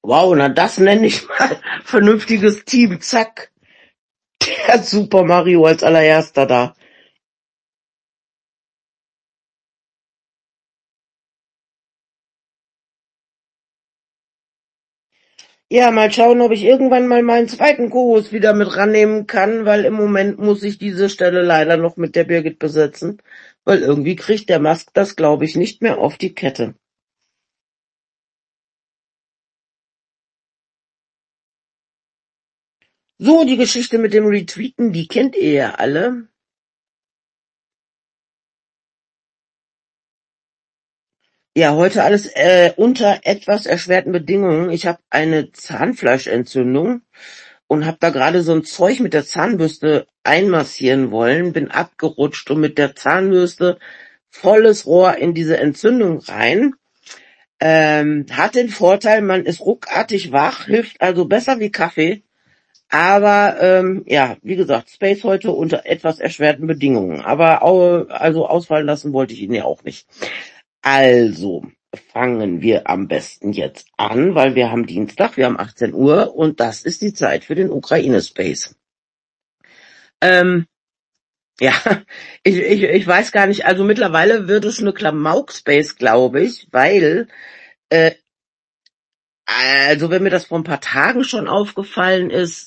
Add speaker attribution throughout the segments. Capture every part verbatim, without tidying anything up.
Speaker 1: Wow, na das nenne ich mal vernünftiges Team. Zack, der Super Mario als allererster da. Ja, mal schauen, ob ich irgendwann mal meinen zweiten Co-Host wieder mit rannehmen kann, weil im Moment muss ich diese Stelle leider noch mit der Birgit besetzen, weil irgendwie kriegt der Musk das, glaube ich, nicht mehr auf die Kette. So, die Geschichte mit dem Retweeten, die kennt ihr ja alle. Ja, heute alles äh, unter etwas erschwerten Bedingungen. Ich habe eine Zahnfleischentzündung und habe da gerade so ein Zeug mit der Zahnbürste einmassieren wollen, bin abgerutscht und mit der Zahnbürste volles Rohr in diese Entzündung rein. Ähm, hat den Vorteil, man ist ruckartig wach, hilft also besser wie Kaffee. Aber ähm, ja, wie gesagt, Space heute unter etwas erschwerten Bedingungen. Aber au also ausfallen lassen wollte ich ihn ja auch nicht. Also fangen wir am besten jetzt an, weil wir haben Dienstag, wir haben achtzehn Uhr und das ist die Zeit für den Ukraine-Space. Ähm, ja, ich, ich, ich weiß gar nicht, also mittlerweile wird es eine Klamauk-Space, glaube ich, weil, äh, also wenn mir das vor ein paar Tagen schon aufgefallen ist,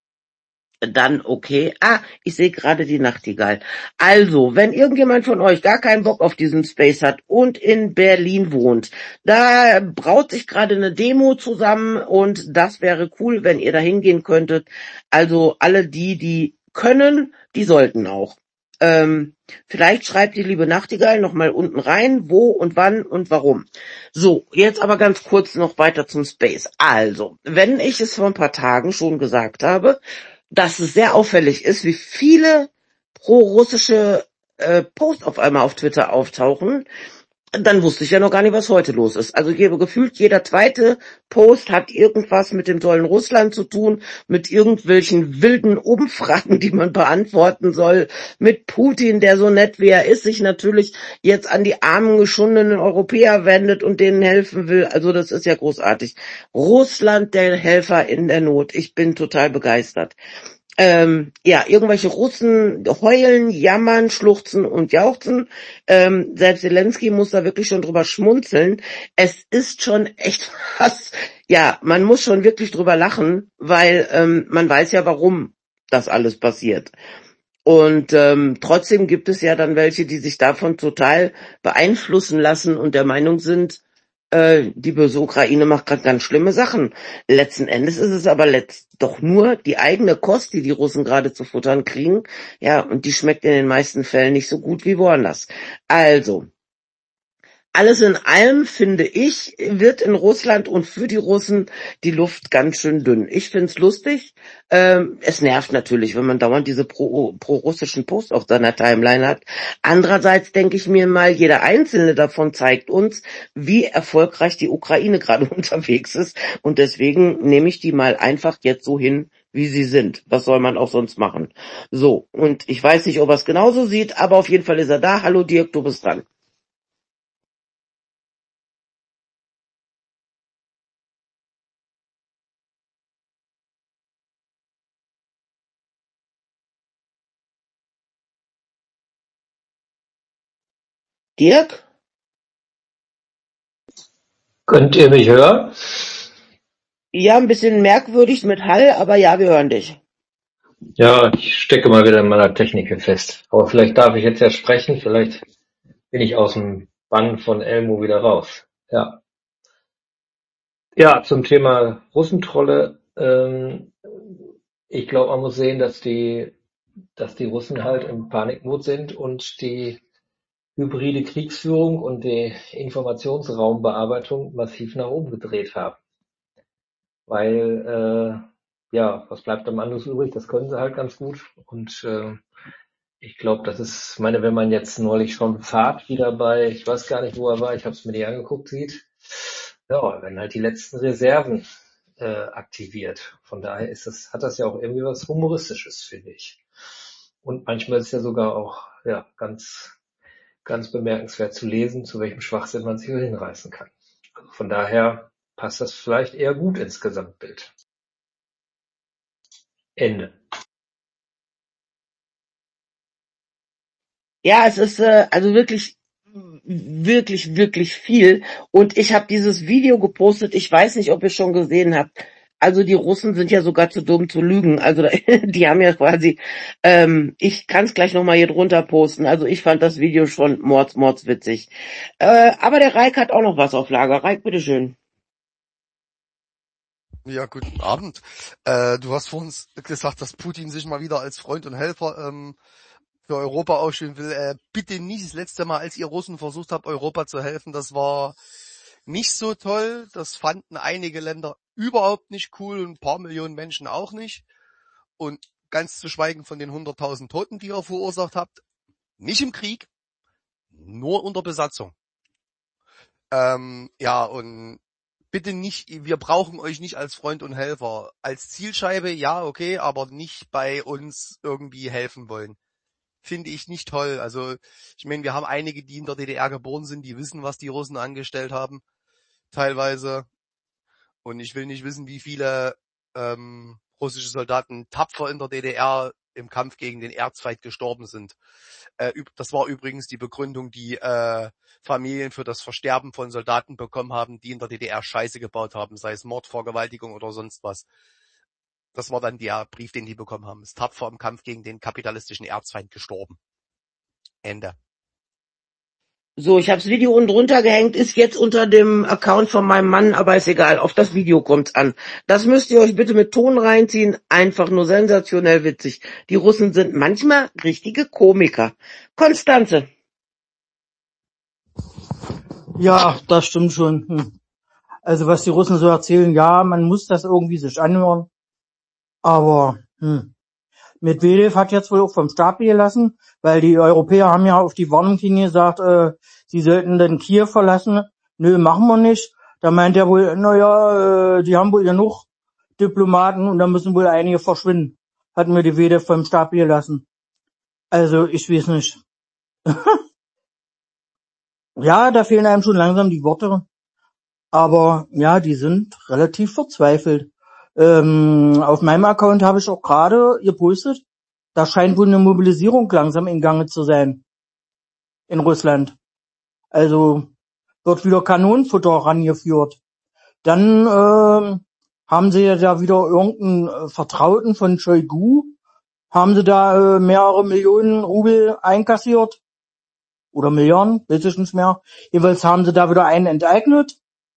Speaker 1: dann okay. Ah, ich sehe gerade die Nachtigall. Also, wenn irgendjemand von euch gar keinen Bock auf diesen Space hat und in Berlin wohnt, da braut sich gerade eine Demo zusammen und das wäre cool, wenn ihr da hingehen könntet. Also alle die, die können, die sollten auch. Ähm, vielleicht schreibt die liebe Nachtigall noch mal unten rein, wo und wann und warum. So, jetzt aber ganz kurz noch weiter zum Space. Also, wenn ich es vor ein paar Tagen schon gesagt habe, dass es sehr auffällig ist, wie viele pro-russische äh, Posts auf einmal auf Twitter auftauchen, dann wusste ich ja noch gar nicht, was heute los ist. Also ich gefühlt, jeder zweite Post hat irgendwas mit dem tollen Russland zu tun, mit irgendwelchen wilden Umfragen, die man beantworten soll, mit Putin, der so nett wie er ist, sich natürlich jetzt an die armen, geschundenen Europäer wendet und denen helfen will. Also das ist ja großartig. Russland, der Helfer in der Not. Ich bin total begeistert. Ähm, ja, irgendwelche Russen heulen, jammern, schluchzen und jauchzen. Ähm, selbst Zelensky muss da wirklich schon drüber schmunzeln. Es ist schon echt was, ja, man muss schon wirklich drüber lachen, weil ähm, man weiß ja, warum das alles passiert. Und ähm, trotzdem gibt es ja dann welche, die sich davon total beeinflussen lassen und der Meinung sind, äh, die böse Ukraine macht gerade ganz schlimme Sachen. Letzten Endes ist es aber letzt doch nur die eigene Kost, die die Russen gerade zu futtern kriegen. Ja, und die schmeckt in den meisten Fällen nicht so gut wie woanders. Also, alles in allem, finde ich, wird in Russland und für die Russen die Luft ganz schön dünn. Ich find's lustig. Ähm, es nervt natürlich, wenn man dauernd diese pro, pro-russischen Posts auf seiner Timeline hat. Andererseits denke ich mir mal, jeder einzelne davon zeigt uns, wie erfolgreich die Ukraine gerade unterwegs ist. Und deswegen nehme ich die mal einfach jetzt so hin, wie sie sind. Was soll man auch sonst machen? So, und ich weiß nicht, ob er es genauso sieht, aber auf jeden Fall ist er da. Hallo Dirk, du bist dran. Dirk?
Speaker 2: Könnt ihr mich hören?
Speaker 1: Ja, ein bisschen merkwürdig mit Hall, aber ja, wir hören dich.
Speaker 2: Ja, ich stecke mal wieder in meiner Technik hier fest. Aber vielleicht darf ich jetzt ja sprechen, vielleicht bin ich aus dem Bann von Elmo wieder raus. Ja. Ja, zum Thema Russentrolle. Ähm, ich glaube, man muss sehen, dass die, dass die Russen halt im Panikmod sind und die hybride Kriegsführung und die Informationsraumbearbeitung massiv nach oben gedreht haben. Weil, äh, ja, was bleibt am anderes übrig? Das können sie halt ganz gut. Und äh, ich glaube, das ist, meine, wenn man jetzt neulich schon Fahrt wieder bei, ich weiß gar nicht, wo er war, ich habe es mir nicht angeguckt, sieht, ja, wenn halt die letzten Reserven äh, aktiviert. Von daher ist das, hat das ja auch irgendwie was Humoristisches, finde ich. Und manchmal ist es ja sogar auch, ja, ganz, ganz bemerkenswert zu lesen, zu welchem Schwachsinn man sich hinreißen kann. Also von daher passt das vielleicht eher gut ins Gesamtbild. Ende.
Speaker 1: Ja, es ist äh, also wirklich, wirklich, wirklich viel. Und ich habe dieses Video gepostet. Ich weiß nicht, ob ihr schon gesehen habt. Also die Russen sind ja sogar zu dumm zu lügen. Also die haben ja quasi, ähm, ich kann es gleich nochmal hier drunter posten. Also ich fand das Video schon mords, mords witzig. Äh, aber der Reik hat auch noch was auf Lager. Reik, bitteschön.
Speaker 3: Ja, guten Abend. Äh, du hast vorhin gesagt, dass Putin sich mal wieder als Freund und Helfer ähm, für Europa ausstellen will. Äh, bitte nicht. Das letzte Mal, als ihr Russen versucht habt, Europa zu helfen, das war nicht so toll. Das fanden einige Länder überhaupt nicht cool und ein paar Millionen Menschen auch nicht. Und ganz zu schweigen von den hunderttausend Toten, die ihr verursacht habt. Nicht im Krieg, nur unter Besatzung. Ähm, ja, und bitte nicht, wir brauchen euch nicht als Freund und Helfer. Als Zielscheibe, ja, okay, aber nicht bei uns irgendwie helfen wollen. Finde ich nicht toll. Also, ich meine, wir haben einige, die in der D D R geboren sind, die wissen, was die Russen angestellt haben, teilweise. Und ich will nicht wissen, wie viele ähm, russische Soldaten tapfer in der D D R im Kampf gegen den Erzfeind gestorben sind. Äh, das war übrigens die Begründung, die äh, Familien für das Versterben von Soldaten bekommen haben, die in der D D R Scheiße gebaut haben, sei es Mord, Vergewaltigung oder sonst was. Das war dann der Brief, den die bekommen haben. Ist tapfer im Kampf gegen den kapitalistischen Erzfeind gestorben. Ende.
Speaker 1: So, ich habe das Video unten drunter gehängt, ist jetzt unter dem Account von meinem Mann, aber ist egal, auf das Video kommt's an. Das müsst ihr euch bitte mit Ton reinziehen, einfach nur sensationell witzig. Die Russen sind manchmal richtige Komiker. Konstanze.
Speaker 4: Ja, das stimmt schon. Hm. Also was die Russen so erzählen, ja, man muss das irgendwie sich anhören. Aber hm. Medvedev hat jetzt wohl auch vom Stapel gelassen, weil die Europäer haben ja auf die Warnung hin gesagt, äh, sie sollten dann Kiew verlassen. Nö, machen wir nicht. Da meint er wohl, naja, äh, die haben wohl genug Diplomaten und da müssen wohl einige verschwinden. Hat Medvedev vom Stapel gelassen. Also ich weiß nicht. Ja, da fehlen einem schon langsam die Worte. Aber ja, die sind relativ verzweifelt. Ähm, auf meinem Account habe ich auch gerade gepostet, da scheint wohl eine Mobilisierung langsam in Gange zu sein in Russland. Also wird wieder Kanonenfutter rangeführt. Dann ähm, haben sie ja da wieder irgendeinen äh, Vertrauten von Shoigu, haben sie da äh, mehrere Millionen Rubel einkassiert. Oder Milliarden, weiß ich nicht mehr. Jeweils haben sie da wieder einen enteignet.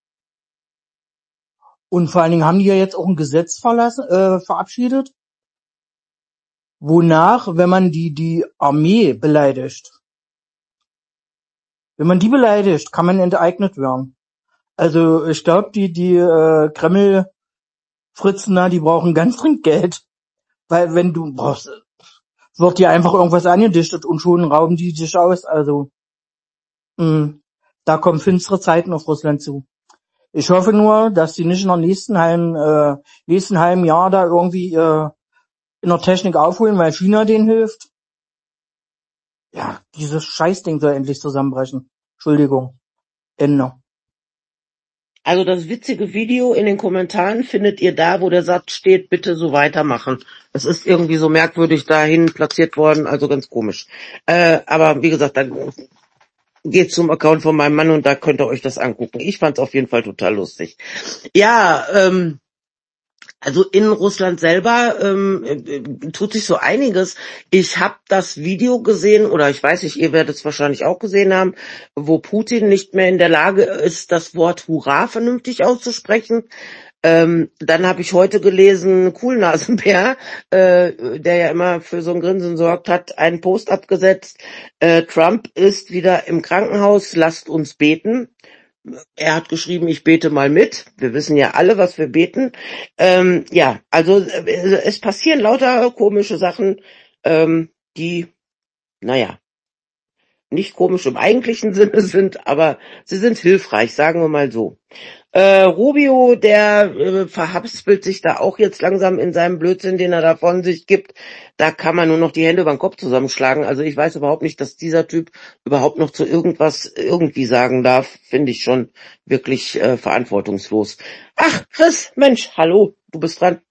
Speaker 4: Und vor allen Dingen haben die ja jetzt auch ein Gesetz verlassen, äh, verabschiedet, wonach, wenn man die die Armee beleidigt, wenn man die beleidigt, kann man enteignet werden. Also ich glaube, die die äh, Kreml-Fritzen da, die brauchen ganz dringend Geld, weil wenn du brauchst, wird dir einfach irgendwas angedichtet und schon rauben die dich aus. Also mh, da kommen finstere Zeiten auf Russland zu. Ich hoffe nur, dass die nicht in der nächsten halben äh, nächsten halben Jahr da irgendwie äh, in der Technik aufholen, weil China denen hilft. Ja, dieses Scheißding soll endlich zusammenbrechen. Entschuldigung. Ende.
Speaker 1: Also das witzige Video in den Kommentaren findet ihr da, wo der Satz steht, bitte so weitermachen. Es ist irgendwie so merkwürdig dahin platziert worden, also ganz komisch. Äh, aber wie gesagt, dann geht zum Account von meinem Mann und da könnt ihr euch das angucken. Ich fand's auf jeden Fall total lustig. Ja, ähm, also in Russland selber ähm, äh, tut sich so einiges. Ich habe das Video gesehen, oder ich weiß nicht, ihr werdet es wahrscheinlich auch gesehen haben, wo Putin nicht mehr in der Lage ist, das Wort Hurra vernünftig auszusprechen. Ähm, dann habe ich heute gelesen, Coolnasenbär, äh, der ja immer für so ein Grinsen sorgt, hat einen Post abgesetzt. Äh, Trump ist wieder im Krankenhaus, lasst uns beten. Er hat geschrieben, ich bete mal mit. Wir wissen ja alle, was wir beten. Ähm, ja, also äh, es passieren lauter komische Sachen, ähm, die, naja, nicht komisch im eigentlichen Sinne sind, aber sie sind hilfreich, sagen wir mal so. Äh, Rubio, der äh, verhaspelt sich da auch jetzt langsam in seinem Blödsinn, den er da von sich gibt. Da kann man nur noch die Hände über den Kopf zusammenschlagen. Also ich weiß überhaupt nicht, dass dieser Typ überhaupt noch zu irgendwas irgendwie sagen darf. Finde ich schon wirklich äh, verantwortungslos. Ach, Chris, Mensch, hallo, du bist dran.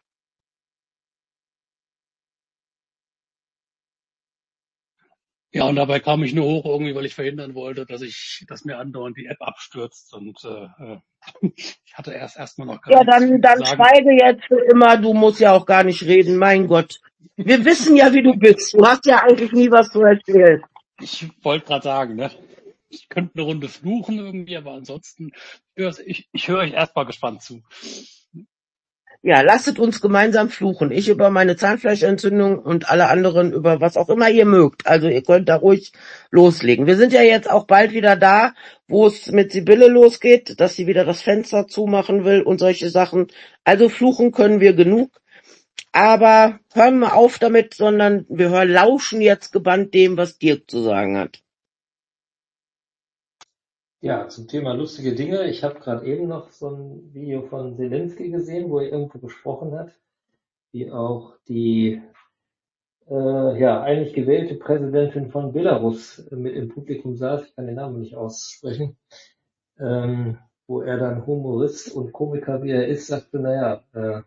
Speaker 5: Ja, und dabei kam ich nur hoch irgendwie, weil ich verhindern wollte, dass ich, dass mir andauernd die App abstürzt. Und äh, ich hatte erst erstmal noch gar
Speaker 1: Ja,
Speaker 5: nichts
Speaker 1: dann,
Speaker 5: viel zu
Speaker 1: dann
Speaker 5: sagen.
Speaker 1: schweige jetzt für immer, du musst ja auch gar nicht reden, mein Gott. Wir wissen ja, wie du bist. Du hast ja eigentlich nie was zu erzählen.
Speaker 5: Ich wollte gerade sagen, ne? Ich könnte eine Runde fluchen irgendwie, aber ansonsten, ich, ich höre euch erstmal gespannt zu.
Speaker 1: Ja, lasset uns gemeinsam fluchen. Ich über meine Zahnfleischentzündung und alle anderen über was auch immer ihr mögt. Also ihr könnt da ruhig loslegen. Wir sind ja jetzt auch bald wieder da, wo es mit Sibylle losgeht, dass sie wieder das Fenster zumachen will und solche Sachen. Also fluchen können wir genug. Aber hören wir auf damit, sondern wir hören, lauschen jetzt gebannt dem, was Dirk zu sagen hat.
Speaker 2: Ja, zum Thema lustige Dinge. Ich habe gerade eben noch so ein Video von Zelensky gesehen, wo er irgendwo gesprochen hat, wie auch die äh, ja eigentlich gewählte Präsidentin von Belarus mit im Publikum saß. Ich kann den Namen nicht aussprechen. Ähm, wo er dann Humorist und Komiker, wie er ist, sagte, naja, äh,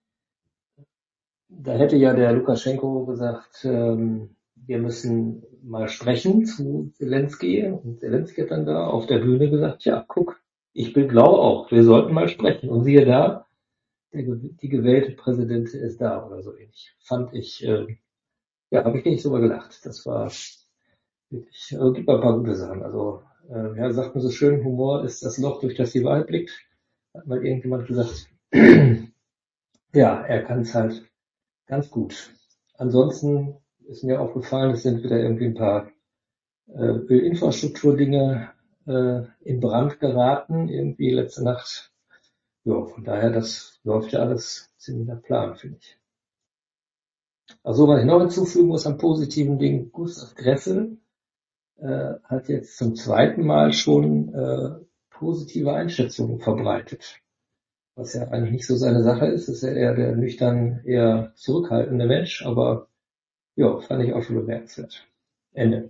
Speaker 2: da hätte ja der Lukaschenko gesagt, ähm, wir müssen mal sprechen zu Zelensky. Und Zelensky hat dann da auf der Bühne gesagt, ja, guck, ich bin glaube auch, wir sollten mal sprechen. Und siehe da, der, die gewählte Präsidentin ist da oder so ähnlich. Fand ich, äh, ja, habe ich nicht drüber gelacht. Das war wirklich, äh, gibt ein paar gute Sachen. Also, äh, ja, sagt man so schön, Humor ist das Loch, durch das die Wahrheit blickt. Hat mal irgendjemand gesagt. Ja, er kann es halt ganz gut. Ansonsten ist mir aufgefallen, es sind wieder irgendwie ein paar äh, Ölinfrastrukturdinge äh, in Brand geraten, irgendwie letzte Nacht. Ja, von daher, das läuft ja alles ziemlich nach Plan, finde ich. Also, was ich noch hinzufügen muss an positiven Dingen, Gustav Gressel äh, hat jetzt zum zweiten Mal schon äh, positive Einschätzungen verbreitet. Was ja eigentlich nicht so seine Sache ist, ist ja eher der nüchtern, eher zurückhaltende Mensch, aber ja, fand ich auch schon bemerkenswert. Ende.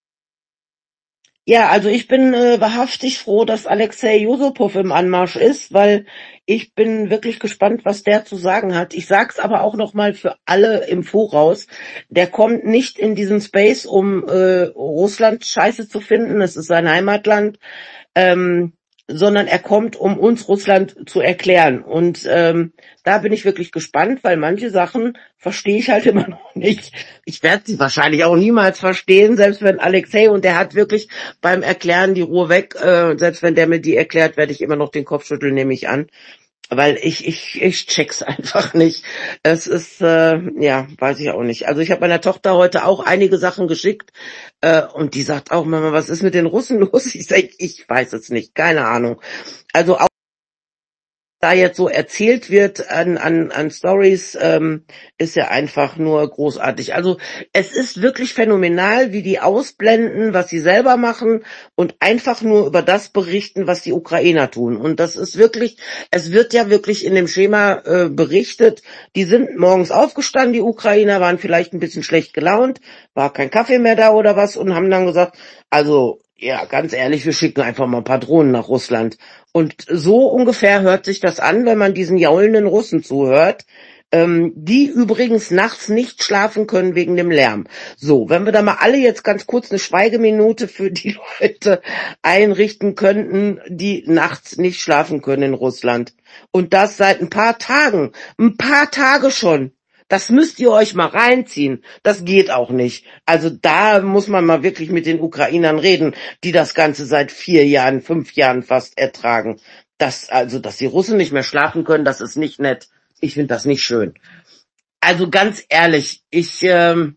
Speaker 1: Ja, also ich bin äh, wahrhaftig froh, dass Alexei Jusupow im Anmarsch ist, weil ich bin wirklich gespannt, was der zu sagen hat. Ich sag's aber auch noch mal für alle im Voraus, der kommt nicht in diesen Space, um äh, Russland scheiße zu finden, es ist sein Heimatland, ähm, sondern er kommt, um uns Russland zu erklären. Und ähm, da bin ich wirklich gespannt, weil manche Sachen verstehe ich halt immer noch nicht. Ich werde sie wahrscheinlich auch niemals verstehen, selbst wenn Alexei, und der hat wirklich beim Erklären die Ruhe weg, äh, selbst wenn der mir die erklärt, werde ich immer noch den Kopf schütteln, nehme ich an. Weil ich, ich, ich check's einfach nicht. Es ist, äh, ja, weiß ich auch nicht. Also ich habe meiner Tochter heute auch einige Sachen geschickt äh, und die sagt auch, Mama, was ist mit den Russen los? Ich sage, ich weiß es nicht, keine Ahnung. Also auch da jetzt so erzählt wird an an an Stories, ähm, ist ja einfach nur großartig. Also es ist wirklich phänomenal, wie die ausblenden, was sie selber machen und einfach nur über das berichten, was die Ukrainer tun. Und das ist wirklich, es wird ja wirklich in dem Schema äh, berichtet, die sind morgens aufgestanden, die Ukrainer waren vielleicht ein bisschen schlecht gelaunt, war kein Kaffee mehr da oder was und haben dann gesagt, also ja, ganz ehrlich, wir schicken einfach mal ein paar Drohnen nach Russland. Und so ungefähr hört sich das an, wenn man diesen jaulenden Russen zuhört, ähm, die übrigens nachts nicht schlafen können wegen dem Lärm. So, wenn wir da mal alle jetzt ganz kurz eine Schweigeminute für die Leute einrichten könnten, die nachts nicht schlafen können in Russland. Und das seit ein paar Tagen. Ein paar Tage schon. Das müsst ihr euch mal reinziehen. Das geht auch nicht. Also da muss man mal wirklich mit den Ukrainern reden, die das Ganze seit vier Jahren, fünf Jahren fast ertragen. Das, also, dass die Russen nicht mehr schlafen können, das ist nicht nett. Ich finde das nicht schön. Also ganz ehrlich, ich ähm,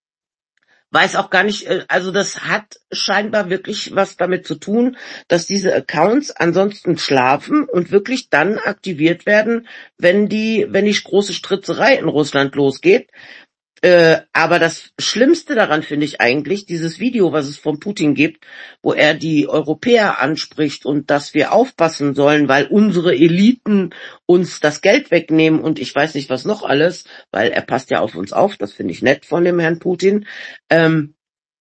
Speaker 1: weiß auch gar nicht, äh, also das hat scheinbar wirklich was damit zu tun, dass diese Accounts ansonsten schlafen und wirklich dann aktiviert werden, wenn die, wenn die große Stritzerei in Russland losgeht. Äh, aber das Schlimmste daran finde ich eigentlich dieses Video, was es von Putin gibt, wo er die Europäer anspricht und dass wir aufpassen sollen, weil unsere Eliten uns das Geld wegnehmen und ich weiß nicht was noch alles, weil er passt ja auf uns auf, das finde ich nett von dem Herrn Putin, ähm,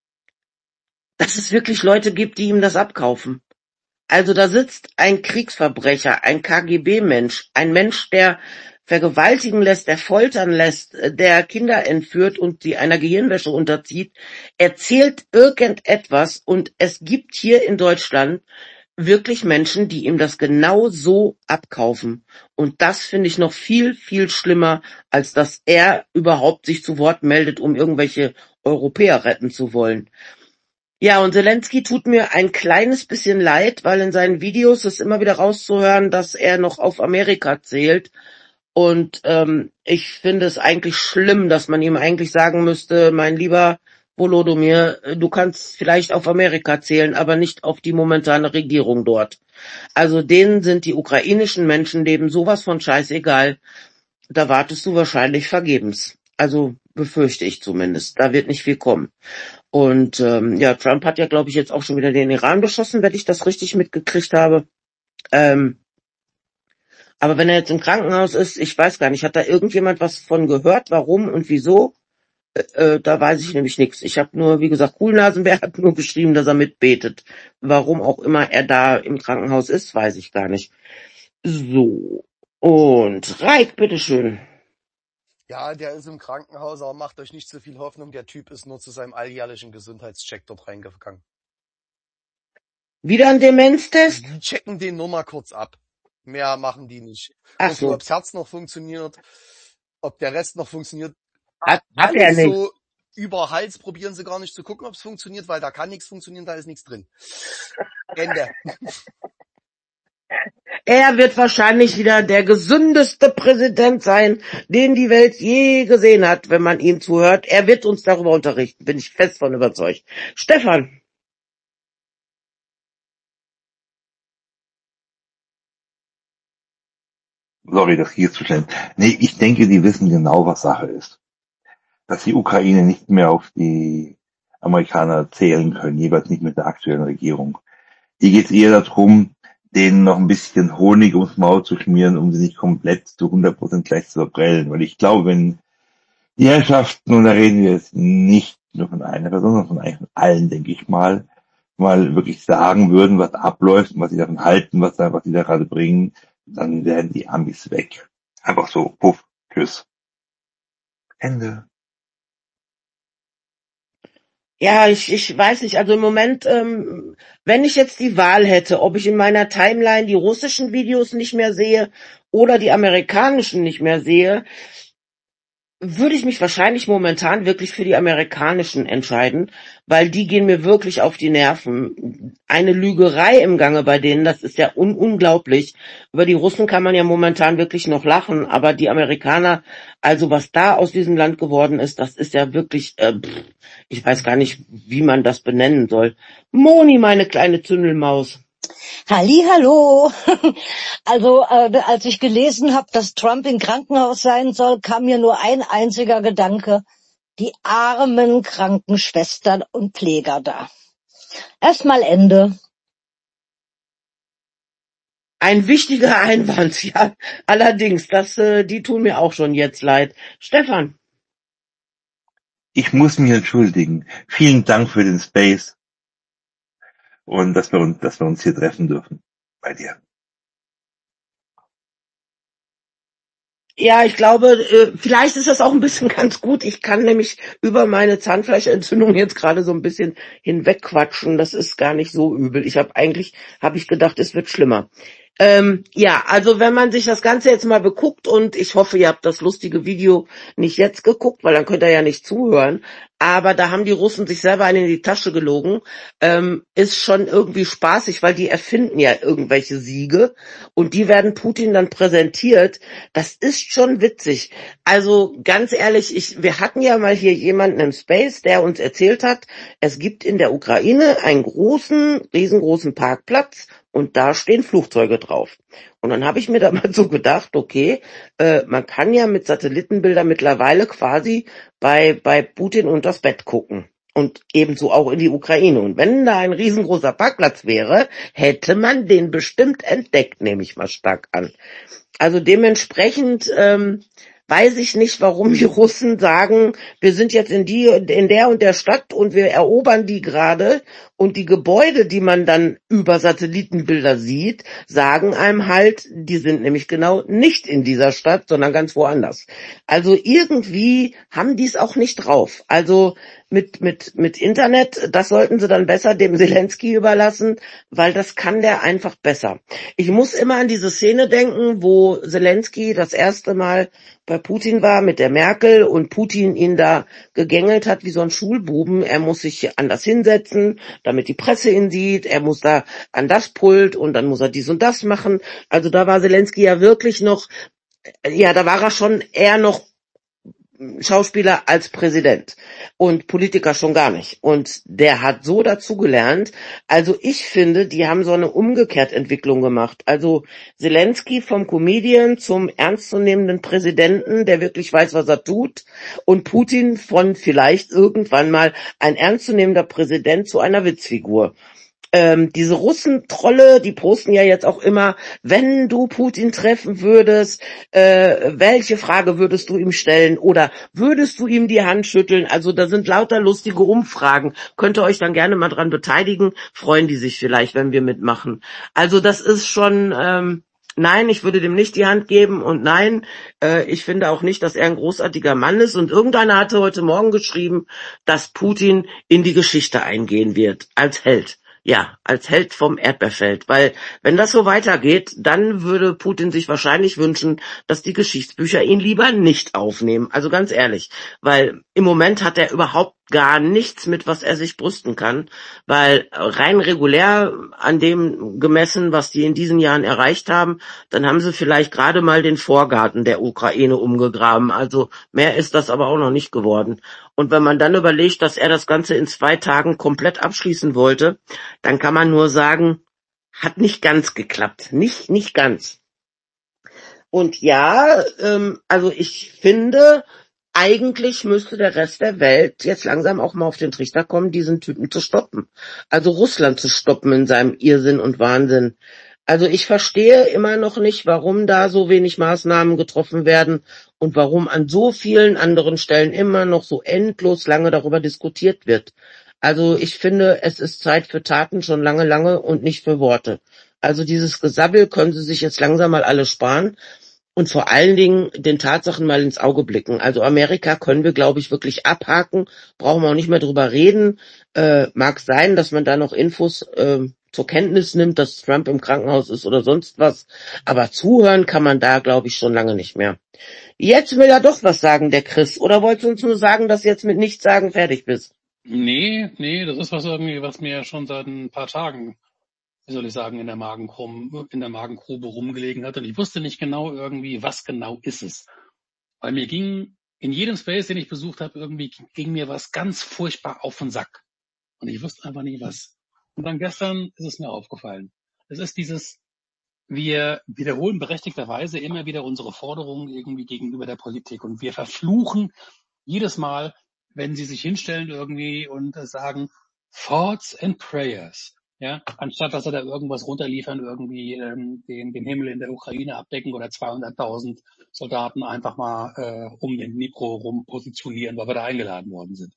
Speaker 1: dass es wirklich Leute gibt, die ihm das abkaufen. Also da sitzt ein Kriegsverbrecher, ein K G B-Mensch, ein Mensch, der vergewaltigen lässt, der foltern lässt, der Kinder entführt und sie einer Gehirnwäsche unterzieht, erzählt irgendetwas und es gibt hier in Deutschland wirklich Menschen, die ihm das genau so abkaufen. Und das finde ich noch viel, viel schlimmer, als dass er überhaupt sich zu Wort meldet, um irgendwelche Europäer retten zu wollen. Ja, und Zelensky tut mir ein kleines bisschen leid, weil in seinen Videos ist immer wieder rauszuhören, dass er noch auf Amerika zählt. Und ähm, ich finde es eigentlich schlimm, dass man ihm eigentlich sagen müsste, mein lieber Volodymyr, du kannst vielleicht auf Amerika zählen, aber nicht auf die momentane Regierung dort. Also denen sind die ukrainischen Menschenleben sowas von scheißegal. Da wartest du wahrscheinlich vergebens. Also befürchte ich zumindest. Da wird nicht viel kommen. Und ähm, ja, Trump hat ja, glaube ich, jetzt auch schon wieder den Iran beschossen, wenn ich das richtig mitgekriegt habe. Ähm, aber wenn er jetzt im Krankenhaus ist, ich weiß gar nicht, hat da irgendjemand was von gehört, warum und wieso? Äh, da weiß ich nämlich nichts. Ich habe nur, wie gesagt, Coolnasenbär hat nur geschrieben, dass er mitbetet. Warum auch immer er da im Krankenhaus ist, weiß ich gar nicht. So, und Reik, bitteschön.
Speaker 3: Ja, der ist im Krankenhaus, aber macht euch nicht so viel Hoffnung. Der Typ ist nur zu seinem alljährlichen Gesundheitscheck dort reingegangen.
Speaker 1: Wieder ein Demenztest?
Speaker 3: Die checken den nur mal kurz ab. Mehr machen die nicht.
Speaker 1: Ach
Speaker 3: Gucken,
Speaker 1: so.
Speaker 3: ob's Herz noch funktioniert, ob der Rest noch funktioniert.
Speaker 1: Hat, hat er
Speaker 3: Alles
Speaker 1: nicht.
Speaker 3: so über Hals probieren sie gar nicht zu gucken, ob's funktioniert, weil da kann nichts funktionieren, da ist nichts drin. Ende.
Speaker 1: Er wird wahrscheinlich wieder der gesündeste Präsident sein, den die Welt je gesehen hat, wenn man ihm zuhört. Er wird uns darüber unterrichten, bin ich fest von überzeugt. Stefan.
Speaker 6: Sorry, das hier ist zu schnell. Nee, ich denke, die wissen genau, was Sache ist. Dass die Ukraine nicht mehr auf die Amerikaner zählen können, jeweils nicht mit der aktuellen Regierung. Hier geht es eher darum, denen noch ein bisschen Honig ums Maul zu schmieren, um sie nicht komplett zu hundert Prozent gleich zu verprellen. Weil ich glaube, wenn die Herrschaften, und da reden wir jetzt nicht nur von einer Person, sondern von eigentlich von allen, denke ich mal, mal wirklich sagen würden, was abläuft und was sie davon halten, was da, was sie da gerade bringen, dann werden die Amis weg. Einfach so, puff, tschüss. Ende.
Speaker 1: Ja, ich, ich weiß nicht, also im Moment, ähm, wenn ich jetzt die Wahl hätte, ob ich in meiner Timeline die russischen Videos nicht mehr sehe oder die amerikanischen nicht mehr sehe, würde ich mich wahrscheinlich momentan wirklich für die amerikanischen entscheiden, weil die gehen mir wirklich auf die Nerven. Eine Lügerei im Gange bei denen, das ist ja un- unglaublich. Über die Russen kann man ja momentan wirklich noch lachen, aber die Amerikaner, also was da aus diesem Land geworden ist, das ist ja wirklich, äh, pff, ich weiß gar nicht, wie man das benennen soll. Moni, meine kleine Zündelmaus.
Speaker 7: Hallihallo. Also äh, als ich gelesen habe, dass Trump im Krankenhaus sein soll, kam mir nur ein einziger Gedanke. Die armen Krankenschwestern und Pfleger da. Erstmal Ende.
Speaker 1: Ein wichtiger Einwand, ja. Allerdings, das, äh, die tun mir auch schon jetzt leid. Stefan.
Speaker 6: Ich muss mich entschuldigen. Vielen Dank für den Space. Und dass wir uns, dass wir uns hier treffen dürfen. Bei dir.
Speaker 1: Ja, ich glaube, äh, vielleicht ist das auch ein bisschen ganz gut. Ich kann nämlich über meine Zahnfleischentzündung jetzt gerade so ein bisschen hinwegquatschen. Das ist gar nicht so übel. Ich habe eigentlich, habe ich gedacht, es wird schlimmer. Ähm, ja, also wenn man sich das Ganze jetzt mal beguckt und ich hoffe, ihr habt das lustige Video nicht jetzt geguckt, weil dann könnt ihr ja nicht zuhören, aber da haben die Russen sich selber einen in die Tasche gelogen, ähm, ist schon irgendwie spaßig, weil die erfinden ja irgendwelche Siege und die werden Putin dann präsentiert. Das ist schon witzig. Also ganz ehrlich, ich, wir hatten ja mal hier jemanden im Space, der uns erzählt hat, es gibt in der Ukraine einen großen, riesengroßen Parkplatz, und da stehen Flugzeuge drauf. Und dann habe ich mir da mal so gedacht, okay, äh, man kann ja mit Satellitenbildern mittlerweile quasi bei, bei Putin unters Bett gucken. Und ebenso auch in die Ukraine. Und wenn da ein riesengroßer Parkplatz wäre, hätte man den bestimmt entdeckt, nehme ich mal stark an. Also dementsprechend ähm, weiß ich nicht, warum die Russen sagen, wir sind jetzt in die, in der und der Stadt und wir erobern die gerade, und die Gebäude, die man dann über Satellitenbilder sieht, sagen einem halt, die sind nämlich genau nicht in dieser Stadt, sondern ganz woanders. Also irgendwie haben die es auch nicht drauf. Also mit mit mit Internet, das sollten sie dann besser dem Zelensky überlassen, weil das kann der einfach besser. Ich muss immer an diese Szene denken, wo Zelensky das erste Mal bei Putin war mit der Merkel und Putin ihn da gegängelt hat wie so ein Schulbuben. Er muss sich anders hinsetzen, damit die Presse ihn sieht. Er muss da an das Pult und dann muss er dies und das machen. Also da war Zelensky ja wirklich noch, ja, da war er schon eher noch Schauspieler als Präsident und Politiker schon gar nicht. Und der hat so dazugelernt. Also ich finde, die haben so eine Umgekehrtentwicklung gemacht. Also Zelensky vom Comedian zum ernstzunehmenden Präsidenten, der wirklich weiß, was er tut, und Putin von vielleicht irgendwann mal ein ernstzunehmender Präsident zu einer Witzfigur. Ähm, diese Russentrolle, die posten ja jetzt auch immer, wenn du Putin treffen würdest, äh, welche Frage würdest du ihm stellen oder würdest du ihm die Hand schütteln? Also da sind lauter lustige Umfragen. Könnt ihr euch dann gerne mal dran beteiligen? Freuen die sich vielleicht, wenn wir mitmachen. Also das ist schon... Ähm, Nein, ich würde dem nicht die Hand geben, und nein, äh, ich finde auch nicht, dass er ein großartiger Mann ist. Und irgendeiner hatte heute Morgen geschrieben, dass Putin in die Geschichte eingehen wird, als Held. Ja, als Held vom Erdbeerfeld. Weil wenn das so weitergeht, dann würde Putin sich wahrscheinlich wünschen, dass die Geschichtsbücher ihn lieber nicht aufnehmen. Also ganz ehrlich, weil im Moment hat er überhaupt gar nichts, mit was er sich brüsten kann, weil rein regulär an dem gemessen, was die in diesen Jahren erreicht haben, dann haben sie vielleicht gerade mal den Vorgarten der Ukraine umgegraben. Also mehr ist das aber auch noch nicht geworden. Und wenn man dann überlegt, dass er das Ganze in zwei Tagen komplett abschließen wollte, dann kann man nur sagen, hat nicht ganz geklappt. Nicht, nicht ganz. Und ja, ähm, also ich finde, eigentlich müsste der Rest der Welt jetzt langsam auch mal auf den Trichter kommen, diesen Typen zu stoppen. Also Russland zu stoppen in seinem Irrsinn und Wahnsinn. Also ich verstehe immer noch nicht, warum da so wenig Maßnahmen getroffen werden und warum an so vielen anderen Stellen immer noch so endlos lange darüber diskutiert wird. Also ich finde, es ist Zeit für Taten schon lange, lange und nicht für Worte. Also dieses Gesabbel können sie sich jetzt langsam mal alle sparen. Und vor allen Dingen den Tatsachen mal ins Auge blicken. Also Amerika können wir, glaube ich, wirklich abhaken. Brauchen wir auch nicht mehr drüber reden. Äh, mag sein, dass man da noch Infos äh, zur Kenntnis nimmt, dass Trump im Krankenhaus ist oder sonst was. Aber zuhören kann man da, glaube ich, schon lange nicht mehr. Jetzt will er doch was sagen, der Chris. Oder wolltest du uns nur sagen, dass du jetzt mit nichts sagen fertig bist?
Speaker 5: Nee, nee, das ist was irgendwie, was mir schon seit ein paar Tagen, wie soll ich sagen, in der Magengrube, in der Magengrube rumgelegen hat. Und ich wusste nicht genau irgendwie, was genau ist es. Weil mir ging, in jedem Space, den ich besucht habe, irgendwie ging mir was ganz furchtbar auf den Sack. Und ich wusste einfach nicht was. Und dann gestern ist es mir aufgefallen. Es ist dieses, wir wiederholen berechtigterweise immer wieder unsere Forderungen irgendwie gegenüber der Politik. Und wir verfluchen jedes Mal, wenn sie sich hinstellen irgendwie und sagen, Thoughts and Prayers. Ja, anstatt dass sie da irgendwas runterliefern, irgendwie ähm, den, den Himmel in der Ukraine abdecken oder zweihunderttausend Soldaten einfach mal äh, um den Mikro rum positionieren, weil wir da eingeladen worden sind.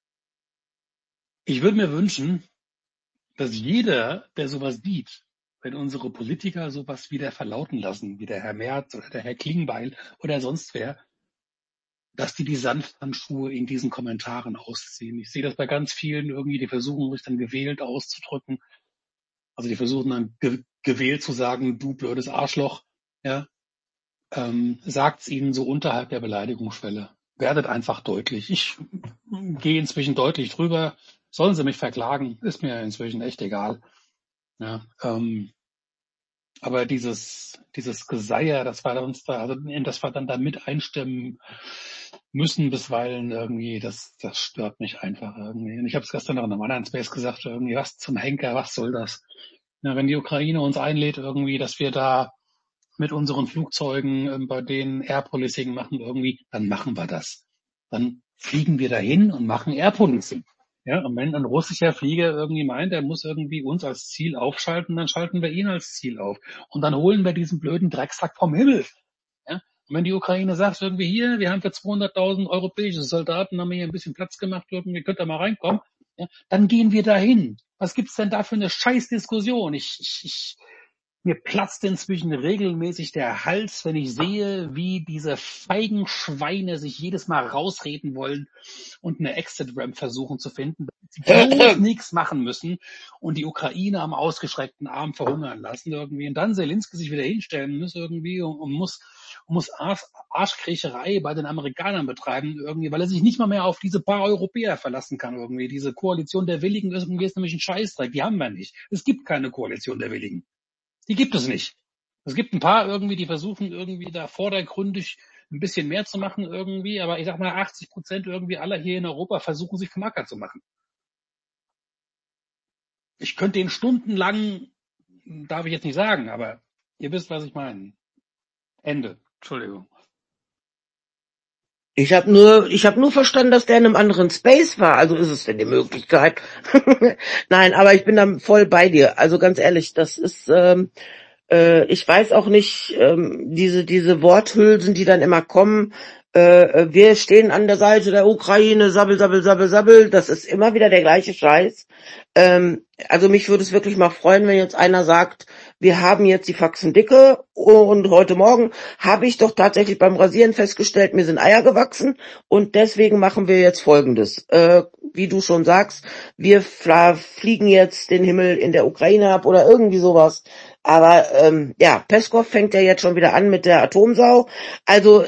Speaker 5: Ich würde mir wünschen, dass jeder, der sowas sieht, wenn unsere Politiker sowas wieder verlauten lassen, wie der Herr Merz oder der Herr Klingbeil oder sonst wer, dass die die Sanfthandschuhe in diesen Kommentaren ausziehen. Ich sehe das bei ganz vielen irgendwie, die versuchen sich dann gewählt auszudrücken. Also die versuchen dann ge- gewählt zu sagen, du blödes Arschloch, ja, ähm, sagt's ihnen so unterhalb der Beleidigungsschwelle. Werdet einfach deutlich. Ich gehe inzwischen deutlich drüber. Sollen sie mich verklagen? Ist mir inzwischen echt egal. Ja, ähm, aber dieses, dieses Geseier, das wir uns da, also in das wir dann da mit einstimmen müssen bisweilen irgendwie, das, das stört mich einfach irgendwie. Und ich habe es gestern noch in einem anderen Space gesagt, irgendwie, was zum Henker, was soll das? Ja, wenn die Ukraine uns einlädt irgendwie, dass wir da mit unseren Flugzeugen ähm, bei denen Air Policing machen irgendwie, dann machen wir das. Dann fliegen wir dahin und machen Air Policing. Ja, und wenn ein russischer Flieger irgendwie meint, er muss irgendwie uns als Ziel aufschalten, dann schalten wir ihn als Ziel auf. Und dann holen wir diesen blöden Drecksack vom Himmel. Ja, und wenn die Ukraine sagt irgendwie hier, wir haben für zweihunderttausend europäische Soldaten, haben wir hier ein bisschen Platz gemacht, irgendwie könnt ihr mal reinkommen, ja, dann gehen wir dahin. Was gibt's denn da für eine Scheißdiskussion? Ich, ich, ich, mir platzt inzwischen regelmäßig der Hals, wenn ich sehe, wie diese feigen Schweine sich jedes Mal rausreden wollen und eine Exit-Ramp versuchen zu finden, damit sie bloß nichts machen müssen und die Ukraine am ausgestreckten Arm verhungern lassen irgendwie. Und dann Zelensky sich wieder hinstellen muss irgendwie und, und muss, muss Arsch, Arschkriecherei bei den Amerikanern betreiben irgendwie, weil er sich nicht mal mehr auf diese paar Europäer verlassen kann irgendwie. Diese Koalition der Willigen irgendwie ist nämlich ein Scheißdreck. Die haben wir nicht. Es gibt keine Koalition der Willigen. Die gibt es nicht. Es gibt ein paar irgendwie, die versuchen irgendwie da vordergründig ein bisschen mehr zu machen irgendwie, aber ich sag mal achtzig Prozent irgendwie aller hier in Europa versuchen sich vom Acker zu machen. Ich könnte den stundenlang, darf ich jetzt nicht sagen, aber ihr wisst, was ich meine. Ende. Entschuldigung.
Speaker 1: Ich habe nur, ich habe nur verstanden, dass der in einem anderen Space war. Also ist es denn die Möglichkeit? Nein, aber ich bin da voll bei dir. Also ganz ehrlich, das ist, ähm, äh, ich weiß auch nicht, ähm, diese diese Worthülsen, die dann immer kommen. Äh, wir stehen an der Seite der Ukraine, sabbel, sabbel, sabbel, sabbel. Das ist immer wieder der gleiche Scheiß. Ähm, also mich würde es wirklich mal freuen, wenn jetzt einer sagt, wir haben jetzt die Faxen dicke und heute Morgen habe ich doch tatsächlich beim Rasieren festgestellt, mir sind Eier gewachsen und deswegen machen wir jetzt Folgendes. Äh, wie du schon sagst, wir fla- fliegen jetzt den Himmel in der Ukraine ab oder irgendwie sowas. Aber ähm, ja, Peskov fängt ja jetzt schon wieder an mit der Atomsau. Also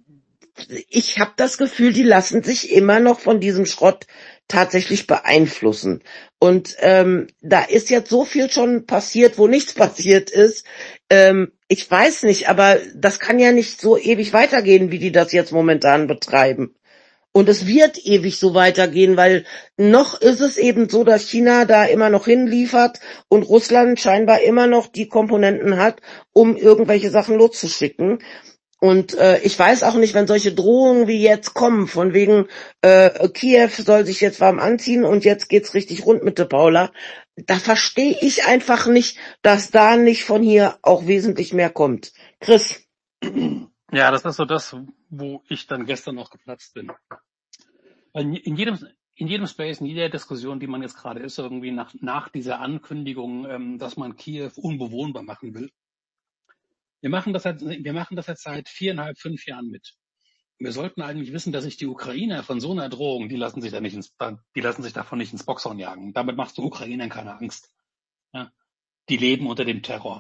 Speaker 1: ich habe das Gefühl, die lassen sich immer noch von diesem Schrott tatsächlich beeinflussen. Und ähm, da ist jetzt so viel schon passiert, wo nichts passiert ist. Ähm, ich weiß nicht, aber das kann ja nicht so ewig weitergehen, wie die das jetzt momentan betreiben. Und es wird ewig so weitergehen, weil noch ist es eben so, dass China da immer noch hinliefert und Russland scheinbar immer noch die Komponenten hat, um irgendwelche Sachen loszuschicken. Und äh, ich weiß auch nicht, wenn solche Drohungen wie jetzt kommen, von wegen äh, Kiew soll sich jetzt warm anziehen und jetzt geht's richtig rund mit der Paula, da verstehe ich einfach nicht, dass da nicht von hier auch wesentlich mehr kommt. Chris?
Speaker 5: Ja, das ist so das, wo ich dann gestern noch geplatzt bin. In, in jedem in jedem Space, in jeder Diskussion, die man jetzt gerade ist, irgendwie nach, nach dieser Ankündigung, ähm, dass man Kiew unbewohnbar machen will. Wir machen das jetzt, wir machen das jetzt seit viereinhalb, fünf Jahren mit. Wir sollten eigentlich wissen, dass sich die Ukrainer von so einer Drohung, die lassen sich da nicht ins, die lassen sich davon nicht ins Boxhorn jagen. Damit machst du Ukrainern keine Angst. Ja? Die leben unter dem Terror.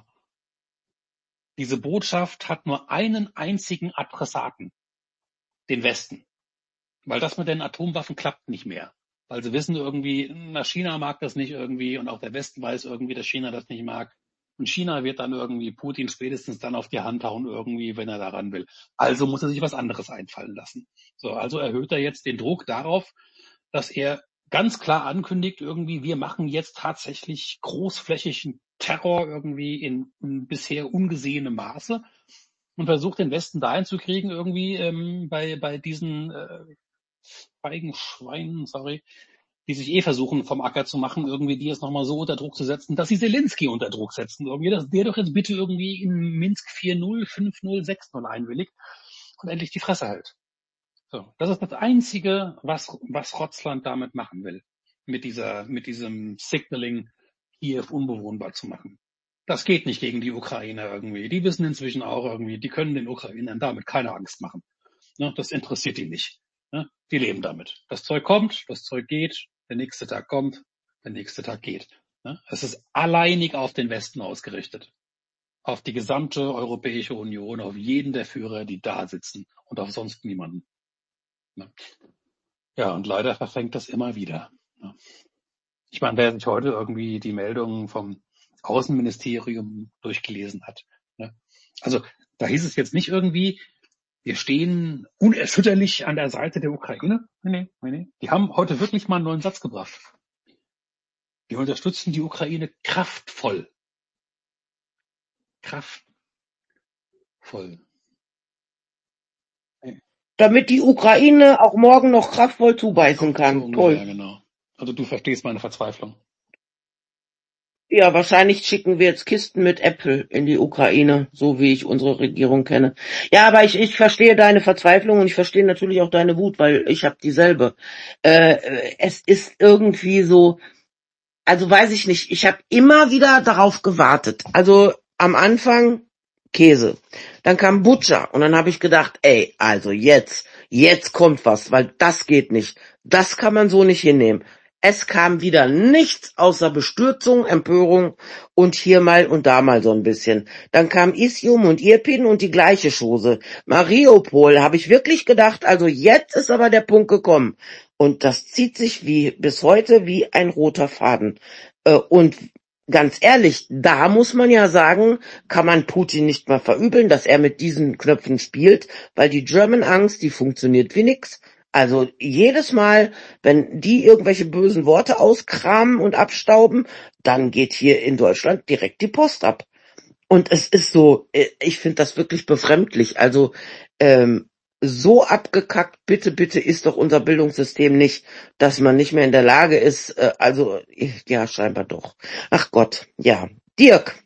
Speaker 5: Diese Botschaft hat nur einen einzigen Adressaten. Den Westen. Weil das mit den Atomwaffen klappt nicht mehr. Weil sie wissen irgendwie, na, China mag das nicht irgendwie und auch der Westen weiß irgendwie, dass China das nicht mag. Und China wird dann irgendwie Putin spätestens dann auf die Hand hauen irgendwie, wenn er daran will. Also muss er sich was anderes einfallen lassen. So, also erhöht er jetzt den Druck darauf, dass er ganz klar ankündigt irgendwie, wir machen jetzt tatsächlich großflächigen Terror irgendwie in, in bisher ungesehenem Maße und versucht den Westen dahin zu kriegen irgendwie ähm, bei bei diesen äh, feigen Schweinen, sorry, die sich eh versuchen vom Acker zu machen, irgendwie die jetzt nochmal so unter Druck zu setzen, dass sie Zelensky unter Druck setzen. Irgendwie, dass der doch jetzt bitte irgendwie in Minsk vier null, fünf null, sechs null einwilligt und endlich die Fresse hält. So, das ist das Einzige, was was Russland damit machen will, mit dieser mit diesem Signaling, Kiew unbewohnbar zu machen. Das geht nicht gegen die Ukrainer irgendwie. Die wissen inzwischen auch irgendwie, die können den Ukrainern damit keine Angst machen. Ne, das interessiert die nicht. Ne, die leben damit. Das Zeug kommt, das Zeug geht, der nächste Tag kommt, der nächste Tag geht. Ne, es ist alleinig auf den Westen ausgerichtet. Auf die gesamte Europäische Union, auf jeden der Führer, die da sitzen und auf sonst niemanden. Ne. Ja, und leider verfängt das immer wieder. Ne. Ich meine, wer sich heute irgendwie die Meldungen vom Außenministerium durchgelesen hat. Ne? Also da hieß es jetzt nicht irgendwie, wir stehen unerschütterlich an der Seite der Ukraine. Nee, nee, nee. Die haben heute wirklich mal einen neuen Satz gebracht. Wir unterstützen die Ukraine kraftvoll kraftvoll.
Speaker 1: Damit die Ukraine auch morgen noch kraftvoll zubeißen
Speaker 5: So
Speaker 1: kann.
Speaker 5: ungefähr,
Speaker 1: Toll.
Speaker 5: genau. Also du verstehst meine Verzweiflung.
Speaker 1: Ja, wahrscheinlich schicken wir jetzt Kisten mit Äpfel in die Ukraine, so wie ich unsere Regierung kenne. Ja, aber ich, ich verstehe deine Verzweiflung und ich verstehe natürlich auch deine Wut, weil ich habe dieselbe. Äh, es ist irgendwie so, also weiß ich nicht, ich habe immer wieder darauf gewartet. Also am Anfang Käse, dann kam Butcher und dann habe ich gedacht, ey, also jetzt, jetzt kommt was, weil das geht nicht. Das kann man so nicht hinnehmen. Es kam wieder nichts außer Bestürzung, Empörung und hier mal und da mal so ein bisschen. Dann kam Isium und Irpin und die gleiche Chose. Mariupol habe ich wirklich gedacht, also jetzt ist aber der Punkt gekommen. Und das zieht sich wie bis heute wie ein roter Faden. Äh, und ganz ehrlich, da muss man ja sagen, kann man Putin nicht mal verübeln, dass er mit diesen Knöpfen spielt, weil die German Angst, die funktioniert wie nix. Also jedes Mal, wenn die irgendwelche bösen Worte auskramen und abstauben, dann geht hier in Deutschland direkt die Post ab. Und es ist so, ich finde das wirklich befremdlich. Also ähm, so abgekackt, bitte, bitte ist doch unser Bildungssystem nicht, dass man nicht mehr in der Lage ist, äh, also ja, scheinbar doch. Ach Gott, ja. Dirk.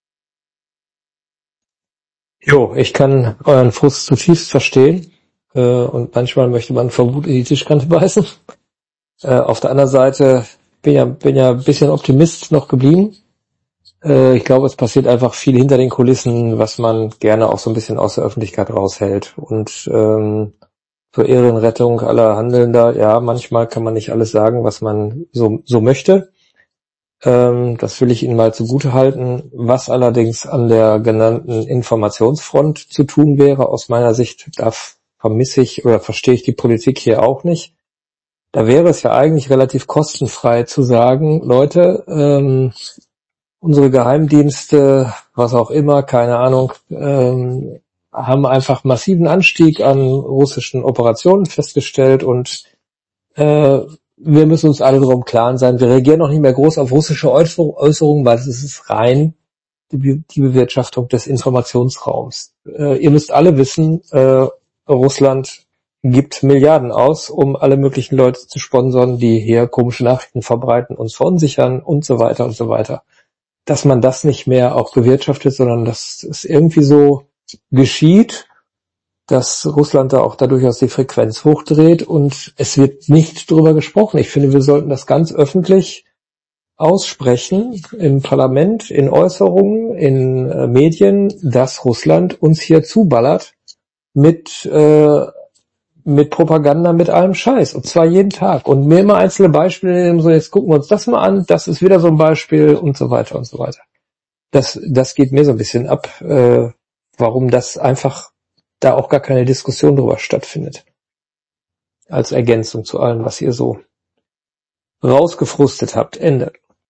Speaker 2: Jo, ich kann euren Frust zutiefst verstehen. Äh, und manchmal möchte man vor Wut in die Tischkante beißen. Äh, auf der anderen Seite bin ja, bin ja ein bisschen Optimist noch geblieben. Äh, ich glaube, es passiert einfach viel hinter den Kulissen, was man gerne auch so ein bisschen aus der Öffentlichkeit raushält. Und ähm, zur Ehrenrettung aller Handelnder, ja, manchmal kann man nicht alles sagen, was man so, so möchte. Ähm, das will ich Ihnen mal zugute halten. Was allerdings an der genannten Informationsfront zu tun wäre, aus meiner Sicht, da vermisse ich oder verstehe ich die Politik hier auch nicht. Da wäre es ja eigentlich relativ kostenfrei zu sagen, Leute, ähm, unsere Geheimdienste, was auch immer, keine Ahnung, ähm, haben einfach massiven Anstieg an russischen Operationen festgestellt und äh, wir müssen uns alle darum klar sein, wir reagieren noch nicht mehr groß auf russische Äußerungen, weil es ist rein die, die Bewirtschaftung des Informationsraums. Äh, ihr müsst alle wissen, äh, Russland gibt Milliarden aus, um alle möglichen Leute zu sponsern, die hier komische Nachrichten verbreiten, uns verunsichern und so weiter und so weiter. Dass man das nicht mehr auch bewirtschaftet, sondern dass es irgendwie so geschieht, dass Russland da auch da durchaus die Frequenz hochdreht und es wird nicht drüber gesprochen. Ich finde, wir sollten das ganz öffentlich aussprechen im Parlament, in Äußerungen, in äh, Medien, dass Russland uns hier zuballert mit äh, mit Propaganda, mit allem Scheiß, und zwar jeden Tag. Und mir immer einzelne Beispiele nehmen, so jetzt gucken wir uns das mal an, das ist wieder so ein Beispiel und so weiter und so weiter. Das, das geht mir so ein bisschen ab, äh, warum das einfach da auch gar keine Diskussion drüber stattfindet. Als Ergänzung zu allem, was ihr so rausgefrustet habt. Ende.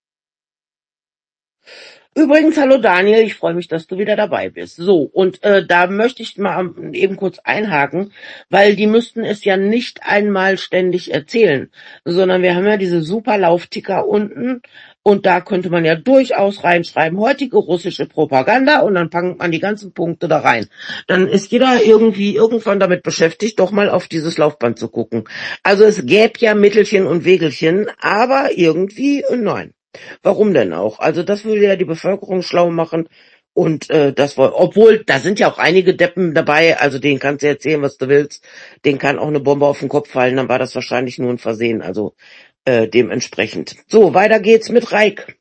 Speaker 1: Übrigens, hallo Daniel, ich freue mich, dass du wieder dabei bist. So, und äh, da möchte ich mal eben kurz einhaken, weil die müssten es ja nicht einmal ständig erzählen, sondern wir haben ja diese super Laufticker unten und da könnte man ja durchaus reinschreiben, heutige russische Propaganda, und dann packt man die ganzen Punkte da rein. Dann ist jeder irgendwie irgendwann damit beschäftigt, doch mal auf dieses Laufband zu gucken. Also es gäbe ja Mittelchen und Wegelchen, aber irgendwie nein. Warum denn auch? Also das würde ja die Bevölkerung schlau machen und äh, das war, obwohl da sind ja auch einige Deppen dabei, also denen kannst du erzählen, was du willst, denen kann auch eine Bombe auf den Kopf fallen, dann war das wahrscheinlich nur ein Versehen, also äh, dementsprechend. So, weiter geht's mit Reik.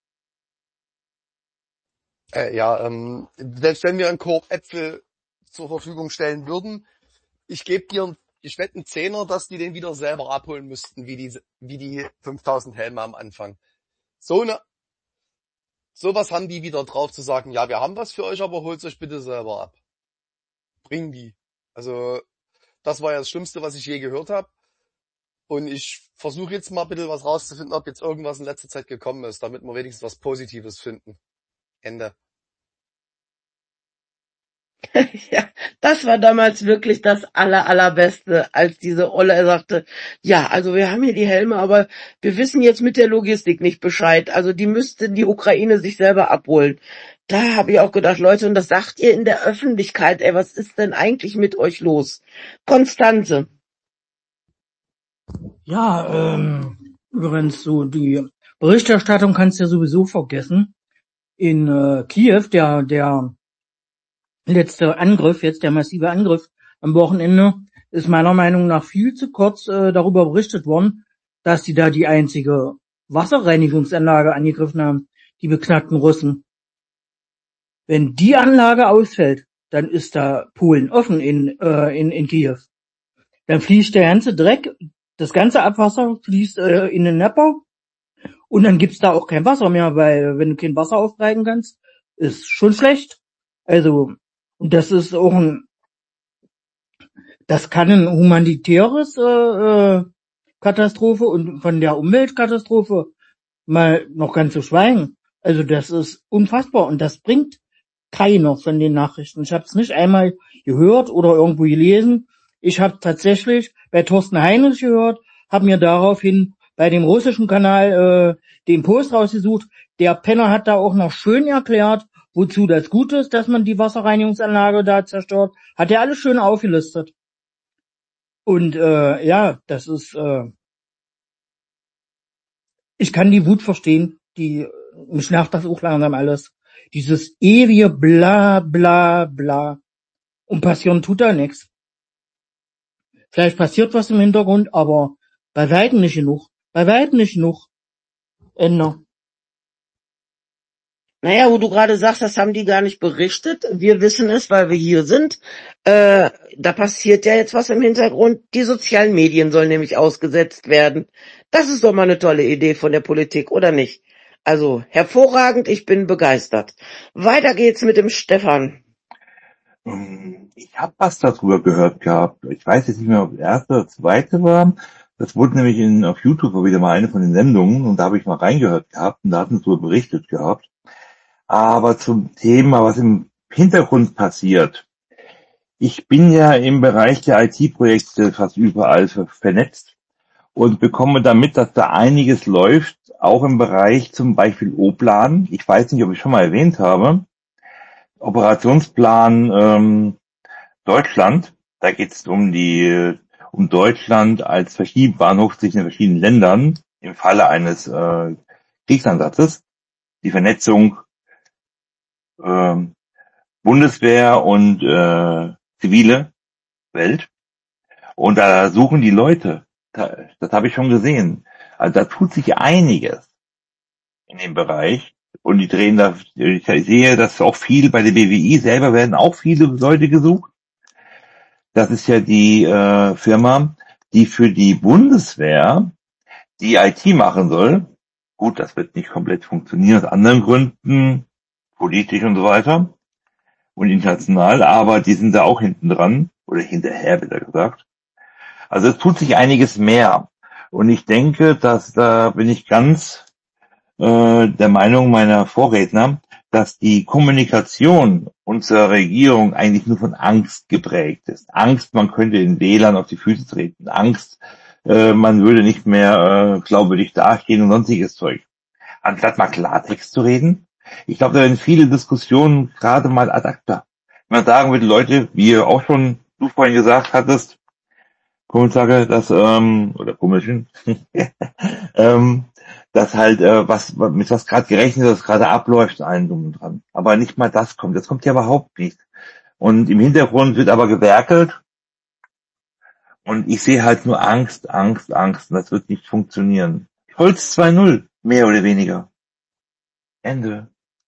Speaker 3: Äh, ja, ähm, selbst wenn wir einen Korb Äpfel zur Verfügung stellen würden, ich gebe dir, ich wette einen Zehner, dass die den wieder selber abholen müssten, wie die, wie die fünftausend Helme am Anfang. So eine, sowas haben die wieder drauf zu sagen, ja, wir haben was für euch, aber holt euch bitte selber ab. Bringen die. Also, das war ja das Schlimmste, was ich je gehört habe. Und ich versuche jetzt mal ein bisschen was rauszufinden, ob jetzt irgendwas in letzter Zeit gekommen ist, damit wir wenigstens was Positives finden. Ende.
Speaker 1: Ja, das war damals wirklich das aller, allerbeste, als diese Olle sagte, ja, also wir haben hier die Helme, aber wir wissen jetzt mit der Logistik nicht Bescheid. Also die müsste die Ukraine sich selber abholen. Da habe ich auch gedacht, Leute, und das sagt ihr in der Öffentlichkeit, ey, was ist denn eigentlich mit euch los? Konstanze.
Speaker 4: Ja, ähm, übrigens, so die Berichterstattung kannst du ja sowieso vergessen. In äh, Kiew, der der letzte Angriff, jetzt der massive Angriff am Wochenende, ist meiner Meinung nach viel zu kurz äh, darüber berichtet worden, dass die da die einzige Wasserreinigungsanlage angegriffen haben, die beknackten Russen. Wenn die Anlage ausfällt, dann ist da Polen offen in äh, in in Kiew. Dann fließt der ganze Dreck, das ganze Abwasser fließt äh, in den Dnepr und dann gibt's da auch kein Wasser mehr, weil wenn du kein Wasser aufbereiten kannst, ist schon schlecht. Also, und das ist auch ein, das kann ein humanitäres äh, äh, Katastrophe und von der Umweltkatastrophe mal noch ganz zu schweigen. Also das ist unfassbar und das bringt keiner von den Nachrichten. Ich habe es nicht einmal gehört oder irgendwo gelesen. Ich habe tatsächlich bei Thorsten Heinrich gehört, habe mir daraufhin bei dem russischen Kanal äh, den Post rausgesucht. Der Penner hat da auch noch schön erklärt, wozu das gut ist, dass man die Wasserreinigungsanlage da zerstört. Hat er alles schön aufgelistet. Und äh, ja, das ist, äh, ich kann die Wut verstehen, die, mich nervt das auch langsam alles. Dieses ewige bla bla bla. Und passieren tut da nichts. Vielleicht passiert was im Hintergrund, aber bei weitem nicht genug. Bei weitem nicht genug. Ende.
Speaker 1: Naja, wo du gerade sagst, das haben die gar nicht berichtet. Wir wissen es, weil wir hier sind. Äh, da passiert ja jetzt was im Hintergrund. Die sozialen Medien sollen nämlich ausgesetzt werden. Das ist doch mal eine tolle Idee von der Politik, oder nicht? Also hervorragend, ich bin begeistert. Weiter geht's mit dem Stefan.
Speaker 6: Ich habe was darüber gehört gehabt. Ich weiß jetzt nicht mehr, ob das erste oder zweite war. Das wurde nämlich in, auf YouTube wieder mal eine von den Sendungen und da habe ich mal reingehört gehabt und da hatten sie so berichtet gehabt. Aber zum Thema, was im Hintergrund passiert. Ich bin ja im Bereich der I T-Projekte fast überall vernetzt und bekomme damit, dass da einiges läuft, auch im Bereich zum Beispiel O-Plan. Ich weiß nicht, ob ich schon mal erwähnt habe. Operationsplan ähm, Deutschland. Da geht es um die um Deutschland als Verschiebbahnhof zwischen den verschiedenen Ländern im Falle eines äh, Kriegsansatzes. Die Vernetzung ähm, Bundeswehr und äh, zivile Welt. Und da suchen die Leute. Da, das habe ich schon gesehen. Also da tut sich einiges in dem Bereich. Und die drehen da, ich sehe, dass auch viel bei der B W I selber werden auch viele Leute gesucht. Das ist ja die äh, Firma, die für die Bundeswehr die I T machen soll. Gut, das wird nicht komplett funktionieren, aus anderen Gründen, politisch und so weiter und international, aber die sind da auch hinten dran, oder hinterher, besser gesagt. Also es tut sich einiges mehr. Und ich denke, dass da bin ich ganz äh, der Meinung meiner Vorredner, dass die Kommunikation unserer Regierung eigentlich nur von Angst geprägt ist. Angst, man könnte den Wählern auf die Füße treten. Angst, äh, man würde nicht mehr äh, glaubwürdig dastehen und sonstiges Zeug. Anstatt mal Klartext zu reden. Ich glaube, da werden viele Diskussionen gerade mal ad acta. Wenn man sagen würde, Leute, wie ihr auch schon du vorhin gesagt hattest, Kummelzacke, dass, ähm, oder Kummelchen, ähm, dass halt, äh, was, mit was gerade gerechnet ist, was gerade abläuft, allen drum und dran. Aber nicht mal das kommt. Das kommt ja überhaupt nicht. Und im Hintergrund wird aber gewerkelt. Und ich sehe halt nur Angst, Angst, Angst. Und das wird nicht funktionieren. Holz zwei null, mehr oder weniger. Ende.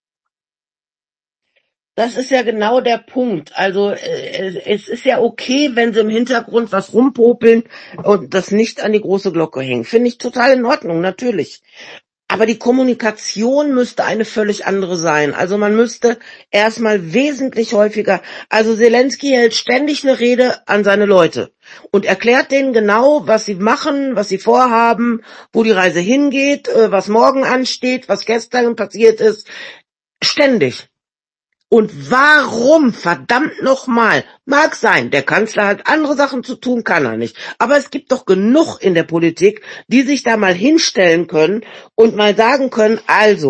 Speaker 1: Das ist ja genau der Punkt. Also äh, es ist ja okay, wenn sie im Hintergrund was rumpopeln und das nicht an die große Glocke hängen. Finde ich total in Ordnung, natürlich. Aber die Kommunikation müsste eine völlig andere sein. Also man müsste erstmal wesentlich häufiger, also Zelensky hält ständig eine Rede an seine Leute und erklärt denen genau, was sie machen, was sie vorhaben, wo die Reise hingeht, was morgen ansteht, was gestern passiert ist. Ständig. Und warum, verdammt nochmal, mag sein, der Kanzler hat andere Sachen zu tun, kann er nicht. Aber es gibt doch genug in der Politik, die sich da mal hinstellen können und mal sagen können, also,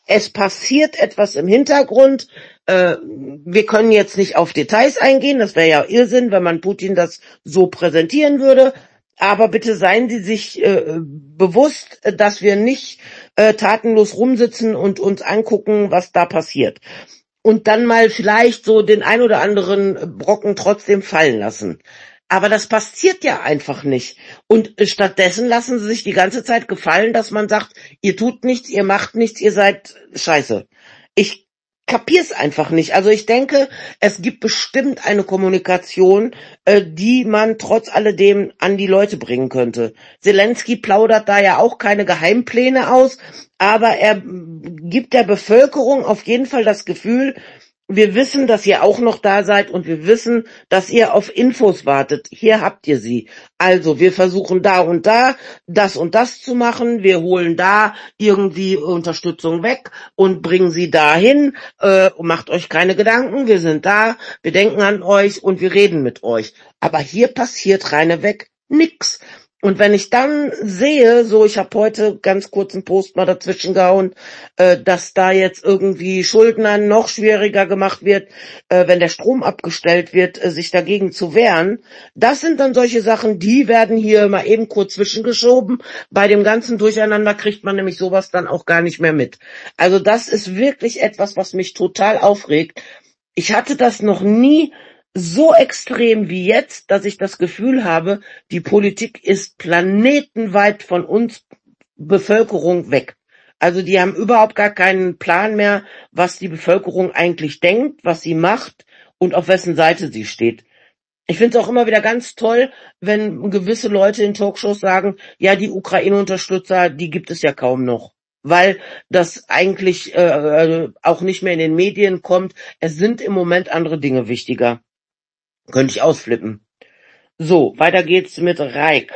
Speaker 1: es passiert etwas im Hintergrund. Äh, wir können jetzt nicht auf Details eingehen, das wäre ja Irrsinn, wenn man Putin das so präsentieren würde. Aber bitte seien Sie sich äh, bewusst, dass wir nicht äh, tatenlos rumsitzen und uns angucken, was da passiert. Und dann mal vielleicht so den ein oder anderen Brocken trotzdem fallen lassen. Aber das passiert ja einfach nicht. Und stattdessen lassen sie sich die ganze Zeit gefallen, dass man sagt, ihr tut nichts, ihr macht nichts, ihr seid scheiße. Ich kapier's einfach nicht. Also ich denke, es gibt bestimmt eine Kommunikation, äh, die man trotz alledem an die Leute bringen könnte. Zelensky plaudert da ja auch keine Geheimpläne aus, aber er gibt der Bevölkerung auf jeden Fall das Gefühl, wir wissen, dass ihr auch noch da seid und wir wissen, dass ihr auf Infos wartet. Hier habt ihr sie. Also, wir versuchen da und da das und das zu machen. Wir holen da irgendwie Unterstützung weg und bringen sie dahin. Äh, macht euch keine Gedanken. Wir sind da. Wir denken an euch und wir reden mit euch. Aber hier passiert reineweg nix. Und wenn ich dann sehe, so ich habe heute ganz kurz einen Post mal dazwischen gehauen, äh, dass da jetzt irgendwie Schuldnern noch schwieriger gemacht wird, äh, wenn der Strom abgestellt wird, äh, sich dagegen zu wehren, das sind dann solche Sachen, die werden hier mal eben kurz zwischengeschoben. Bei dem ganzen Durcheinander kriegt man nämlich sowas dann auch gar nicht mehr mit. Also das ist wirklich etwas, was mich total aufregt. Ich hatte das noch nie so extrem wie jetzt, dass ich das Gefühl habe, die Politik ist planetenweit von uns Bevölkerung weg. Also die haben überhaupt gar keinen Plan mehr, was die Bevölkerung eigentlich denkt, was sie macht und auf wessen Seite sie steht. Ich finde es auch immer wieder ganz toll, wenn gewisse Leute in Talkshows sagen, ja, die Ukraine-Unterstützer, die gibt es ja kaum noch. Weil das eigentlich äh, auch nicht mehr in den Medien kommt. Es sind im Moment andere Dinge wichtiger. Könnte ich ausflippen. So, weiter geht's mit Reik.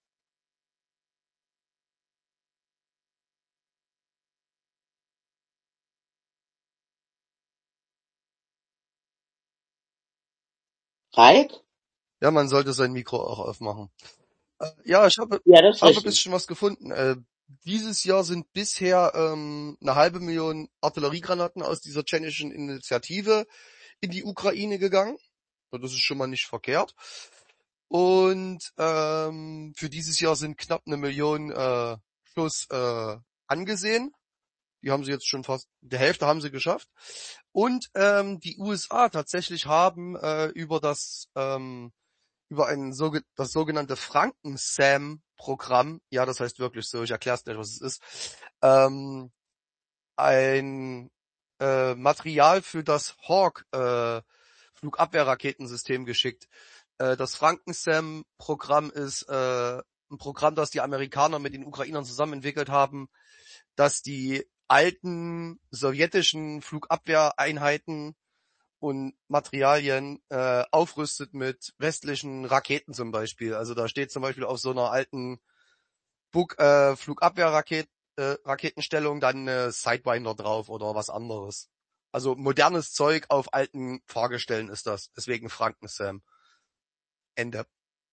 Speaker 1: Reik?
Speaker 3: Ja, man sollte sein Mikro auch aufmachen. Äh, ja, ich habe
Speaker 1: Ja, das ist
Speaker 3: habe ein
Speaker 1: richtig.
Speaker 3: bisschen was gefunden. Äh, dieses Jahr sind bisher ähm, eine halbe Million Artilleriegranaten aus dieser tschechischen Initiative in die Ukraine gegangen. So, das ist schon mal nicht verkehrt. Und ähm, für dieses Jahr sind knapp eine Million äh, Schuss äh, angesehen. Die haben sie jetzt schon fast, die Hälfte haben sie geschafft. Und ähm, die U S A tatsächlich haben äh, über das ähm, über ein das sogenannte Franken-SAM-Programm, ja, das heißt wirklich so, ich erkläre es gleich, was es ist, ähm, ein äh, Material für das Hawk äh, Flugabwehrraketensystem geschickt. Äh, das Franken-SAM-Programm ist äh, ein Programm, das die Amerikaner mit den Ukrainern zusammen entwickelt haben, dass die alten sowjetischen Flugabwehreinheiten und Materialien äh, aufrüstet mit westlichen Raketen zum Beispiel. Also da steht zum Beispiel auf so einer alten Bug, äh, Flugabwehrraket äh, Raketenstellung dann äh, Sidewinder drauf oder was anderes. Also modernes Zeug auf alten Fahrgestellen ist das. Deswegen Franken-Sam. Ende.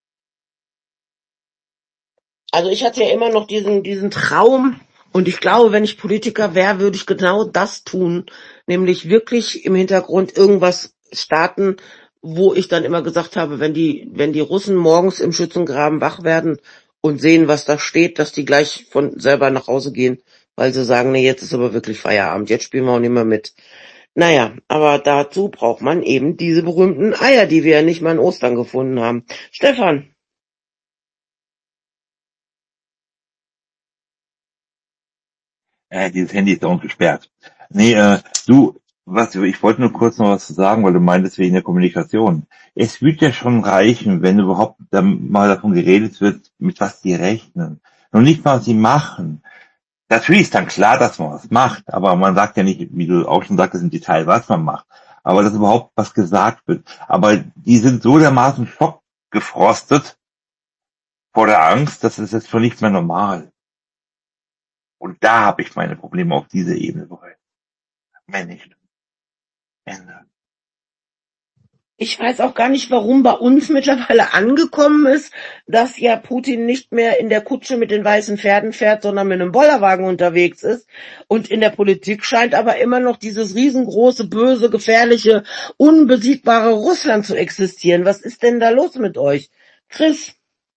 Speaker 1: Also ich hatte ja immer noch diesen diesen Traum und ich glaube, wenn ich Politiker wäre, würde ich genau das tun, nämlich wirklich im Hintergrund irgendwas starten, wo ich dann immer gesagt habe, wenn die wenn die Russen morgens im Schützengraben wach werden und sehen, was da steht, dass die gleich von selber nach Hause gehen, weil sie sagen, nee, jetzt ist aber wirklich Feierabend, jetzt spielen wir auch nicht mehr mit. Naja, aber dazu braucht man eben diese berühmten Eier, die wir ja nicht mal in Ostern gefunden haben. Stefan.
Speaker 6: Äh, dieses Handy ist auch gesperrt. Nee, äh, du, was, ich wollte nur kurz noch was sagen, weil du meintest wegen der Kommunikation. Es wird ja schon reichen, wenn überhaupt dann mal davon geredet wird, mit was die rechnen. Noch nicht mal, was sie machen. Natürlich ist dann klar, dass man was macht, aber man sagt ja nicht, wie du auch schon sagtest, im Detail, was man macht. Aber dass überhaupt was gesagt wird. Aber die sind so dermaßen schockgefrostet vor der Angst, dass es jetzt für nichts mehr normal. Und da habe ich meine Probleme auf dieser Ebene bereits. Mehr nicht. Ende.
Speaker 1: Ich weiß auch gar nicht, warum bei uns mittlerweile angekommen ist, dass ja Putin nicht mehr in der Kutsche mit den weißen Pferden fährt, sondern mit einem Bollerwagen unterwegs ist. Und in der Politik scheint aber immer noch dieses riesengroße, böse, gefährliche, unbesiegbare Russland zu existieren. Was ist denn da los mit euch? Chris?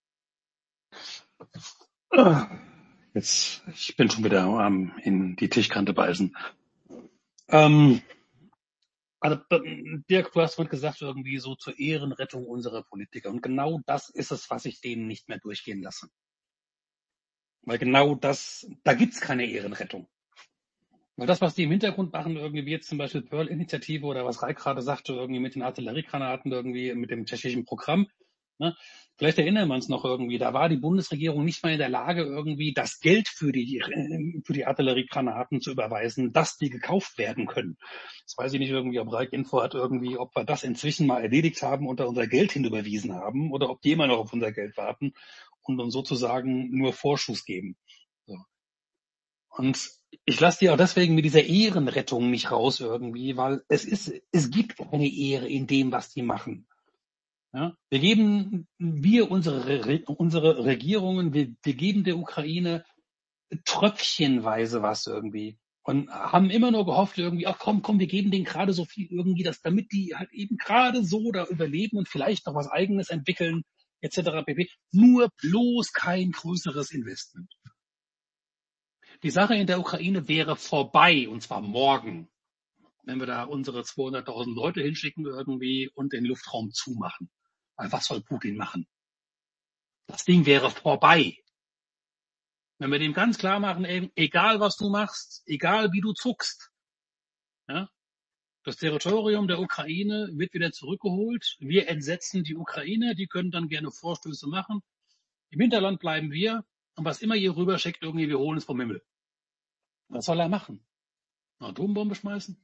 Speaker 5: Jetzt, ich bin schon wieder am ähm, in die Tischkante beißen. Ähm, also, Dirk, du hast vorhin gesagt, irgendwie so zur Ehrenrettung unserer Politiker. Und genau das ist es, was ich denen nicht mehr durchgehen lasse. Weil genau das, da gibt's keine Ehrenrettung. Weil das, was die im Hintergrund machen, irgendwie wie jetzt zum Beispiel Pearl-Initiative oder was Reik gerade sagte, irgendwie mit den Artilleriegranaten, irgendwie mit dem tschechischen Programm, ne? Vielleicht erinnern wir uns noch irgendwie, da war die Bundesregierung nicht mal in der Lage, irgendwie das Geld für die, für die Artilleriegranaten zu überweisen, dass die gekauft werden können. Das weiß ich nicht irgendwie, ob Reik Info hat irgendwie, ob wir das inzwischen mal erledigt haben und da unser Geld hinüberwiesen haben oder ob die immer noch auf unser Geld warten und uns sozusagen nur Vorschuss geben. So. Und ich lasse die auch deswegen mit dieser Ehrenrettung nicht raus irgendwie, weil es ist, es gibt keine Ehre in dem, was die machen. Ja? Wir geben, wir, unsere, unsere Regierungen, wir, wir geben der Ukraine tröpfchenweise was irgendwie und haben immer nur gehofft irgendwie, ach komm, komm, wir geben denen gerade so viel irgendwie, dass damit die halt eben gerade so da überleben und vielleicht noch was Eigenes entwickeln, et cetera pp. Nur bloß kein größeres Investment. Die Sache in der Ukraine wäre vorbei, und zwar morgen, wenn wir da unsere zweihunderttausend Leute hinschicken irgendwie und den Luftraum zumachen. Weil was soll Putin machen? Das Ding wäre vorbei. Wenn wir dem ganz klar machen, ey, egal was du machst, egal wie du zuckst, ja, das Territorium der Ukraine wird wieder zurückgeholt. Wir entsetzen die Ukraine, die können dann gerne Vorstöße machen. Im Hinterland bleiben wir und was immer ihr rüber schickt, irgendwie, wir holen es vom Himmel. Was soll er machen? Eine Atombombe schmeißen?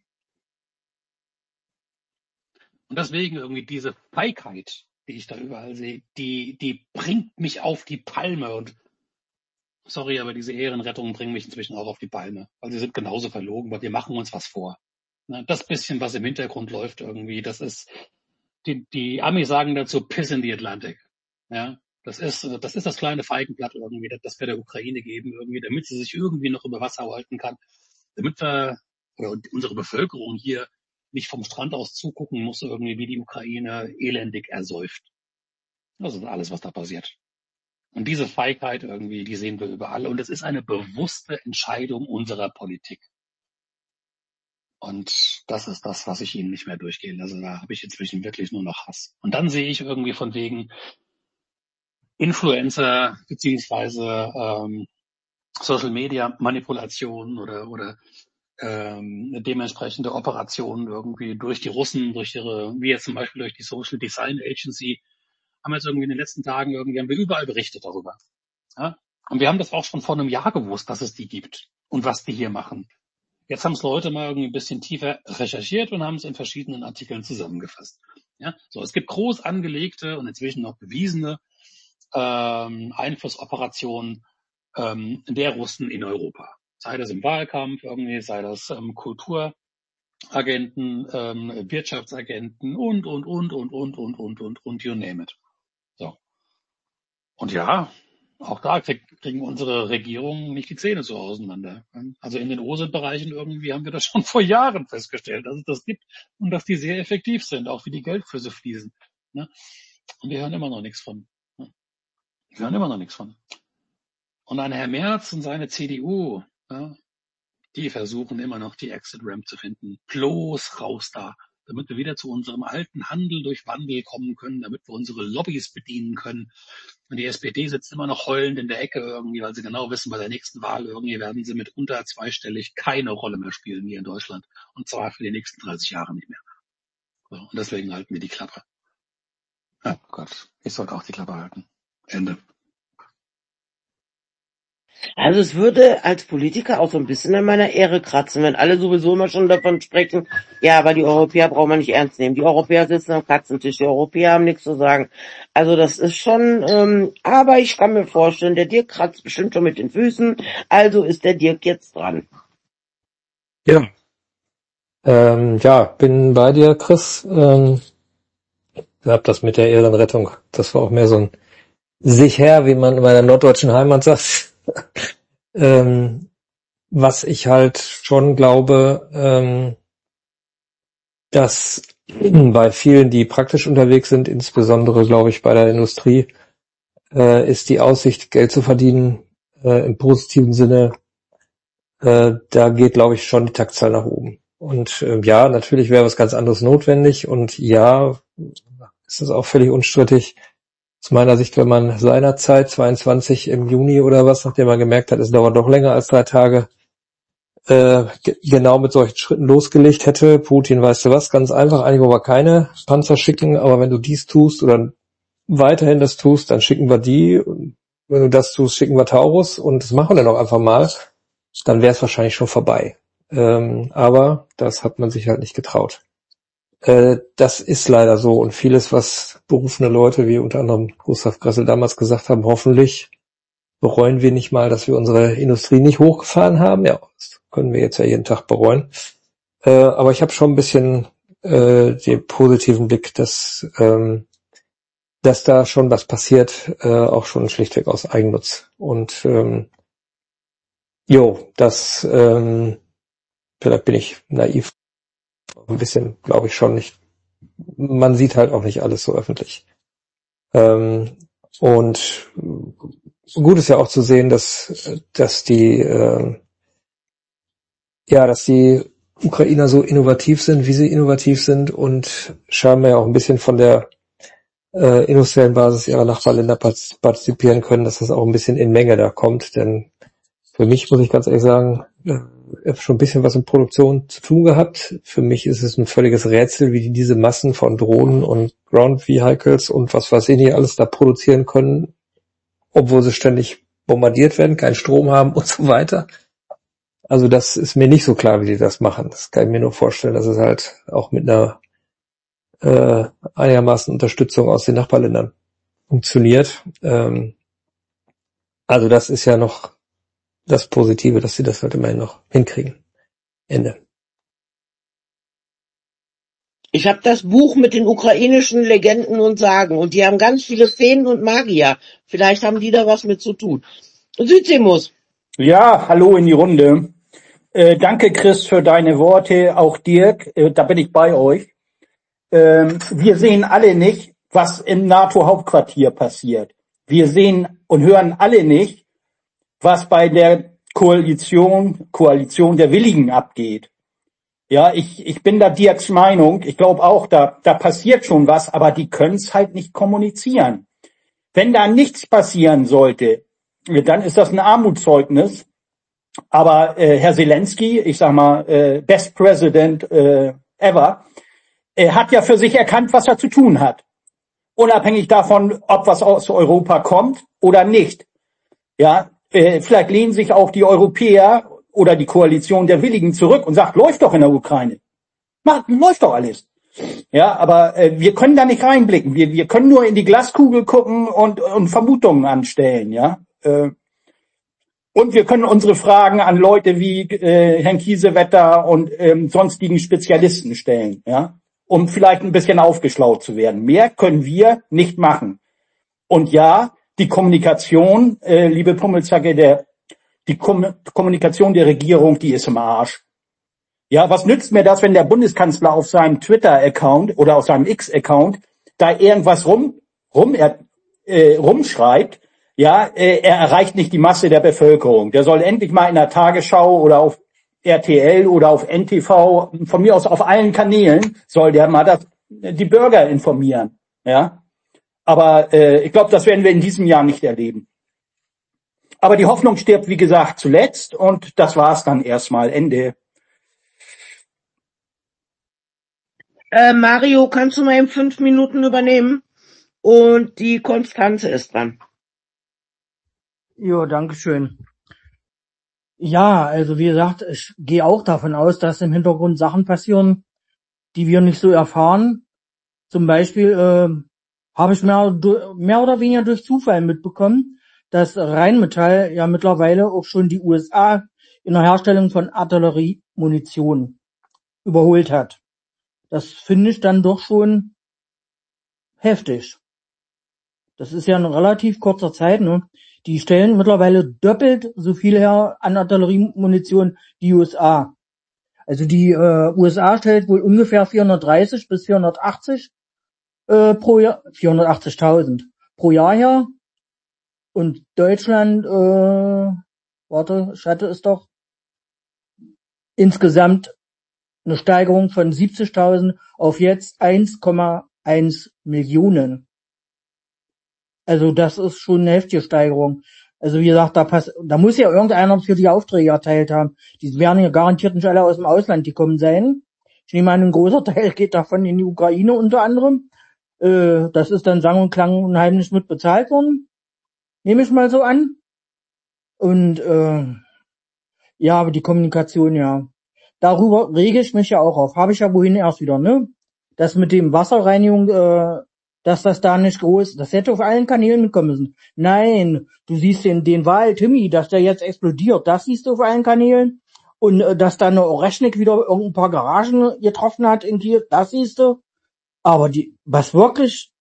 Speaker 5: Und deswegen irgendwie diese Feigheit, die ich da überall sehe, die, die bringt mich auf die Palme. Und sorry, aber diese Ehrenrettungen bringen mich inzwischen auch auf die Palme, weil sie sind genauso verlogen, weil wir machen uns was vor. Das bisschen, was im Hintergrund läuft irgendwie, das ist, die, die Amis sagen dazu, piss in the Atlantic. Ja, das ist, das ist das kleine Feigenblatt irgendwie, das wir der Ukraine geben irgendwie, damit sie sich irgendwie noch über Wasser halten kann, damit wir, oder unsere Bevölkerung hier nicht vom Strand aus zugucken muss, irgendwie wie die Ukraine elendig ersäuft. Das ist alles, was da passiert. Und diese Feigheit irgendwie, die sehen wir überall. Und es ist eine bewusste Entscheidung unserer Politik. Und das ist das, was ich ihnen nicht mehr durchgehen lasse. Da habe ich inzwischen wirklich nur noch Hass. Und dann sehe ich irgendwie von wegen Influencer beziehungsweise ähm, Social Media Manipulationen oder oder ähm, dementsprechende Operationen irgendwie durch die Russen, durch ihre, wie jetzt zum Beispiel durch die Social Design Agency, haben wir jetzt irgendwie in den letzten Tagen irgendwie haben wir überall berichtet darüber. Ja? Und wir haben das auch schon vor einem Jahr gewusst, dass es die gibt und was die hier machen. Jetzt haben es Leute mal irgendwie ein bisschen tiefer recherchiert und haben es in verschiedenen Artikeln zusammengefasst. Ja, so, es gibt groß angelegte und inzwischen noch bewiesene ähm, Einflussoperationen ähm, der Russen in Europa. Sei das im Wahlkampf irgendwie, sei das ähm, Kulturagenten, ähm, Wirtschaftsagenten und, und, und, und, und, und, und, und, und, you name it. So. Und ja, auch da kriegen unsere Regierungen nicht die Zähne so auseinander. Also in den O S I-Bereichen irgendwie haben wir das schon vor Jahren festgestellt, dass es das gibt und dass die sehr effektiv sind, auch wie die Geldflüsse fließen. Und wir hören immer noch nichts von. Wir hören immer noch nichts von. Und ein Herr Merz und seine C D U, die versuchen immer noch die Exit-Ramp zu finden. Bloß raus da, damit wir wieder zu unserem alten Handel durch Wandel kommen können, damit wir unsere Lobbys bedienen können. Und die S P D sitzt immer noch heulend in der Ecke irgendwie, weil sie genau wissen, bei der nächsten Wahl irgendwie werden sie mit unter zweistellig keine Rolle mehr spielen hier in Deutschland. Und zwar für die nächsten dreißig Jahre nicht mehr. So, und deswegen halten wir die Klappe. Oh Gott, ich sollte auch die Klappe halten. Ende.
Speaker 1: Also es würde als Politiker auch so ein bisschen an meiner Ehre kratzen, wenn alle sowieso immer schon davon sprechen, ja, aber die Europäer brauchen wir nicht ernst nehmen. Die Europäer sitzen am Katzentisch, die Europäer haben nichts zu sagen. Also das ist schon, ähm, aber ich kann mir vorstellen, der Dirk kratzt bestimmt schon mit den Füßen, also ist der Dirk jetzt dran.
Speaker 2: Ja. Ähm, ja, bin bei dir, Chris. Ähm, habe das mit der Ehrenrettung, das war auch mehr so ein sicher, wie man in meiner norddeutschen Heimat sagt. ähm, was ich halt schon glaube, ähm, dass bei vielen, die praktisch unterwegs sind, insbesondere glaube ich bei der Industrie, äh, ist die Aussicht, Geld zu verdienen, äh, im positiven Sinne, äh, da geht, glaube ich, schon die Taktzahl nach oben. Und äh, ja, natürlich wäre was ganz anderes notwendig und ja, ist das auch völlig unstrittig. Aus meiner Sicht, wenn man seinerzeit zweiundzwanzig im Juni oder was, nachdem man gemerkt hat, es dauert doch länger als drei Tage, äh, ge- genau mit solchen Schritten losgelegt hätte, Putin, weißt du was, ganz einfach, eigentlich wollen wir keine Panzer schicken, aber wenn du dies tust oder weiterhin das tust, dann schicken wir die. Und wenn du das tust, schicken wir Taurus und das machen wir dann auch einfach mal, dann wäre es wahrscheinlich schon vorbei. Ähm, aber das hat man sich halt nicht getraut. Äh, das ist leider so und vieles, was berufene Leute wie unter anderem Gustav Gressel damals gesagt haben, hoffentlich bereuen wir nicht mal, dass wir unsere Industrie nicht hochgefahren haben. Ja, das können wir jetzt ja jeden Tag bereuen. Äh, aber ich habe schon ein bisschen äh, den positiven Blick, dass ähm, dass da schon was passiert, äh, auch schon schlichtweg aus Eigennutz. Und ähm, jo, das ähm, vielleicht bin ich naiv, ein bisschen glaube ich schon nicht. Man sieht halt auch nicht alles so öffentlich. Ähm, und gut ist ja auch zu sehen, dass dass die äh, ja, dass die Ukrainer so innovativ sind, wie sie innovativ sind und scheinbar ja auch ein bisschen von der äh, industriellen Basis ihrer Nachbarländer partizipieren können, dass das auch ein bisschen in Menge da kommt. Denn für mich, muss ich ganz ehrlich sagen, äh, ich habe schon ein bisschen was mit Produktion zu tun gehabt. Für mich ist es ein völliges Rätsel, wie die diese Massen von Drohnen und Ground Vehicles und was weiß ich nicht alles da produzieren können, obwohl sie ständig bombardiert werden, keinen Strom haben und so weiter. Also das ist mir nicht so klar, wie die das machen. Das kann ich mir nur vorstellen, dass es halt auch mit einer äh, einigermaßen Unterstützung aus den Nachbarländern funktioniert. Ähm, also das ist ja noch das Positive, dass sie das halt immerhin noch hinkriegen. Ende.
Speaker 1: Ich habe das Buch mit den ukrainischen Legenden und Sagen und die haben ganz viele Feen und Magier. Vielleicht haben die da was mit zu tun. Südseemus.
Speaker 8: Ja, hallo in die Runde. Äh, danke, Chris, für deine Worte. Auch Dirk, äh, da bin ich bei euch. Ähm, wir sehen alle nicht, was im NATO-Hauptquartier passiert. Wir sehen und hören alle nicht, was bei der Koalition, Koalition der Willigen abgeht. Ja, ich, ich bin da Dirks Meinung. Ich glaube auch, da, da passiert schon was, aber die können es halt nicht kommunizieren. Wenn da nichts passieren sollte, dann ist das ein Armutszeugnis. Aber äh, Herr Zelensky, ich sag mal, äh, Best President äh, ever, er hat ja für sich erkannt, was er zu tun hat. Unabhängig davon, ob was aus Europa kommt oder nicht. Ja, äh, vielleicht lehnen sich auch die Europäer oder die Koalition der Willigen zurück und sagt, läuft doch in der Ukraine. Macht, läuft doch alles. Ja, aber äh, wir können da nicht reinblicken. Wir, wir können nur in die Glaskugel gucken und, und Vermutungen anstellen, ja. Äh, und wir können unsere Fragen an Leute wie äh, Herrn Kiesewetter und ähm, sonstigen Spezialisten stellen, ja, um vielleicht ein bisschen aufgeschlaut zu werden. Mehr können wir nicht machen. Und ja, die Kommunikation, äh, liebe Pummelzacke, der die Kom- Kommunikation der Regierung, die ist im Arsch. Ja, was nützt mir das, wenn der Bundeskanzler auf seinem Twitter-Account oder auf seinem X-Account da irgendwas rum, rum, äh, rumschreibt? Ja, äh, er erreicht nicht die Masse der Bevölkerung. Der soll endlich mal in der Tagesschau oder auf R T L oder auf N T V, von mir aus auf allen Kanälen, soll der mal das, die Bürger informieren. Ja, aber äh, ich glaube, das werden wir in diesem Jahr nicht erleben. Aber die Hoffnung stirbt, wie gesagt, zuletzt und das war's dann erstmal. Ende.
Speaker 1: Äh, Mario, kannst du mal in fünf Minuten übernehmen? Und die Konstanze ist dran.
Speaker 4: Ja, danke schön. Ja, also wie gesagt, ich gehe auch davon aus, dass im Hintergrund Sachen passieren, die wir nicht so erfahren. Zum Beispiel äh, habe ich mehr, mehr oder weniger durch Zufall mitbekommen, dass Rheinmetall ja mittlerweile auch schon die U S A in der Herstellung von Artilleriemunition überholt hat. Das finde ich dann doch schon heftig. Das ist ja in relativ kurzer Zeit, ne? Die stellen mittlerweile doppelt so viel her an Artilleriemunition die U S A. Also die äh, U S A stellt wohl ungefähr vierhundertdreißig bis vierhundertachtzig äh, pro Jahr, vierhundertachtzigtausend pro Jahr her. Und Deutschland, äh, warte, ich hatte es doch, insgesamt eine Steigerung von siebzigtausend auf jetzt eins Komma eins Millionen. Also das ist schon eine heftige Steigerung. Also wie gesagt, da pass, da muss ja irgendeiner für die Aufträge erteilt haben. Die werden ja garantiert nicht alle aus dem Ausland gekommen sein. Ich nehme an, ein großer Teil geht davon in die Ukraine unter anderem. Äh, das ist dann sang- und klang und heimlich mit bezahlt worden. Nehme ich mal so an. Und äh, ja, aber die Kommunikation, ja. Darüber rege ich mich ja auch auf. Habe ich ja wohin erst wieder, ne? Das mit dem Wasserreinigung, äh, dass das da nicht groß, das hätte auf allen Kanälen mitkommen müssen. Nein, du siehst den, den Wal, Timmy, dass der jetzt explodiert, das siehst du auf allen Kanälen. Und äh, dass da eine Orechnik wieder irgendein paar Garagen getroffen hat in Kiew, das siehst du. Aber die, was wirklich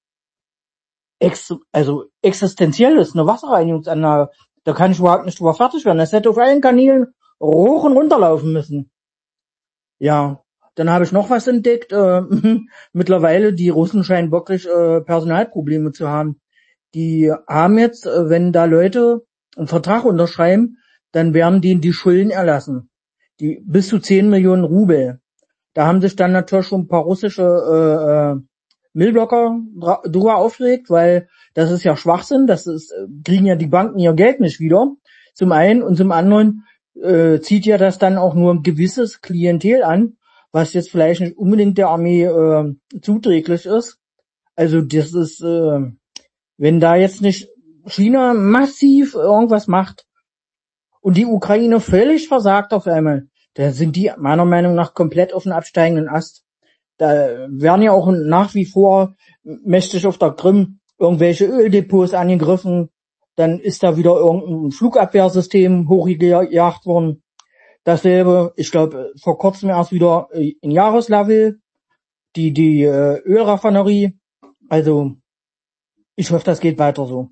Speaker 4: ex, also existenziell ist, eine Wasserreinigungsanlage, da kann ich überhaupt nicht drüber fertig werden. Das hätte auf allen Kanälen hoch und runter laufen müssen. Ja, dann habe ich noch was entdeckt. Äh, mittlerweile, die Russen scheinen wirklich äh, Personalprobleme zu haben. Die haben jetzt, äh, wenn da Leute einen Vertrag unterschreiben, dann werden denen die Schulden erlassen. Die bis zu zehn Millionen Rubel. Da haben sich dann natürlich schon ein paar russische äh, äh, Millblocker dra- drüber aufgeregt, weil das ist ja Schwachsinn. Das ist, äh, kriegen ja die Banken ihr Geld nicht wieder. Zum einen und zum anderen äh, zieht ja das dann auch nur ein gewisses Klientel an, was jetzt vielleicht nicht unbedingt der Armee äh, zuträglich ist. Also das ist, äh, wenn da jetzt nicht China massiv irgendwas macht und die Ukraine völlig versagt auf einmal, da sind die meiner Meinung nach komplett auf den absteigenden Ast. Da werden ja auch nach wie vor mächtig auf der Krim irgendwelche Öldepots angegriffen. Dann ist da wieder irgendein Flugabwehrsystem hochgejagt worden. Dasselbe, ich glaube, vor kurzem erst wieder in Jaroslavl, die, die äh, Ölraffinerie. Also, ich hoffe, das geht weiter so.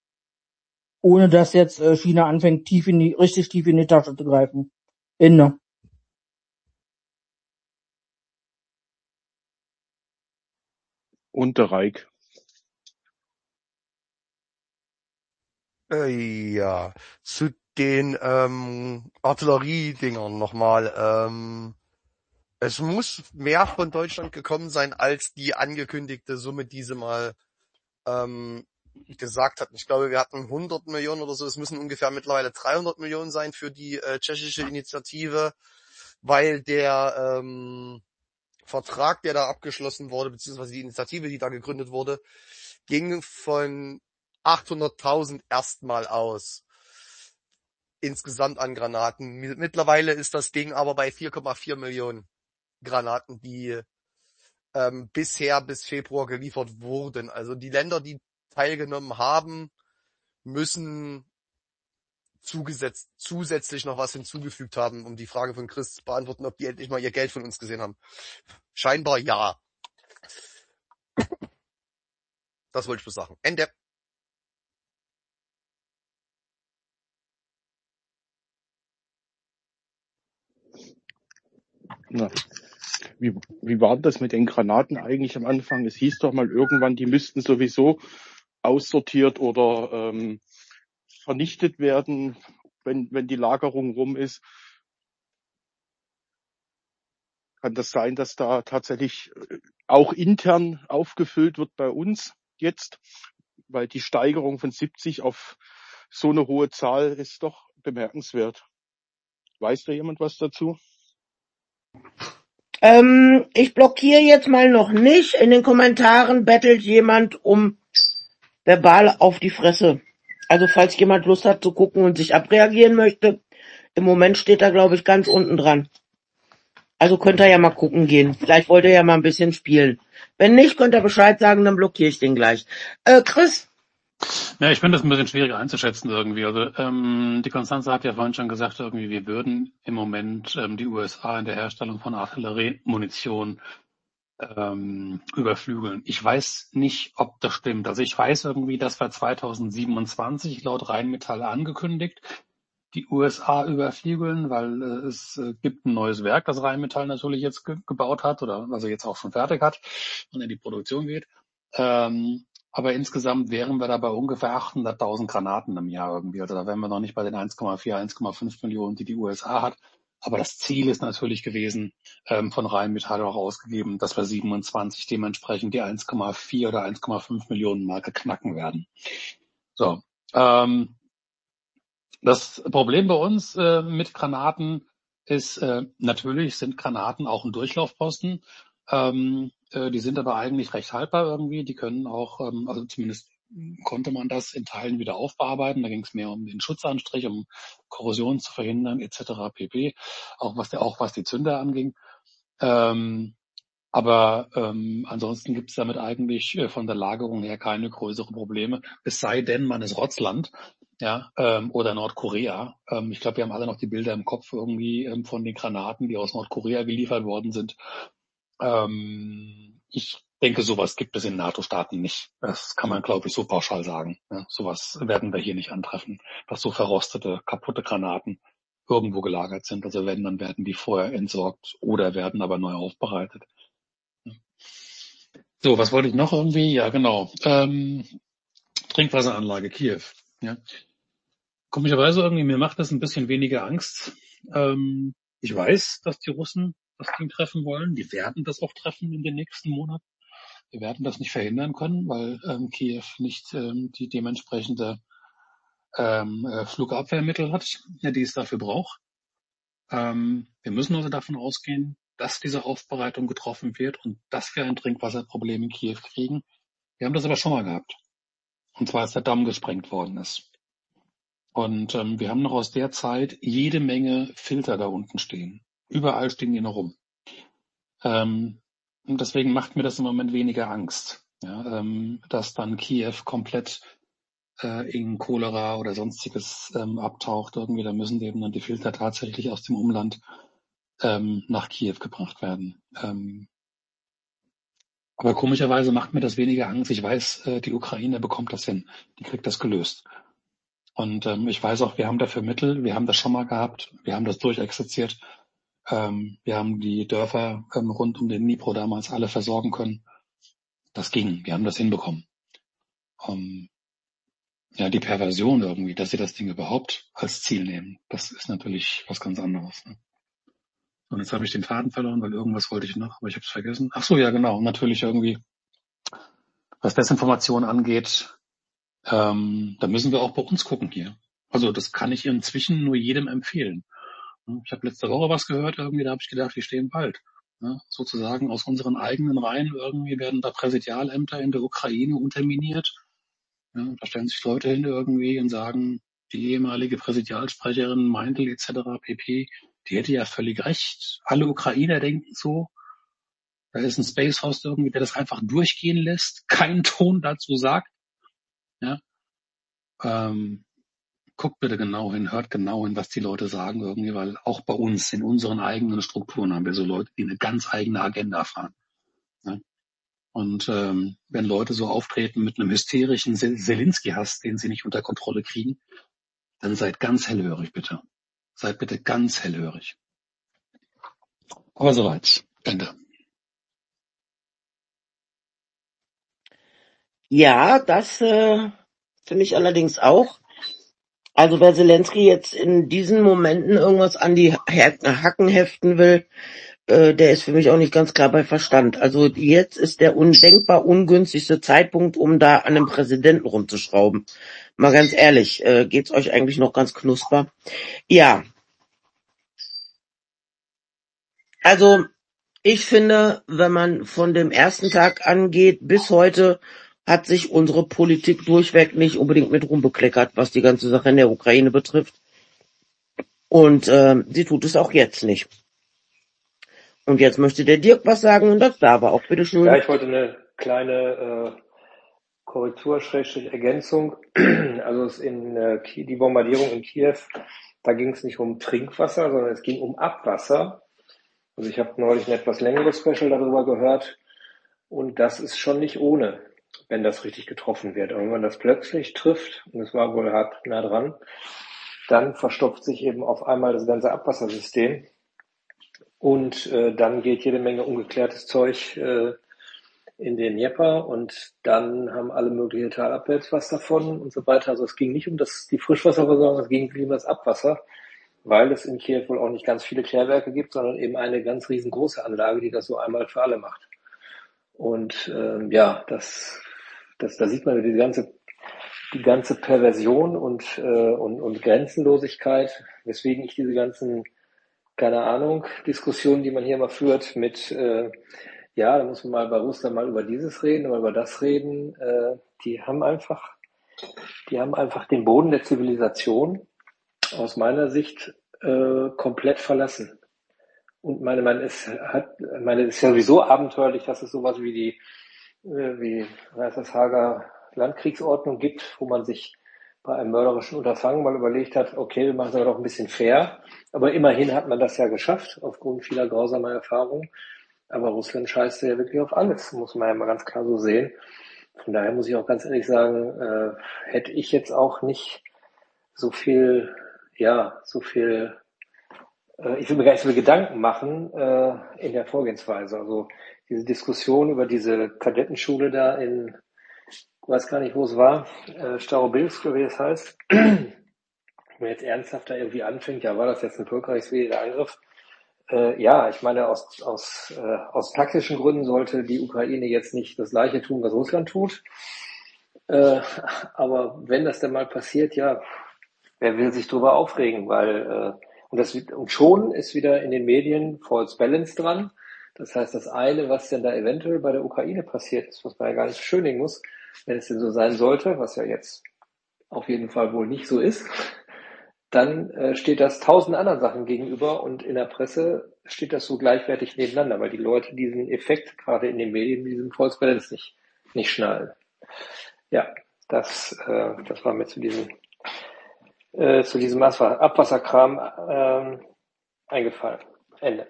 Speaker 4: Ohne dass jetzt äh, China anfängt, tief in die, richtig tief in die Tasche zu greifen. Ende.
Speaker 9: Und der Reik.
Speaker 3: Äh, ja, zu den ähm, Artilleriedingern nochmal. Ähm, es muss mehr von Deutschland gekommen sein, als die angekündigte Summe, die sie mal ähm, gesagt hatten. Ich glaube, wir hatten hundert Millionen oder so. Es müssen ungefähr mittlerweile dreihundert Millionen sein für die äh, tschechische Initiative, weil der ähm, Vertrag, der da abgeschlossen wurde, beziehungsweise die Initiative, die da gegründet wurde, ging von achthunderttausend erstmal aus. Insgesamt an Granaten. Mittlerweile ist das Ding aber bei vier Komma vier Millionen Granaten, die ähm, bisher bis Februar geliefert wurden. Also die Länder, die teilgenommen haben, müssen zugesetzt, zusätzlich noch was hinzugefügt haben, um die Frage von Chris zu beantworten, ob die endlich mal ihr Geld von uns gesehen haben. Scheinbar ja. Das wollte ich bloß sagen. Ende.
Speaker 9: Na, wie, wie war das mit den Granaten eigentlich am Anfang? Es hieß doch mal irgendwann, die müssten sowieso aussortiert oder ähm, vernichtet werden, wenn, wenn die Lagerung rum ist. Kann das sein, dass da tatsächlich auch intern aufgefüllt wird bei uns jetzt? Weil die Steigerung von siebzig auf so eine hohe Zahl ist doch bemerkenswert. Weiß da jemand was dazu?
Speaker 1: Ähm, ich blockiere jetzt mal noch nicht. In den Kommentaren bettelt jemand um verbal auf die Fresse. Also falls jemand Lust hat zu gucken und sich abreagieren möchte, im Moment steht er, glaube ich, ganz unten dran. Also könnt ihr ja mal gucken gehen. Vielleicht wollt ihr ja mal ein bisschen spielen. Wenn nicht, könnt ihr Bescheid sagen, dann blockiere ich den gleich. Äh, Chris?
Speaker 5: Ja, ich finde das ein bisschen schwierig einzuschätzen irgendwie. Also ähm, die Konstanze hat ja vorhin schon gesagt, irgendwie wir würden im Moment ähm, die U S A in der Herstellung von Artilleriemunition ähm, überflügeln. Ich weiß nicht, ob das stimmt. Also ich weiß irgendwie, dass wir zweitausendsiebenundzwanzig laut Rheinmetall angekündigt die U S A überflügeln, weil äh, es äh, gibt ein neues Werk, das Rheinmetall natürlich jetzt ge gebaut hat oder also jetzt auch schon fertig hat und in die Produktion geht. Ähm, aber insgesamt wären wir da bei ungefähr achthunderttausend Granaten im Jahr irgendwie. Also da wären wir noch nicht bei den eins Komma vier, eins Komma fünf Millionen, die die U S A hat. Aber das Ziel ist natürlich gewesen, ähm, von Rheinmetall auch ausgegeben, dass wir siebenundzwanzig dementsprechend die eins Komma vier oder eins Komma fünf Millionen Marke knacken werden. So, ähm, das Problem bei uns äh, mit Granaten ist, äh, natürlich sind Granaten auch ein Durchlaufposten. Ähm, äh, die sind aber eigentlich recht haltbar irgendwie. Die können auch, ähm, also zumindest konnte man das in Teilen wieder aufbearbeiten. Da ging es mehr um den Schutzanstrich, um Korrosion zu verhindern et cetera pp. Auch was der, auch was die Zünder anging. Ähm, aber ähm, ansonsten gibt es damit eigentlich äh, von der Lagerung her keine größeren Probleme. Es sei denn, man ist Rotzland, ja, ähm, oder Nordkorea. Ähm, ich glaube, wir haben alle noch die Bilder im Kopf irgendwie ähm, von den Granaten, die aus Nordkorea geliefert worden sind. Ähm, ich denke, sowas gibt es in NATO-Staaten nicht. Das kann man, glaube ich, so pauschal sagen. Ja, sowas werden wir hier nicht antreffen, dass so verrostete, kaputte Granaten irgendwo gelagert sind. Also wenn, dann werden die vorher entsorgt oder werden aber neu aufbereitet. So, was wollte ich noch irgendwie? Ja, genau. Ähm, Trinkwasseranlage Kiew. Ja. Komischerweise irgendwie, mir macht das ein bisschen weniger Angst. Ähm, ich weiß, dass die Russen das Ding treffen wollen. Die werden das auch treffen in den nächsten Monaten. Wir werden das nicht verhindern können, weil ähm, Kiew nicht ähm, die dementsprechende ähm, äh, Flugabwehrmittel hat, ja, die es dafür braucht. Ähm, wir müssen also davon ausgehen, dass diese Aufbereitung getroffen wird und dass wir ein Trinkwasserproblem in Kiew kriegen. Wir haben das aber schon mal gehabt. Und zwar, als der Damm gesprengt worden ist. Und ähm, wir haben noch aus der Zeit jede Menge Filter da unten stehen. Überall stehen die noch rum. Ähm, und deswegen macht mir das im Moment weniger Angst, ja, ähm, dass dann Kiew komplett äh, in Cholera oder sonstiges ähm, abtaucht. Irgendwie, da müssen eben dann die Filter tatsächlich aus dem Umland ähm, nach Kiew gebracht werden. Ähm, aber komischerweise macht mir das weniger Angst. Ich weiß, äh, die Ukraine bekommt das hin. Die kriegt das gelöst. Und ähm, ich weiß auch, wir haben dafür Mittel. Wir haben das schon mal gehabt. Wir haben das durchexerziert. Ähm, wir haben die Dörfer ähm, rund um den Dnipro damals alle versorgen können. Das ging. Wir haben das hinbekommen. Ähm, ja, die Perversion irgendwie, dass sie das Ding überhaupt als Ziel nehmen, das ist natürlich was ganz anderes. Ne? Und jetzt habe ich den Faden verloren, weil irgendwas wollte ich noch, aber ich habe es vergessen. Ach so, ja genau. Natürlich irgendwie, was Desinformation angeht, ähm, da müssen wir auch bei uns gucken hier. Also das kann ich inzwischen nur jedem empfehlen. Ich habe letzte Woche was gehört, irgendwie, da habe ich gedacht, wir stehen bald. Ja, sozusagen aus unseren eigenen Reihen irgendwie werden da Präsidialämter in der Ukraine unterminiert. Ja, da stellen sich Leute hin irgendwie und sagen, die ehemalige Präsidialsprecherin Meindl et cetera pp., die hätte ja völlig recht. Alle Ukrainer denken so. Da ist ein Space Host irgendwie, der das einfach durchgehen lässt, keinen Ton dazu sagt. Ja, ähm, guckt bitte genau hin, hört genau hin, was die Leute sagen irgendwie, weil auch bei uns in unseren eigenen Strukturen haben wir so Leute, die eine ganz eigene Agenda fahren. Ja? Und ähm, wenn Leute so auftreten mit einem hysterischen Zelensky-Hass, den sie nicht unter Kontrolle kriegen, dann seid ganz hellhörig bitte. Seid bitte ganz hellhörig. Aber soweit. Ende.
Speaker 1: Ja, das äh, finde ich allerdings auch. Also wer Zelensky jetzt in diesen Momenten irgendwas an die Hacken heften will, äh, der ist für mich auch nicht ganz klar bei Verstand. Also jetzt ist der undenkbar ungünstigste Zeitpunkt, um da an dem Präsidenten rumzuschrauben. Mal ganz ehrlich, äh, geht's euch eigentlich noch ganz knusper? Ja. Also ich finde, wenn man von dem ersten Tag angeht bis heute, hat sich unsere Politik durchweg nicht unbedingt mit rumbekleckert, was die ganze Sache in der Ukraine betrifft. Und äh, sie tut es auch jetzt nicht. Und jetzt möchte der Dirk was sagen und das darf er auch, bitteschön.
Speaker 2: Ja, ich wollte eine kleine äh, Korrektur, Schrägstrich Ergänzung. Also es in äh, die Bombardierung in Kiew, da ging es nicht um Trinkwasser, sondern es ging um Abwasser. Also ich habe neulich ein etwas längeres Special darüber gehört. Und das ist schon nicht ohne, wenn das richtig getroffen wird. Und wenn man das plötzlich trifft, und es war wohl hart nah dran, dann verstopft sich eben auf einmal das ganze Abwassersystem. Und äh, dann geht jede Menge ungeklärtes Zeug äh, in den Dnepr und dann haben alle mögliche talabwärts was davon und so weiter. Also es ging nicht um das, die Frischwasserversorgung, es ging um das Abwasser, weil es in Kiew wohl auch nicht ganz viele Klärwerke gibt, sondern eben eine ganz riesengroße Anlage, die das so einmal für alle macht. Und ähm, ja, das, das, da sieht man die ganze, die ganze Perversion und, äh, und, und Grenzenlosigkeit, weswegen ich diese ganzen, keine Ahnung, Diskussionen, die man hier mal führt mit, äh, ja, da muss man mal bei Russland mal über dieses reden, mal über das reden, äh, die haben einfach, die haben einfach den Boden der Zivilisation aus meiner Sicht äh, komplett verlassen. Und meine, man ist, hat, meine, ist ja sowieso abenteuerlich, dass es sowas wie die, äh, wie, was das, Hager Landkriegsordnung gibt, wo man sich bei einem mörderischen Unterfangen mal überlegt hat, okay, wir machen es aber doch ein bisschen fair. Aber immerhin hat man das ja geschafft, aufgrund vieler grausamer Erfahrungen. Aber Russland scheißt ja wirklich auf alles, muss man ja mal ganz klar so sehen. Von daher muss ich auch ganz ehrlich sagen, äh, hätte ich jetzt auch nicht so viel, ja, so viel, äh, ich will mir gar nicht so viel Gedanken machen äh, in der Vorgehensweise. Also diese Diskussion über diese Kadettenschule da in, ich weiß gar nicht, wo es war, äh, Starobilsk, wie das heißt, wenn man jetzt ernsthaft da irgendwie anfängt, ja, war das jetzt ein völkerrechtswidriger Angriff? Äh, ja, ich meine, aus, aus, äh, aus taktischen Gründen sollte die Ukraine jetzt nicht das Gleiche tun, was Russland tut. Äh, aber wenn das dann mal passiert, ja, wer will sich darüber aufregen? Weil äh, und, das, und schon ist wieder in den Medien False Balance dran. Das heißt, das eine, was denn da eventuell bei der Ukraine passiert ist, was man ja gar nicht beschönigen muss, wenn es denn so sein sollte, was ja jetzt auf jeden Fall wohl nicht so ist, dann äh, steht das tausend anderen Sachen gegenüber und in der Presse steht das so gleichwertig nebeneinander, weil die Leute diesen Effekt gerade in den Medien, diesen False Balance nicht, nicht schnallen. Ja, das, äh, das war mir zu diesem, äh, zu diesem Abwasser, Abwasserkram ähm, eingefallen. Ende.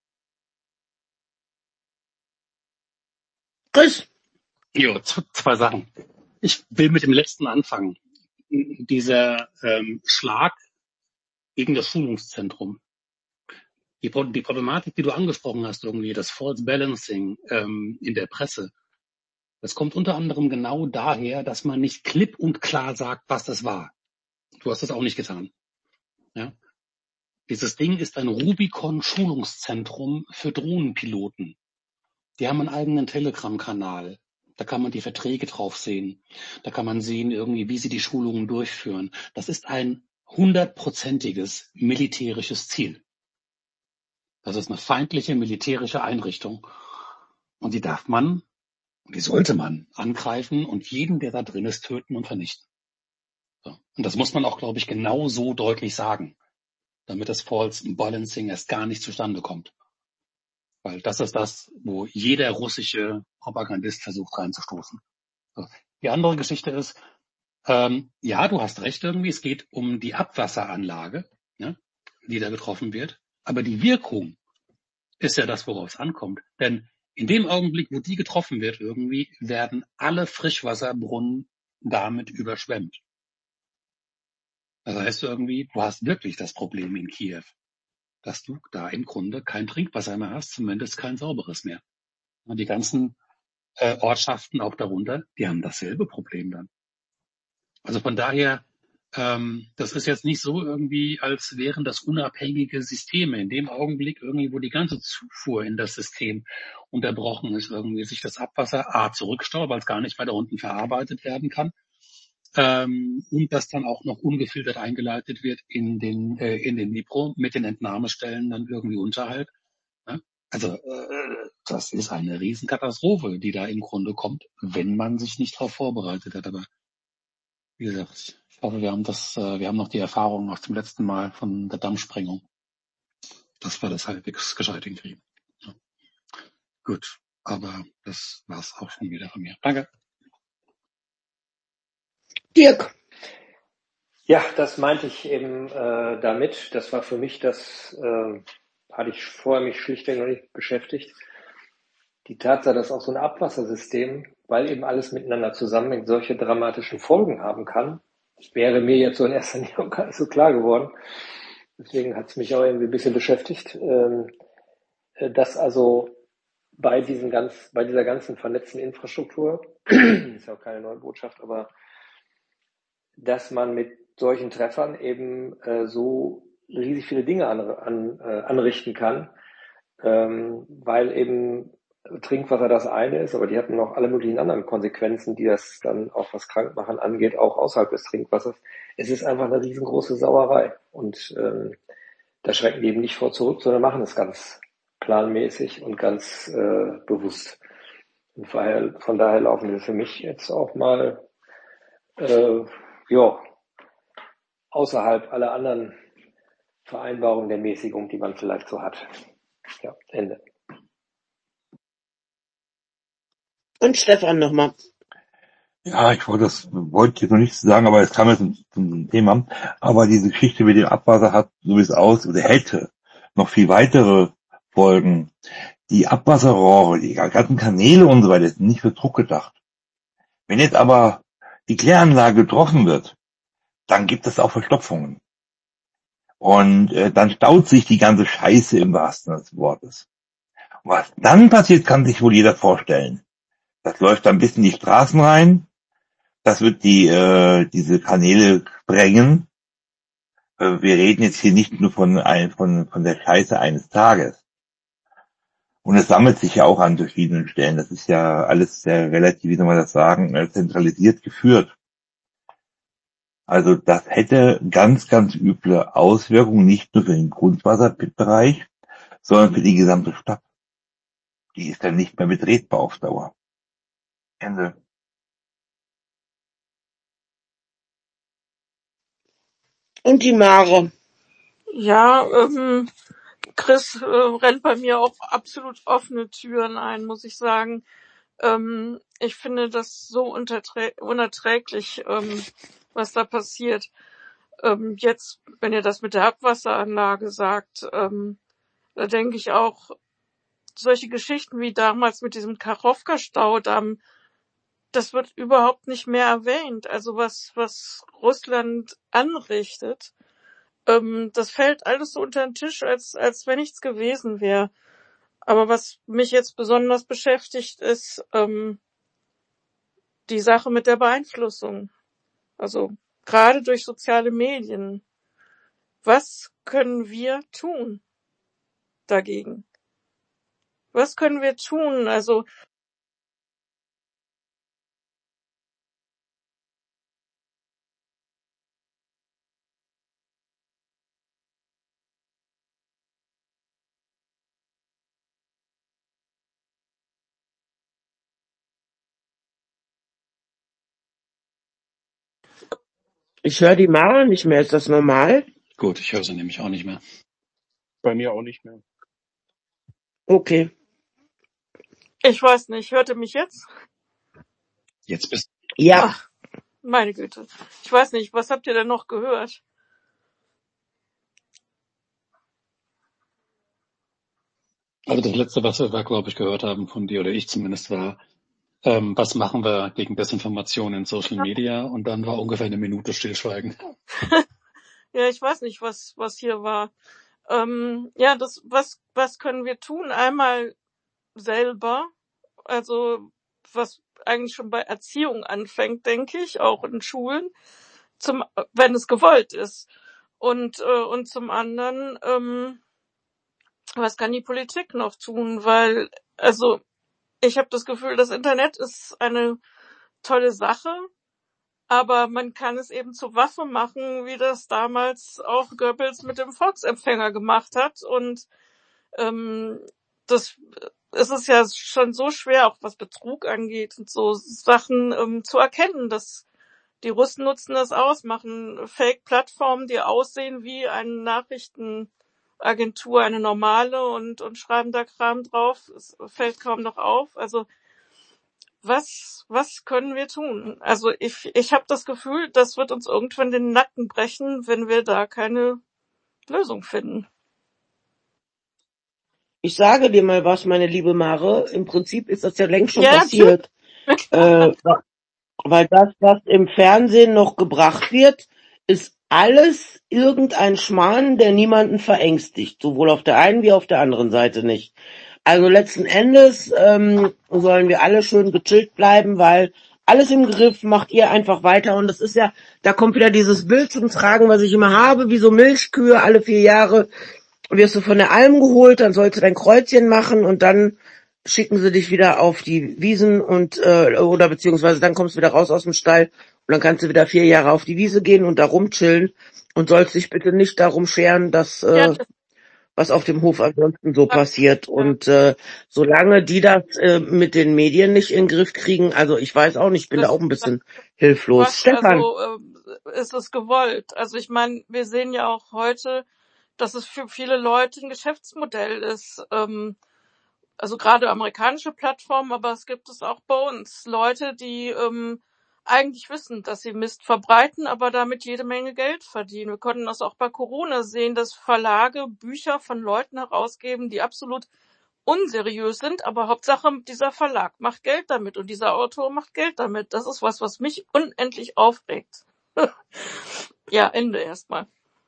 Speaker 1: Chris,
Speaker 5: Jo, z- zwei Sachen. Ich will mit dem letzten anfangen. Dieser ähm, Schlag gegen das Schulungszentrum. Die, Pro- die Problematik, die du angesprochen hast, irgendwie das False Balancing ähm, in der Presse, das kommt unter anderem genau daher, dass man nicht klipp und klar sagt, was das war. Du hast das auch nicht getan. Ja? Dieses Ding ist ein Rubicon-Schulungszentrum für Drohnenpiloten. Die haben einen eigenen Telegram-Kanal. Da kann man die Verträge drauf sehen. Da kann man sehen, irgendwie, wie sie die Schulungen durchführen. Das ist ein hundertprozentiges militärisches Ziel. Das ist eine feindliche militärische Einrichtung. Und die darf man, die sollte man angreifen und jeden, der da drin ist, töten und vernichten. So. Und das muss man auch, glaube ich, genau so deutlich sagen, damit das False Balancing erst gar nicht zustande kommt. Weil das ist das, wo jeder russische Propagandist versucht reinzustoßen. So. Die andere Geschichte ist, ähm, ja, du hast recht irgendwie, es geht um die Abwasseranlage, ja, die da getroffen wird. Aber die Wirkung ist ja das, worauf es ankommt. Denn in dem Augenblick, wo die getroffen wird irgendwie, werden alle Frischwasserbrunnen damit überschwemmt. Das heißt irgendwie, du hast wirklich das Problem in Kiew, dass du da im Grunde kein Trinkwasser mehr hast, zumindest kein sauberes mehr. Und die ganzen äh, Ortschaften auch darunter, die haben dasselbe Problem dann. Also von daher, ähm, das ist jetzt nicht so irgendwie, als wären das unabhängige Systeme. In dem Augenblick irgendwie, wo die ganze Zufuhr in das System unterbrochen ist, irgendwie sich das Abwasser A zurückstaut, weil es gar nicht mehr da unten verarbeitet werden kann. Ähm, und das dann auch noch ungefiltert eingeleitet wird in den äh, in den Dnipro mit den Entnahmestellen dann irgendwie unterhalb. Ne? Also äh, das ist eine Riesenkatastrophe, die da im Grunde kommt, wenn man sich nicht darauf vorbereitet hat. Aber wie gesagt, ich hoffe, wir haben das, äh, wir haben noch die Erfahrung aus dem letzten Mal von der Dammsprengung, dass wir das halbwegs gescheit hinkriegen. Ja. Gut, aber das war's auch schon wieder von mir. Danke.
Speaker 1: Dirk.
Speaker 2: Ja, das meinte ich eben äh, damit. Das war für mich das, äh, hatte ich vorher mich schlichtweg noch nicht beschäftigt. die Tatsache, dass auch so ein Abwassersystem, weil eben alles miteinander zusammenhängt, solche dramatischen Folgen haben kann, wäre mir jetzt so in erster Linie auch gar nicht so klar geworden. Deswegen hat es mich auch irgendwie ein bisschen beschäftigt, ähm, dass also bei diesen ganz, bei dieser ganzen vernetzten Infrastruktur, ist ja auch keine neue Botschaft, aber dass man mit solchen Treffern eben äh, so riesig viele Dinge an, an, äh, anrichten kann, ähm, weil eben Trinkwasser das eine ist, aber die hatten noch alle möglichen anderen Konsequenzen, die das dann auch was Krankmachen angeht, auch außerhalb des Trinkwassers. Es ist einfach eine riesengroße Sauerei und ähm, da schrecken die eben nicht vor zurück, sondern machen es ganz planmäßig und ganz äh, bewusst. Und von daher, von daher laufen wir für mich jetzt auch mal äh, ja, außerhalb aller anderen Vereinbarungen der Mäßigung, die man vielleicht so hat. Ja, Ende.
Speaker 1: Und Stefan nochmal.
Speaker 6: Ja, ich wollte das, wollte jetzt noch nichts sagen, aber es kam jetzt zum, zum Thema. Aber diese Geschichte mit dem Abwasser hat, so wie es aussieht, oder hätte noch viel weitere Folgen. Die Abwasserrohre, die ganzen Kanäle und so weiter sind nicht für Druck gedacht. Wenn jetzt aber die Kläranlage getroffen wird, dann gibt es auch Verstopfungen. Und äh, dann staut sich die ganze Scheiße im wahrsten Sinne des Wortes. Und was dann passiert, kann sich wohl jeder vorstellen. Das läuft dann bis in die Straßen rein. Das wird die äh, diese Kanäle sprengen. Äh, wir reden jetzt hier nicht nur von, ein, von von der Scheiße eines Tages. Und es sammelt sich ja auch an verschiedenen Stellen. Das ist ja alles sehr relativ, wie soll man das sagen, äh, zentralisiert geführt. Also das hätte ganz, ganz üble Auswirkungen, nicht nur für den Grundwasserbereich, sondern für die gesamte Stadt. Die ist dann nicht mehr betretbar auf Dauer. Ende.
Speaker 1: Und die Mare.
Speaker 10: Ja, ähm, Chris äh, rennt bei mir auch absolut offene Türen ein, muss ich sagen. Ähm, ich finde das so unterträ- unerträglich, ähm, was da passiert. Ähm, jetzt, wenn ihr das mit der Abwasseranlage sagt, ähm, da denke ich auch, solche Geschichten wie damals mit diesem Kachowka-Staudamm, das wird überhaupt nicht mehr erwähnt. Also was, was Russland anrichtet, ähm, das fällt alles so unter den Tisch, als, als wenn nichts gewesen wäre. Aber was mich jetzt besonders beschäftigt, ist ähm, die Sache mit der Beeinflussung. Also gerade durch soziale Medien. Was können wir tun dagegen? Was können wir tun? Also
Speaker 1: Ich höre die Mare nicht mehr. Ist das normal?
Speaker 5: Gut, ich höre sie nämlich auch nicht mehr.
Speaker 9: Bei mir auch nicht mehr.
Speaker 1: Okay.
Speaker 10: ich weiß nicht, hört ihr mich jetzt?
Speaker 5: Jetzt bist
Speaker 1: Ja.
Speaker 10: Ach, meine Güte. Ich weiß nicht, was habt ihr denn noch gehört?
Speaker 5: Also das letzte, was wir, glaube ich, gehört haben von dir, oder ich zumindest, war, ähm, was machen wir gegen Desinformation in Social Media? Und dann war ungefähr eine Minute Stillschweigen.
Speaker 10: Ja, ich weiß nicht, was was hier war. Ähm, ja, das was was können wir tun? Einmal selber, also was eigentlich schon bei Erziehung anfängt, denke ich, auch in Schulen, zum wenn es gewollt ist. Und äh, und zum anderen, ähm, was kann die Politik noch tun? Weil also ich habe das Gefühl, das Internet ist eine tolle Sache, aber man kann es eben zur Waffe machen, wie das damals auch Goebbels mit dem Volksempfänger gemacht hat. Und ähm, das es ist ja schon so schwer, auch was Betrug angeht und so Sachen ähm, zu erkennen. Dass die Russen nutzen das aus, machen Fake-Plattformen, die aussehen wie eine Nachrichtenagentur, eine normale, und und schreiben da Kram drauf. Es fällt kaum noch auf. Also was was können wir tun? Also ich ich habe das Gefühl, das wird uns irgendwann den Nacken brechen, wenn wir da keine Lösung finden.
Speaker 1: Ich sage dir mal was, meine liebe Mare. Im Prinzip ist das ja längst schon
Speaker 10: Ja, natürlich.
Speaker 1: passiert. Äh, weil das, was im Fernsehen noch gebracht wird, ist alles irgendein Schmarrn, der niemanden verängstigt. Sowohl auf der einen wie auf der anderen Seite nicht. Also letzten Endes ähm, sollen wir alle schön gechillt bleiben, weil alles im Griff, macht ihr einfach weiter. Und das ist ja, da kommt wieder dieses Bild zum Tragen, was ich immer habe, wie so Milchkühe alle vier Jahre wirst du von der Alm geholt, dann sollst du dein Kreuzchen machen und dann schicken sie dich wieder auf die Wiesen und äh, oder beziehungsweise dann kommst du wieder raus aus dem Stall und dann kannst du wieder vier Jahre auf die Wiese gehen und da rumchillen und sollst dich bitte nicht darum scheren, dass
Speaker 10: Ja,
Speaker 1: äh,
Speaker 10: das,
Speaker 1: was auf dem Hof ansonsten so
Speaker 10: ja,
Speaker 1: passiert. Und äh, solange die das äh, mit den Medien nicht in den Griff kriegen, also ich weiß auch nicht, ich bin da
Speaker 10: das
Speaker 1: auch ein bisschen hilflos.
Speaker 10: Quatsch.
Speaker 1: Stefan,
Speaker 10: Also äh, ist es gewollt. Also ich meine, wir sehen ja auch heute, dass es für viele Leute ein Geschäftsmodell ist. Ähm, also gerade amerikanische Plattformen, aber es gibt es auch bei uns. Leute, die ähm, eigentlich wissen, dass sie Mist verbreiten, aber damit jede Menge Geld verdienen. Wir konnten das auch bei Corona sehen, dass Verlage Bücher von Leuten herausgeben, die absolut unseriös sind, aber Hauptsache dieser Verlag macht Geld damit und dieser Autor macht Geld damit. Das ist was, was mich unendlich aufregt. Ja, Ende erstmal.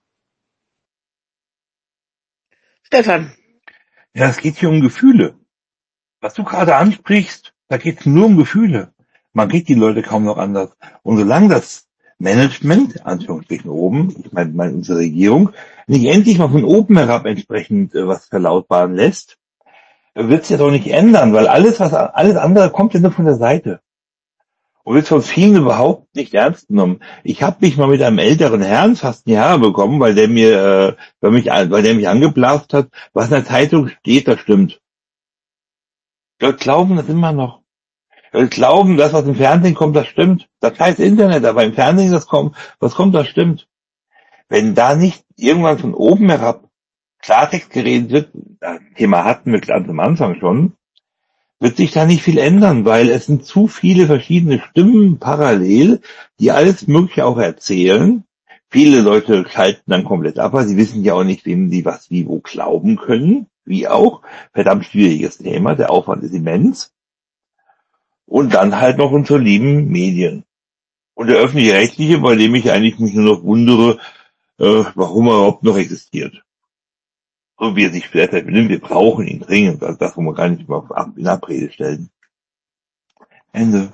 Speaker 1: Stefan,
Speaker 6: Ja, es geht hier um Gefühle. Was du gerade ansprichst, da geht es nur um Gefühle. Man kriegt die Leute kaum noch anders. Und solange das Management, Anführungsstrichen oben, ich meine, meine unsere Regierung, nicht endlich mal von oben herab entsprechend äh, was verlautbaren lässt, wird es ja doch nicht ändern, weil alles, was alles andere kommt ja nur von der Seite. Und wird von vielen überhaupt nicht ernst genommen. Ich habe mich mal mit einem älteren Herrn fast in die Haare bekommen, weil der mir, äh, weil mich, weil der mich angeblasen hat, was in der Zeitung steht, das stimmt. Leute glauben das immer noch. Leute glauben, das, was im Fernsehen kommt, das stimmt. Das heißt Internet, aber im Fernsehen, das kommt, was kommt, das stimmt. Wenn da nicht irgendwann von oben herab Klartext geredet wird, das Thema hatten wir ganz am Anfang schon, wird sich da nicht viel ändern, weil es sind zu viele verschiedene Stimmen parallel, die alles Mögliche auch erzählen. Viele Leute schalten dann komplett ab, weil sie wissen ja auch nicht, wem sie was wie wo glauben können. Wie auch. Verdammt schwieriges Thema. Der Aufwand ist immens. Und dann halt noch unsere lieben Medien. Und der öffentlich-rechtliche, bei dem ich eigentlich mich nur noch wundere, äh, warum er überhaupt noch existiert. So wie er sich vielleicht benimmt, wir brauchen ihn dringend. Also das wollen wir gar nicht mal in Abrede stellen. Ende.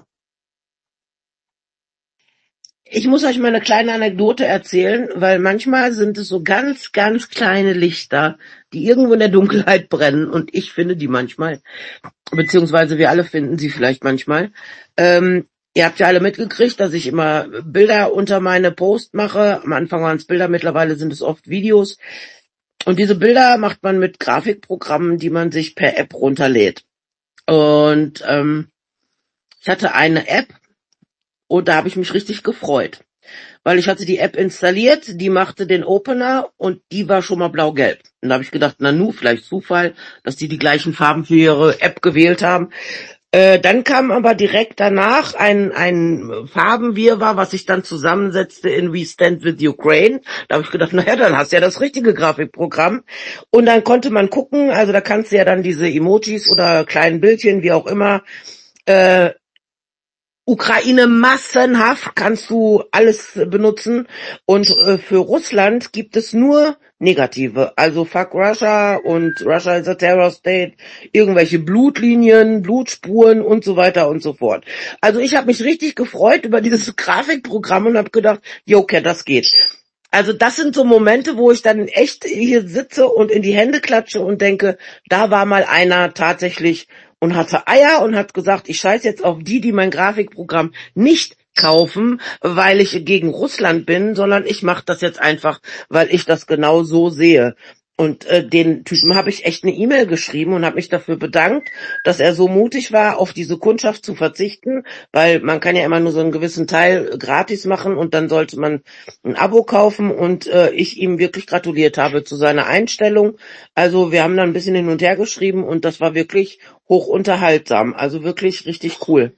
Speaker 1: ich muss euch mal eine kleine Anekdote erzählen, weil manchmal sind es so ganz, ganz kleine Lichter, die irgendwo in der Dunkelheit brennen und ich finde die manchmal, beziehungsweise wir alle finden sie vielleicht manchmal. Ähm, ihr habt ja alle mitgekriegt, dass ich immer Bilder unter meine Post mache. Am Anfang waren es Bilder, mittlerweile sind es oft Videos. Und diese Bilder macht man mit Grafikprogrammen, die man sich per App runterlädt. Und ähm, ich hatte eine App und da habe ich mich richtig gefreut. Weil ich hatte die App installiert, die machte den Opener und die war schon mal blau-gelb. Und da habe ich gedacht, na nu, vielleicht Zufall, dass die die gleichen Farben für ihre App gewählt haben. Äh, dann kam aber direkt danach ein, ein Farbenwirrwarr, was sich dann zusammensetzte in We Stand with Ukraine. Da habe ich gedacht, naja, dann hast du ja das richtige Grafikprogramm. Und dann konnte man gucken, also da kannst du ja dann diese Emojis oder kleinen Bildchen, wie auch immer, äh, Ukraine massenhaft kannst du alles benutzen und äh, für Russland gibt es nur negative, also fuck Russia und Russia is a terror state, irgendwelche Blutlinien, Blutspuren und so weiter und so fort. Also ich habe mich richtig gefreut über dieses Grafikprogramm und habe gedacht, jo, okay, das geht. Also das sind so Momente, wo ich dann echt hier sitze und in die Hände klatsche und denke, da war mal einer tatsächlich und hatte Eier und hat gesagt, ich scheiß jetzt auf die, die mein Grafikprogramm nicht kaufen, weil ich gegen Russland bin, sondern ich mache das jetzt einfach, weil ich das genau so sehe. Und äh, den Typen habe ich echt eine E-Mail geschrieben und habe mich dafür bedankt, dass er so mutig war, auf diese Kundschaft zu verzichten, weil man kann ja immer nur so einen gewissen Teil gratis machen und dann sollte man ein Abo kaufen und äh, ich ihm wirklich gratuliert habe zu seiner Einstellung. Also wir haben dann ein bisschen hin und her geschrieben und das war wirklich hoch unterhaltsam, also wirklich richtig cool.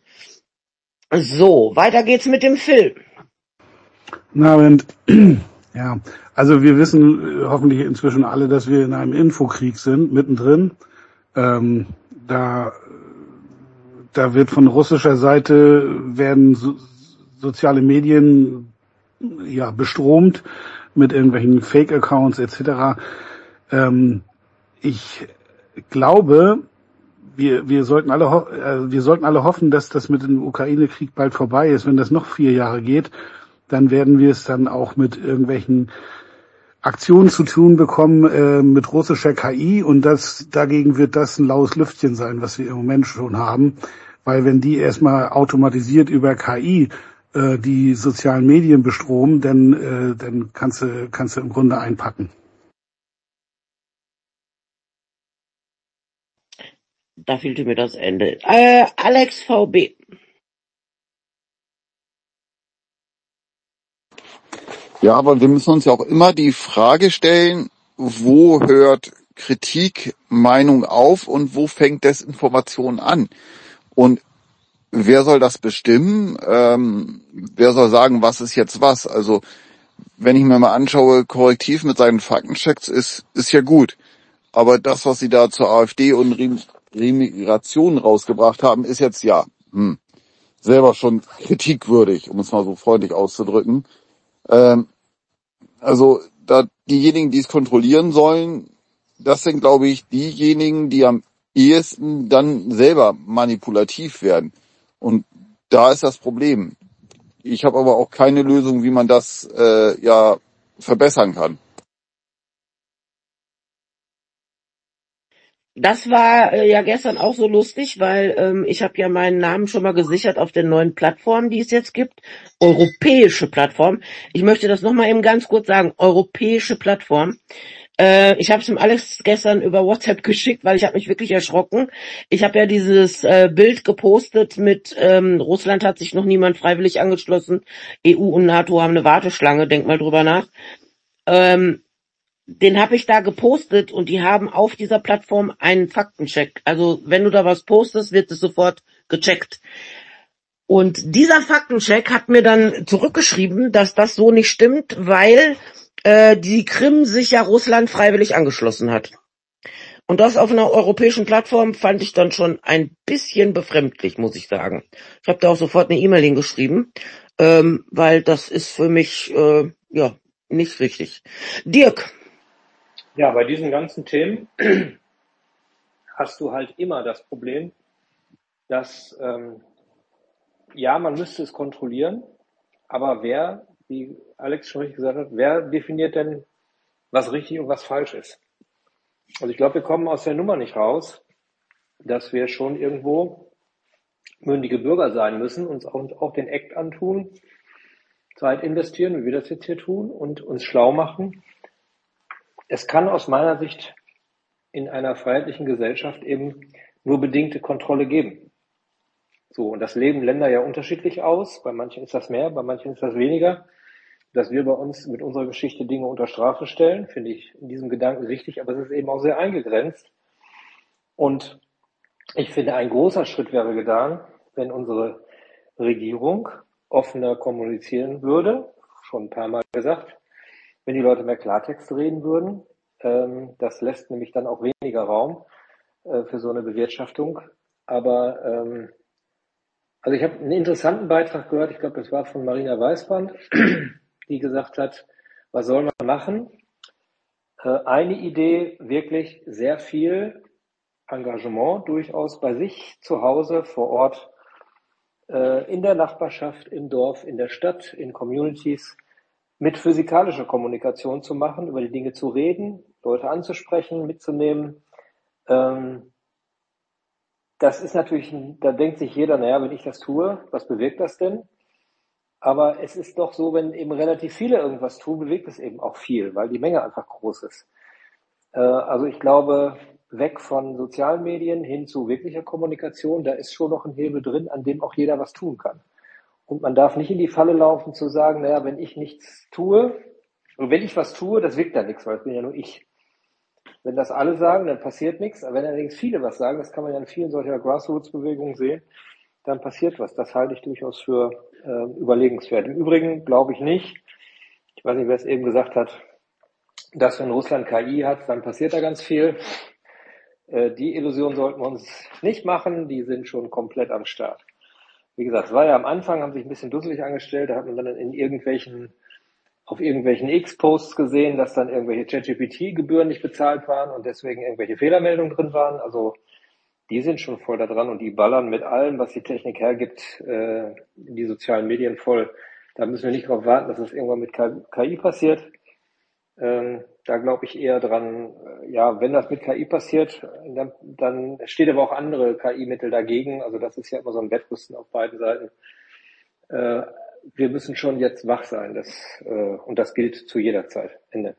Speaker 1: So, weiter geht's mit dem Film.
Speaker 11: Na, Abend. Ja, also wir wissen äh, hoffentlich inzwischen alle, dass wir in einem Infokrieg sind, mittendrin. Ähm, da, da wird von russischer Seite werden so, soziale Medien ja bestromt mit irgendwelchen Fake-Accounts et cetera. Ähm, ich glaube, wir wir sollten alle ho- äh, wir sollten alle hoffen, dass das mit dem Ukraine-Krieg bald vorbei ist. Wenn das noch vier Jahre geht, dann werden wir es dann auch mit irgendwelchen Aktionen zu tun bekommen äh, mit russischer K I, und das dagegen wird das ein laues Lüftchen sein, was wir im Moment schon haben, weil wenn die erstmal automatisiert über K I äh, die sozialen Medien bestromen, dann äh, dann kannst du kannst du im Grunde einpacken.
Speaker 1: Da fehlte mir das Ende. Äh, Alex V B.
Speaker 12: Ja, aber wir müssen uns ja auch immer die Frage stellen, wo hört Kritik, Meinung auf und wo fängt Desinformation an? Und wer soll das bestimmen? Ähm, wer soll sagen, was ist jetzt was? Also wenn ich mir mal anschaue, Korrektiv mit seinen Faktenchecks ist ist ja gut. Aber das, was sie da zur AfD und Rem- Remigration rausgebracht haben, ist jetzt ja hm, selber schon kritikwürdig, um es mal so freundlich auszudrücken. Ähm, Also da diejenigen, die es kontrollieren sollen, das sind, glaube ich, diejenigen, die am ehesten dann selber manipulativ werden. Und da ist das Problem. Ich habe aber auch keine Lösung, wie man das äh, ja verbessern kann.
Speaker 1: Das war äh, ja gestern auch so lustig, weil ähm, ich habe ja meinen Namen schon mal gesichert auf den neuen Plattformen, die es jetzt gibt. Europäische Plattform. Ich möchte das nochmal eben ganz kurz sagen. Europäische Plattform. Äh, ich habe es dem Alex gestern über WhatsApp geschickt, weil ich habe mich wirklich erschrocken. Ich habe ja dieses äh, Bild gepostet mit ähm, Russland hat sich noch niemand freiwillig angeschlossen. E U und NATO haben eine Warteschlange, denk mal drüber nach. Ähm, Den habe ich da gepostet und die haben auf dieser Plattform einen Faktencheck. Also wenn du da was postest, wird es sofort gecheckt. Und dieser Faktencheck hat mir dann zurückgeschrieben, dass das so nicht stimmt, weil äh, die Krim sich ja Russland freiwillig angeschlossen hat. Und das auf einer europäischen Plattform fand ich dann schon ein bisschen befremdlich, muss ich sagen. Ich habe da auch sofort eine E-Mail hingeschrieben, ähm, weil das ist für mich äh, ja nicht richtig. Dirk.
Speaker 2: Ja, bei diesen ganzen Themen hast du halt immer das Problem, dass, ähm, ja, man müsste es kontrollieren, aber wer, wie Alex schon richtig gesagt hat, wer definiert denn, was richtig und was falsch ist? Also ich glaube, wir kommen aus der Nummer nicht raus, dass wir schon irgendwo mündige Bürger sein müssen, uns auch, auch den Act antun, Zeit investieren, wie wir das jetzt hier tun, und uns schlau machen. Es kann aus meiner Sicht in einer freiheitlichen Gesellschaft eben nur bedingte Kontrolle geben. So, und das leben Länder ja unterschiedlich aus. Bei manchen ist das mehr, bei manchen ist das weniger. Dass wir bei uns mit unserer Geschichte Dinge unter Strafe stellen, finde ich in diesem Gedanken richtig, aber es ist eben auch sehr eingegrenzt. Und ich finde, ein großer Schritt wäre getan, wenn unsere Regierung offener kommunizieren würde, schon ein paar Mal gesagt, wenn die Leute mehr Klartext reden würden. Ähm, das lässt nämlich dann auch weniger Raum äh, für so eine Bewirtschaftung. Aber ähm, also ich habe einen interessanten Beitrag gehört, ich glaube, das war von Marina Weißband, die gesagt hat, was soll man machen? Äh, eine Idee, wirklich sehr viel Engagement durchaus bei sich zu Hause, vor Ort, äh, in der Nachbarschaft, im Dorf, in der Stadt, in Communities, mit physikalischer Kommunikation zu machen, über die Dinge zu reden, Leute anzusprechen, mitzunehmen. Ähm, das ist natürlich, da denkt sich jeder, naja, wenn ich das tue, was bewirkt das denn? Aber es ist doch so, wenn eben relativ viele irgendwas tun, bewegt es eben auch viel, weil die Menge einfach groß ist. Äh, also ich glaube, weg von sozialen Medien hin zu wirklicher Kommunikation, da ist schon noch ein Hebel drin, an dem auch jeder was tun kann. Und man darf nicht in die Falle laufen zu sagen, naja, wenn ich nichts tue, und wenn ich was tue, das wirkt ja nichts, weil es bin ja nur ich. Wenn das alle sagen, dann passiert nichts. Aber wenn allerdings viele was sagen, das kann man ja in vielen solcher Grassroots-Bewegungen sehen, dann passiert was. Das halte ich durchaus für äh, überlegenswert. Im Übrigen glaube ich nicht, ich weiß nicht, wer es eben gesagt hat, dass wenn Russland K I hat, dann passiert da ganz viel. Äh, die Illusion sollten wir uns nicht machen, die sind schon komplett am Start. Wie gesagt, es war ja am Anfang, haben sich ein bisschen dusselig angestellt, da hat man dann in irgendwelchen, auf irgendwelchen X-Posts gesehen, dass dann irgendwelche ChatGPT-Gebühren nicht bezahlt waren und deswegen irgendwelche Fehlermeldungen drin waren. Also die sind schon voll da dran und die ballern mit allem, was die Technik hergibt, äh, in die sozialen Medien voll. Da müssen wir nicht darauf warten, dass das irgendwann mit K I passiert. Ähm, da glaube ich eher dran, äh, ja, wenn das mit K I passiert, dann, dann steht aber auch andere K I-Mittel dagegen. Also das ist ja immer so ein Wettrüsten auf beiden Seiten. Äh, wir müssen schon jetzt wach sein, das, äh, und das gilt zu jeder Zeit. Ende.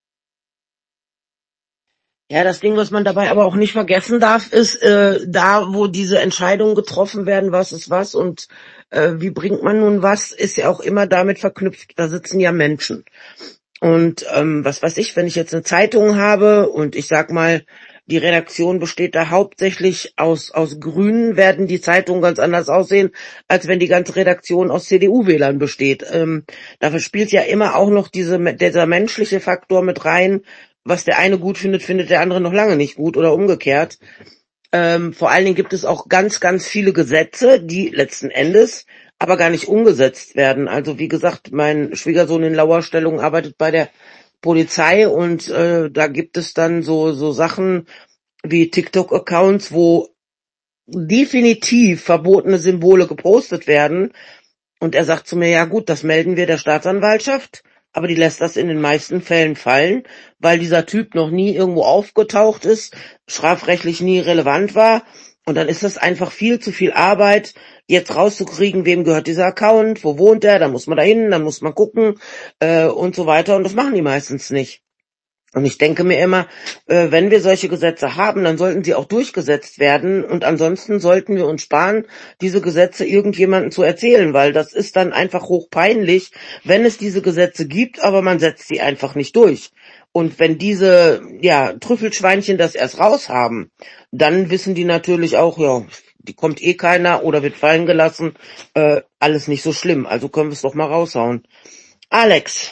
Speaker 1: Ja, das Ding, was man dabei aber auch nicht vergessen darf, ist, äh, da, wo diese Entscheidungen getroffen werden, was ist was und äh, wie bringt man nun was, ist ja auch immer damit verknüpft, da sitzen ja Menschen. Und ähm, was weiß ich, wenn ich jetzt eine Zeitung habe und ich sag mal, die Redaktion besteht da hauptsächlich aus aus Grünen, werden die Zeitungen ganz anders aussehen, als wenn die ganze Redaktion aus C D U-Wählern besteht. Ähm, dafür spielt ja immer auch noch diese, dieser menschliche Faktor mit rein. Was der eine gut findet, findet der andere noch lange nicht gut oder umgekehrt. Ähm, vor allen Dingen gibt es auch ganz, ganz viele Gesetze, die letzten Endes aber gar nicht umgesetzt werden. Also wie gesagt, mein Schwiegersohn in Lauerstellung arbeitet bei der Polizei und äh, da gibt es dann so so Sachen wie TikTok-Accounts, wo definitiv verbotene Symbole gepostet werden. Und er sagt zu mir, ja gut, das melden wir der Staatsanwaltschaft, aber die lässt das in den meisten Fällen fallen, weil dieser Typ noch nie irgendwo aufgetaucht ist, strafrechtlich nie relevant war. Und dann ist das einfach viel zu viel Arbeit, jetzt rauszukriegen, wem gehört dieser Account, wo wohnt er, dann muss man da hin, dann muss man gucken äh, und so weiter. Und das machen die meistens nicht. Und ich denke mir immer, äh, wenn wir solche Gesetze haben, dann sollten sie auch durchgesetzt werden. Und ansonsten sollten wir uns sparen, diese Gesetze irgendjemandem zu erzählen, weil das ist dann einfach hochpeinlich, wenn es diese Gesetze gibt, aber man setzt sie einfach nicht durch. Und wenn diese ja Trüffelschweinchen das erst raus haben, dann wissen die natürlich auch, ja, die kommt eh keiner oder wird fallen gelassen. Äh, alles nicht so schlimm. Also können wir es doch mal raushauen. Alex.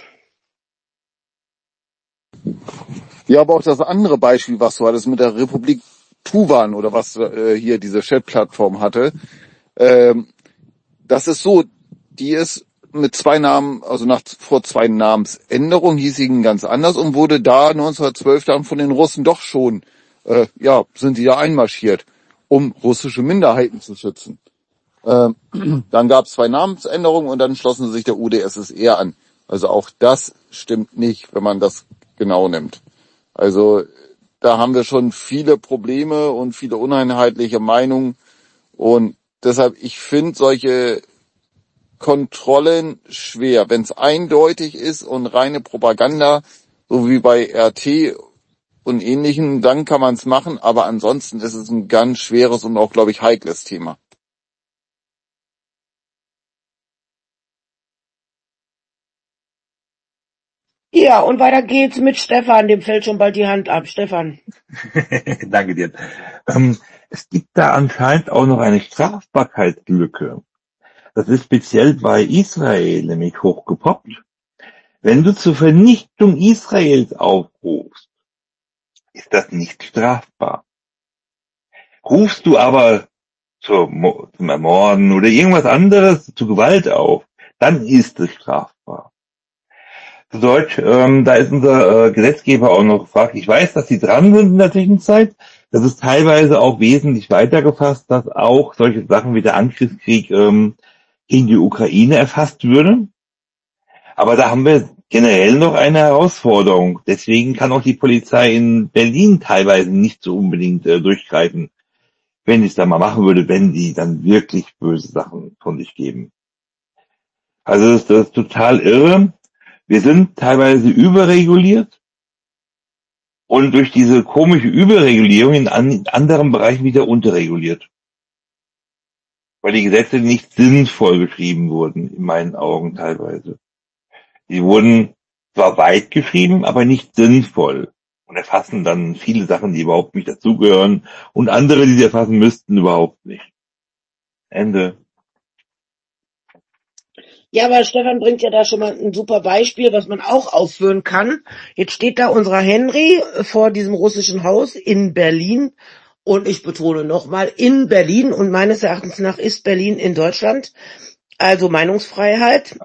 Speaker 12: Ja, aber auch das andere Beispiel, was du hattest mit der Republik Tuvan oder was äh, hier diese Chat-Plattform hatte, ähm, das ist so, die ist mit zwei Namen, also nach vor zwei Namensänderungen hieß sie ganz anders und wurde da neunzehnhundertzwölf dann von den Russen doch schon, äh, ja, sind die da einmarschiert, um russische Minderheiten zu schützen. Ähm, dann gab es zwei Namensänderungen und dann schlossen sie sich der U d S S R an. Also auch das stimmt nicht, wenn man das genau nimmt. Also da haben wir schon viele Probleme und viele uneinheitliche Meinungen und deshalb, ich finde solche Kontrollen schwer. Wenn es eindeutig ist und reine Propaganda, so wie bei R T und Ähnlichem, dann kann man es machen, aber ansonsten ist es ein ganz schweres und auch, glaube ich, heikles Thema.
Speaker 1: Ja, und weiter geht's mit Stefan, dem fällt schon bald die Hand ab. Stefan.
Speaker 6: Danke dir. Ähm, es gibt da anscheinend auch noch eine Strafbarkeitslücke. Das ist speziell bei Israel nämlich hochgepoppt. Wenn du zur Vernichtung Israels aufrufst, ist das nicht strafbar. Rufst du aber zur, zum Ermorden oder irgendwas anderes, zu Gewalt auf, dann ist es strafbar. Zu Deutsch, ähm, da ist unser äh, Gesetzgeber auch noch gefragt. Ich weiß, dass sie dran sind in der Zwischenzeit. Das ist teilweise auch wesentlich weiter gefasst, dass auch solche Sachen wie der Angriffskrieg ähm, gegen die Ukraine erfasst würde. Aber da haben wir generell noch eine Herausforderung. Deswegen kann auch die Polizei in Berlin teilweise nicht so unbedingt äh, durchgreifen, wenn ich es da mal machen würde, wenn die dann wirklich böse Sachen von sich geben. Also das, das ist total irre. Wir sind teilweise überreguliert und durch diese komische Überregulierung in, an, in anderen Bereichen wieder unterreguliert. Weil die Gesetze nicht sinnvoll geschrieben wurden, in meinen Augen teilweise. Die wurden zwar weit geschrieben, aber nicht sinnvoll und erfassen dann viele Sachen, die überhaupt nicht dazugehören und andere, die sie erfassen müssten, überhaupt nicht. Ende.
Speaker 1: Ja, aber Stefan bringt ja da schon mal ein super Beispiel, was man auch ausführen kann. Jetzt steht da unser Henry vor diesem russischen Haus in Berlin. Und ich betone nochmal, in Berlin. Und meines Erachtens nach ist Berlin in Deutschland. Also Meinungsfreiheit.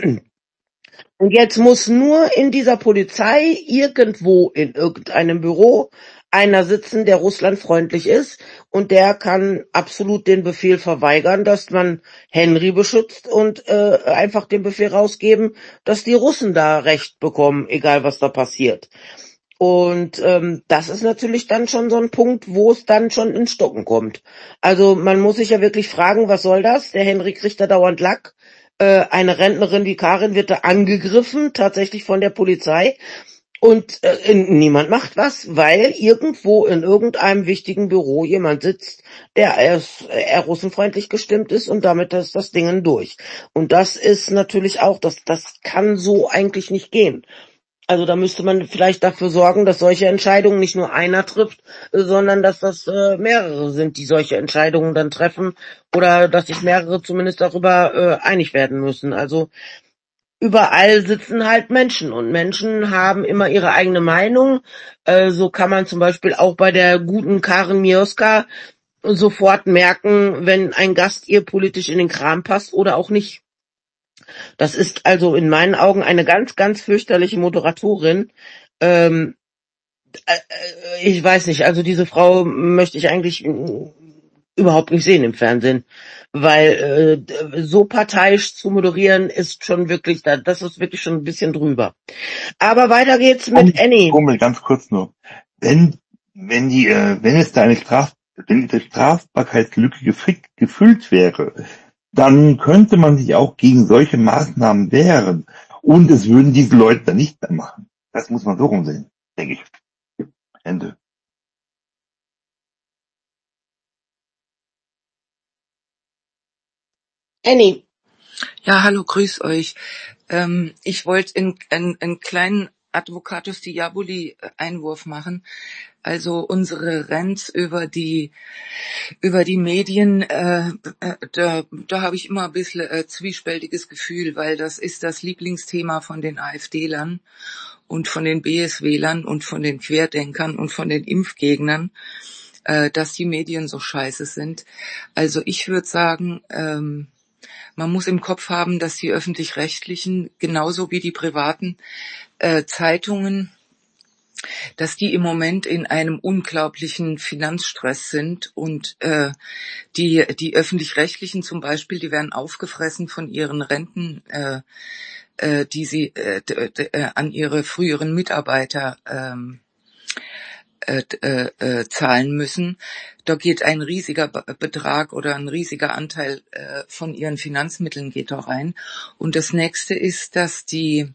Speaker 1: Und jetzt muss nur in dieser Polizei irgendwo in irgendeinem Büro einer sitzen, der russlandfreundlich ist, und der kann absolut den Befehl verweigern, dass man Henry beschützt, und äh, einfach den Befehl rausgeben, dass die Russen da Recht bekommen, egal was da passiert. Und ähm, das ist natürlich dann schon so ein Punkt, wo es dann schon ins Stocken kommt. Also man muss sich ja wirklich fragen, was soll das? Der Henry kriegt da dauernd Lack. Äh, eine Rentnerin, die Karin, wird da angegriffen, tatsächlich von der Polizei. Und äh, niemand macht was, weil irgendwo in irgendeinem wichtigen Büro jemand sitzt, der eher, eher russenfreundlich gestimmt ist, und damit ist das Ding durch. Und das ist natürlich auch, das, das kann so eigentlich nicht gehen. Also da müsste man vielleicht dafür sorgen, dass solche Entscheidungen nicht nur einer trifft, sondern dass das äh, mehrere sind, die solche Entscheidungen dann treffen, oder dass sich mehrere zumindest darüber äh, einig werden müssen. Also überall sitzen halt Menschen, und Menschen haben immer ihre eigene Meinung. Äh, so kann man zum Beispiel auch bei der guten Karin Mioska sofort merken, wenn ein Gast ihr politisch in den Kram passt oder auch nicht. Das ist also in meinen Augen eine ganz, ganz fürchterliche Moderatorin. Ähm, äh, ich weiß nicht, also diese Frau möchte ich eigentlich äh, überhaupt nicht sehen im Fernsehen, weil äh, so parteiisch zu moderieren ist schon wirklich, das ist wirklich schon ein bisschen drüber. Aber weiter geht's mit Annie.
Speaker 6: Moment, ganz kurz nur. Wenn, wenn die, äh, wenn es da eine Straf, wenn die Strafbarkeitslücke gefri- gefüllt wäre, dann könnte man sich auch gegen solche Maßnahmen wehren. Und es würden diese Leute dann nicht mehr machen. Das muss man so rumsehen, denke ich. Ende.
Speaker 1: Annie.
Speaker 13: Ja, hallo, grüß euch. Ähm, ich wollte einen, einen, einen kleinen Advocatus Diaboli Einwurf machen. Also unsere Rents über die über die Medien, äh, äh, da, da habe ich immer ein bisschen äh, zwiespältiges Gefühl, weil das ist das Lieblingsthema von den AfD-Lern und von den B S W-Lern und von den Querdenkern und von den Impfgegnern, äh, dass die Medien so scheiße sind. Also ich würde sagen, ähm, man muss im Kopf haben, dass die öffentlich-rechtlichen genauso wie die privaten äh, Zeitungen, dass die im Moment in einem unglaublichen Finanzstress sind, und äh, die die öffentlich-rechtlichen zum Beispiel, die werden aufgefressen von ihren Renten, äh, äh, die sie äh, d- d- äh, an ihre früheren Mitarbeiter ähm, Äh, äh, äh, zahlen müssen. Da geht ein riesiger Be- Betrag oder ein riesiger Anteil äh, von ihren Finanzmitteln geht da rein. Und das nächste ist, dass die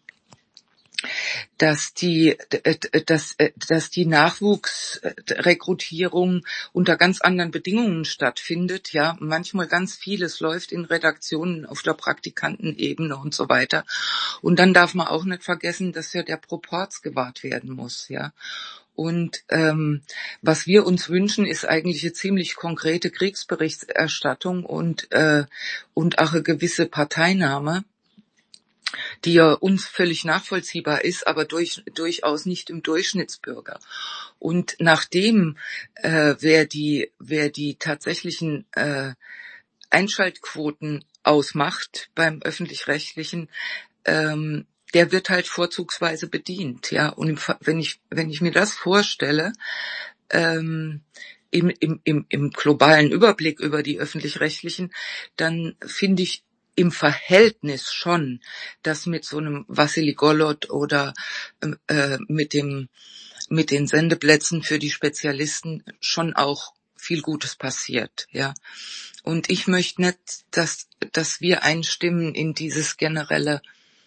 Speaker 13: dass die äh, dass äh, dass die Nachwuchsrekrutierung unter ganz anderen Bedingungen stattfindet, ja, manchmal ganz vieles läuft in Redaktionen auf der Praktikantenebene und so weiter. Und dann darf man auch nicht vergessen, dass ja der Proporz gewahrt werden muss, ja. Und ähm, was wir uns wünschen, ist eigentlich eine ziemlich konkrete Kriegsberichterstattung und äh, und auch eine gewisse Parteinahme, die ja uns völlig nachvollziehbar ist, aber durch, durchaus nicht im Durchschnittsbürger. Und nachdem äh, wer die wer die tatsächlichen äh, Einschaltquoten ausmacht beim öffentlich-rechtlichen, ähm, der wird halt vorzugsweise bedient, ja. Und im, wenn ich wenn ich mir das vorstelle, ähm, im, im, im, im globalen Überblick über die öffentlich-rechtlichen, dann finde ich im Verhältnis schon, dass mit so einem Wassily Golod oder äh, mit dem mit den Sendeplätzen für die Spezialisten schon auch viel Gutes passiert, ja. Und ich möchte nicht, dass dass wir einstimmen in dieses generelle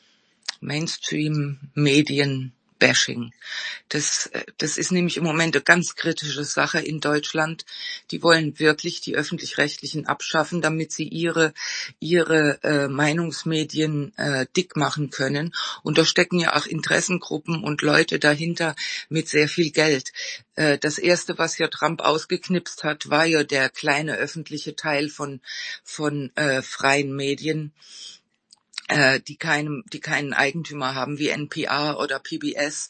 Speaker 13: Mainstream-Medien-Bashing. Das, das ist nämlich im Moment eine ganz kritische Sache in Deutschland. Die wollen wirklich die Öffentlich-Rechtlichen abschaffen, damit sie ihre ihre äh, Meinungsmedien äh, dick machen können. Und da stecken ja auch Interessengruppen und Leute dahinter mit sehr viel Geld. Äh, das erste, was ja Trump ausgeknipst hat, war ja der kleine öffentliche Teil von von äh, freien Medien. äh, die keinem, die keinen Eigentümer haben wie N P R oder P B S.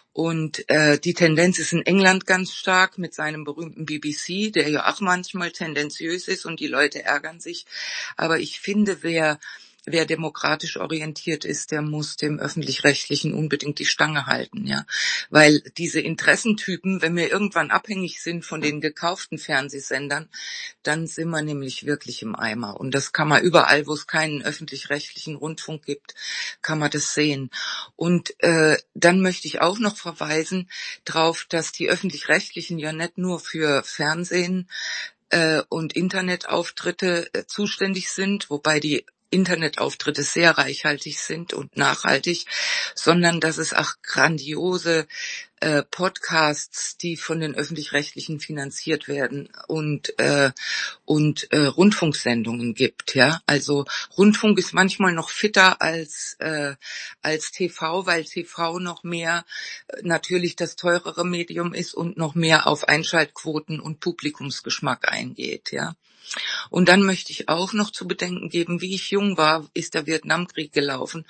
Speaker 13: Und äh, die Tendenz ist in England ganz stark mit seinem berühmten B B C, der ja auch manchmal tendenziös ist und die Leute ärgern sich. Aber ich finde, wer Wer demokratisch orientiert ist, der muss dem Öffentlich-Rechtlichen unbedingt die Stange halten, ja. Weil diese Interessentypen, wenn wir irgendwann abhängig sind von den gekauften Fernsehsendern, dann sind wir nämlich wirklich im Eimer. Und das kann man überall, wo es keinen öffentlich-rechtlichen Rundfunk gibt, kann man das sehen. Und äh, dann möchte ich auch noch verweisen darauf, dass die Öffentlich-Rechtlichen ja nicht nur für Fernsehen äh, und Internetauftritte äh, zuständig sind, wobei die Internetauftritte sehr reichhaltig sind und nachhaltig, sondern dass es auch grandiose äh, Podcasts, die von den Öffentlich-Rechtlichen finanziert werden und äh, und äh, Rundfunksendungen gibt, ja. Also Rundfunk ist manchmal noch fitter als äh, als T V, weil T V noch mehr äh, natürlich das teurere Medium ist und noch mehr auf Einschaltquoten und Publikumsgeschmack eingeht, ja. Und dann möchte ich auch noch zu bedenken geben, wie ich jung war, ist der Vietnamkrieg gelaufen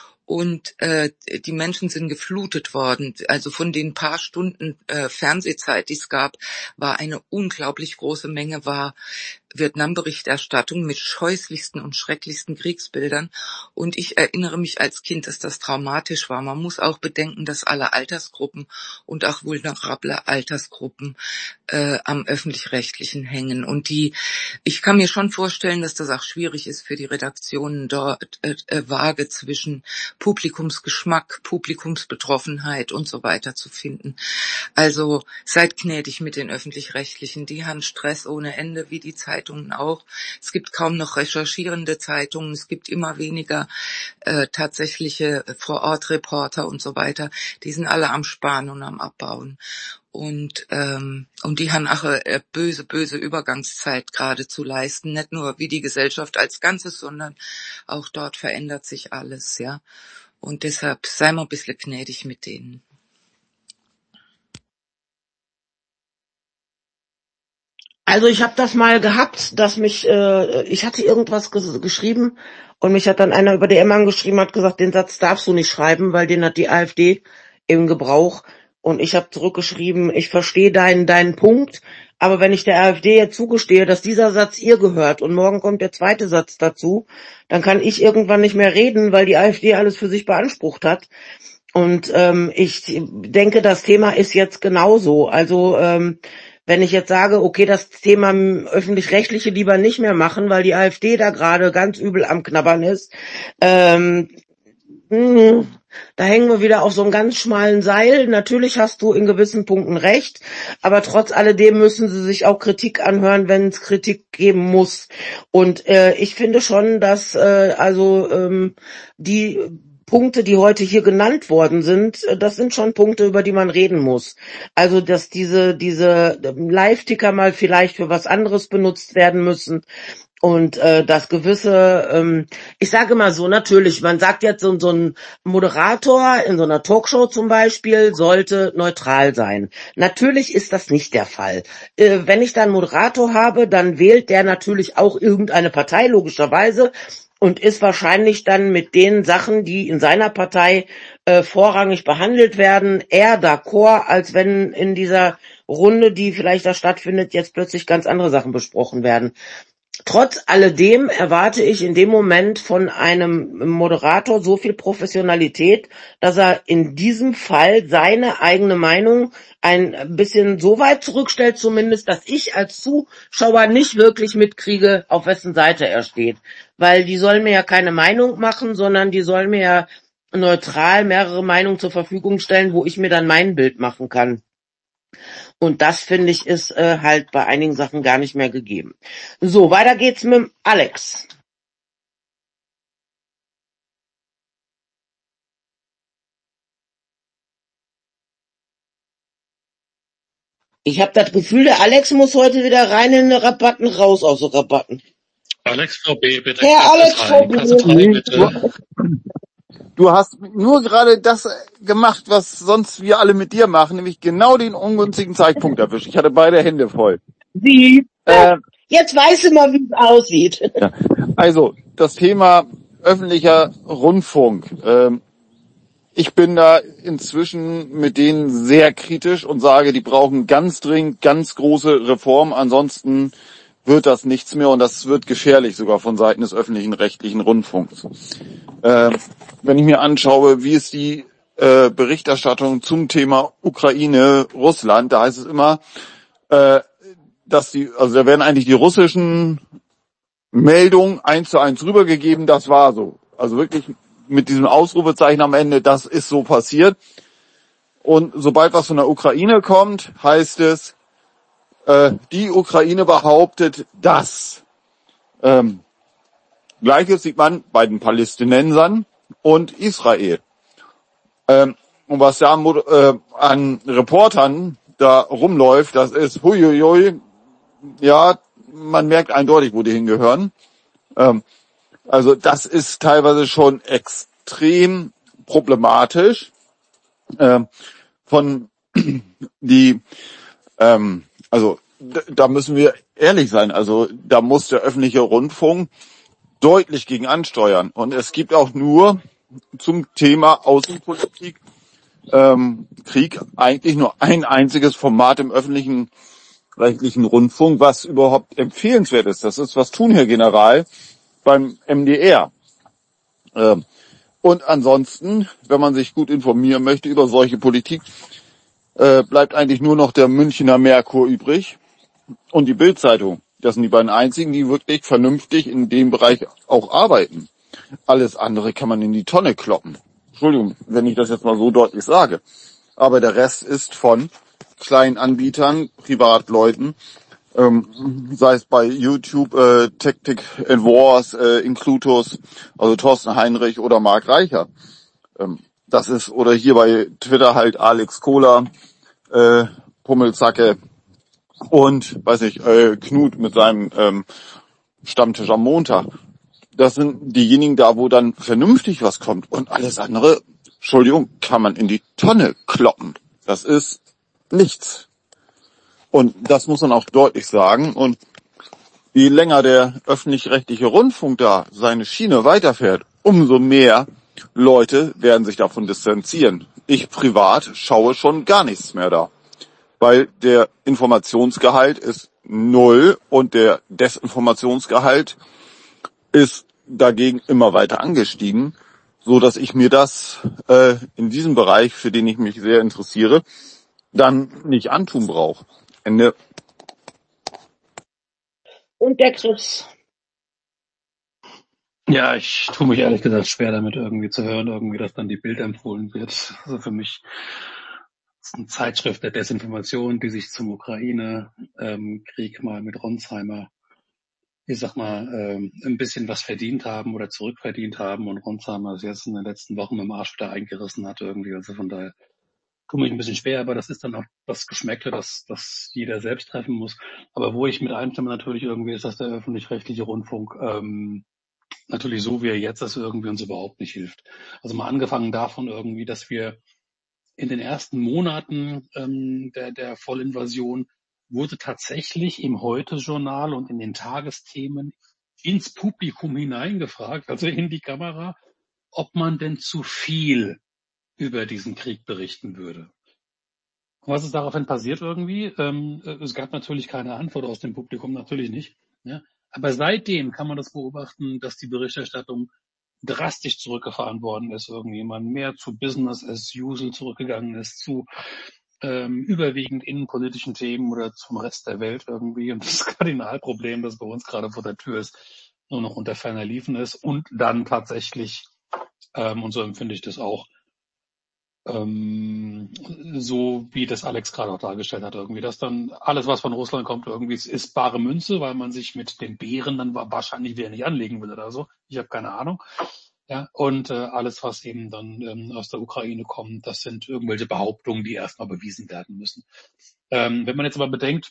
Speaker 13: und äh, die Menschen sind geflutet worden. Also von den paar Stunden äh, Fernsehzeit, die es gab, war eine unglaublich große Menge, war Vietnam-Berichterstattung mit scheußlichsten und schrecklichsten Kriegsbildern. Und ich erinnere mich als Kind, dass das traumatisch war. Man muss auch bedenken, dass alle Altersgruppen und auch vulnerable Altersgruppen äh, am Öffentlich-Rechtlichen hängen. Und die, ich kann mir schon vorstellen, dass das auch schwierig ist für die Redaktionen dort äh, äh, Waage zwischen Publikumsgeschmack, Publikumsbetroffenheit und so weiter zu finden. Also seid gnädig mit den Öffentlich-Rechtlichen. Die haben Stress ohne Ende, wie die Zeitungen auch. Es gibt kaum noch recherchierende Zeitungen. Es gibt immer weniger äh, tatsächliche Vor-Ort-Reporter und so weiter. Die sind alle am Sparen und am Abbauen. Und ähm, und die haben auch eine böse, böse Übergangszeit gerade zu leisten. Nicht nur wie die Gesellschaft als Ganzes, sondern auch dort verändert sich alles, ja. Und deshalb sei mal ein bisschen gnädig mit denen.
Speaker 1: Also ich habe das mal gehabt, dass mich, äh, ich hatte irgendwas ges geschrieben und mich hat dann einer über D M angeschrieben, hat gesagt, den Satz darfst du nicht schreiben, weil den hat die AfD im Gebrauch. Und ich habe zurückgeschrieben, ich verstehe deinen deinen Punkt, aber wenn ich der AfD jetzt zugestehe, dass dieser Satz ihr gehört und morgen kommt der zweite Satz dazu, dann kann ich irgendwann nicht mehr reden, weil die AfD alles für sich beansprucht hat. Und ähm, ich denke, das Thema ist jetzt genauso. Also ähm, wenn ich jetzt sage, okay, das Thema Öffentlich-Rechtliche lieber nicht mehr machen, weil die AfD da gerade ganz übel am Knabbern ist, ähm, mh, da hängen wir wieder auf so einem ganz schmalen Seil. Natürlich hast du in gewissen Punkten recht, aber trotz alledem müssen sie sich auch Kritik anhören, wenn es Kritik geben muss. Und äh, ich finde schon, dass äh, also ähm, die Punkte, die heute hier genannt worden sind, das sind schon Punkte, über die man reden muss. Also, dass diese diese Live-Ticker mal vielleicht für was anderes benutzt werden müssen und äh, dass gewisse, ähm, ich sage mal so, natürlich, man sagt jetzt, so, so ein Moderator in so einer Talkshow zum Beispiel sollte neutral sein. Natürlich ist das nicht der Fall. Äh, wenn ich da einen Moderator habe, dann wählt der natürlich auch irgendeine Partei, logischerweise, und ist wahrscheinlich dann mit den Sachen, die in seiner Partei äh, vorrangig behandelt werden, eher d'accord, als wenn in dieser Runde, die vielleicht da stattfindet, jetzt plötzlich ganz andere Sachen besprochen werden. Trotz alledem erwarte ich in dem Moment von einem Moderator so viel Professionalität, dass er in diesem Fall seine eigene Meinung ein bisschen so weit zurückstellt, zumindest, dass ich als Zuschauer nicht wirklich mitkriege, auf wessen Seite er steht. Weil die sollen mir ja keine Meinung machen, sondern die sollen mir ja neutral mehrere Meinungen zur Verfügung stellen, wo ich mir dann mein Bild machen kann. Und das, finde ich, ist äh, halt bei einigen Sachen gar nicht mehr gegeben. So, weiter geht's mit Alex. Ich habe das Gefühl, der Alex muss heute wieder rein in den Rabatten, raus aus den Rabatten.
Speaker 5: Alex V B, bitte.
Speaker 1: Herr
Speaker 5: Klasse
Speaker 1: Alex
Speaker 5: drei,
Speaker 1: V B.
Speaker 5: Klasse drei, bitte.
Speaker 12: Du hast nur gerade das gemacht, was sonst wir alle mit dir machen, nämlich genau den ungünstigen Zeitpunkt erwischt. Ich hatte beide Hände voll.
Speaker 1: Wie?
Speaker 12: Äh,
Speaker 1: Jetzt weißt du mal, wie es aussieht.
Speaker 12: ja. Also, das Thema öffentlicher Rundfunk. Ähm, ich bin da inzwischen mit denen sehr kritisch und sage, die brauchen ganz dringend ganz große Reformen. Ansonsten wird das nichts mehr und das wird gefährlich sogar von Seiten des öffentlichen rechtlichen Rundfunks. Äh, wenn ich mir anschaue, wie ist die äh, Berichterstattung zum Thema Ukraine, Russland, da heißt es immer, äh, dass die, also da werden eigentlich die russischen Meldungen eins zu eins rübergegeben, das war so. Also wirklich mit diesem Ausrufezeichen am Ende, das ist so passiert. Und sobald was von der Ukraine kommt, heißt es, äh, die Ukraine behauptet das. Ähm, Gleiches sieht man bei den Palästinensern und Israel. Ähm, und was da äh, an Reportern da rumläuft, das ist huiuiui, ja, man merkt eindeutig, wo die hingehören. Ähm, also das ist teilweise schon extrem problematisch. Ähm, von die, ähm, also d- da müssen wir ehrlich sein. Also da muss der öffentliche Rundfunk deutlich gegen ansteuern. Und es gibt auch nur zum Thema Außenpolitik, ähm, Krieg eigentlich nur ein einziges Format im öffentlichen rechtlichen Rundfunk, was überhaupt empfehlenswert ist. Das ist Was tun, Herr General, beim M D R. Ähm, und ansonsten, wenn man sich gut informieren möchte über solche Politik, äh, bleibt eigentlich nur noch der Münchner Merkur übrig und die Bild-Zeitung. Das sind die beiden einzigen, die wirklich vernünftig in dem Bereich auch arbeiten. Alles andere kann man in die Tonne kloppen. Entschuldigung, wenn ich das jetzt mal so deutlich sage. Aber der Rest ist von kleinen Anbietern, Privatleuten, ähm, sei es bei YouTube, äh, Tactic and Wars, äh, Inclutus, also Thorsten Heinrich oder Marc Reicher. Ähm, das ist, oder hier bei Twitter halt Alex Kohler, äh, Pummelzacke und, weiß nicht, äh, Knut mit seinem ähm, Stammtisch am Montag. Das sind diejenigen da, wo dann vernünftig was kommt. Und alles andere, Entschuldigung, kann man in die Tonne kloppen. Das ist nichts. Und das muss man auch deutlich sagen. Und je länger der öffentlich-rechtliche Rundfunk da seine Schiene weiterfährt, umso mehr Leute werden sich davon distanzieren. Ich privat schaue schon gar nichts mehr da. Weil der Informationsgehalt ist null und der Desinformationsgehalt ist dagegen immer weiter angestiegen, so dass ich mir das äh, in diesem Bereich, für den ich mich sehr interessiere, dann nicht antun brauche. Ende.
Speaker 1: Und der Chris.
Speaker 5: Ja, ich tue mich ehrlich gesagt schwer damit irgendwie zu hören, irgendwie, dass dann die Bild empfohlen wird. Also für mich ist eine Zeitschrift der Desinformation, die sich zum Ukraine-Krieg mal mit Ronsheimer, ich sag mal, ähm, ein bisschen was verdient haben oder zurückverdient haben und Ronsheimer es jetzt in den letzten Wochen im Arsch wieder eingerissen hat irgendwie. Also von daher tue mich ein bisschen schwer, aber das ist dann auch das Geschmäckle, das, das jeder selbst treffen muss. Aber wo ich mit einstimme natürlich irgendwie ist, dass der öffentlich-rechtliche Rundfunk ähm, natürlich so wie er jetzt ist, irgendwie uns überhaupt nicht hilft. Also mal angefangen davon irgendwie, dass wir in den ersten Monaten ähm, der, der Vollinvasion wurde tatsächlich im Heute-Journal und in den Tagesthemen ins Publikum hineingefragt, also in die Kamera, ob man denn zu viel über diesen Krieg berichten würde. Und was ist daraufhin passiert irgendwie? Ähm, es gab natürlich keine Antwort aus dem Publikum, natürlich nicht. Ja? Aber seitdem kann man das beobachten, dass die Berichterstattung drastisch zurückgefahren worden ist. Irgendwie man mehr zu Business as usual zurückgegangen ist, zu ähm, überwiegend innenpolitischen Themen oder zum Rest der Welt irgendwie. Und das Kardinalproblem, das bei uns gerade vor der Tür ist, nur noch unter ferner Liefen ist. Und dann tatsächlich, ähm, und so empfinde ich das auch, ähm, so wie das Alex gerade auch dargestellt hat, irgendwie, dass dann alles, was von Russland kommt, irgendwie ist, ist bare Münze, weil man sich mit den Bären dann wahrscheinlich wieder nicht anlegen will oder so. Ich habe keine Ahnung. Ja, und äh, alles, was eben dann ähm, aus der Ukraine kommt, das sind irgendwelche Behauptungen, die erstmal bewiesen werden müssen. Ähm, wenn man jetzt aber bedenkt,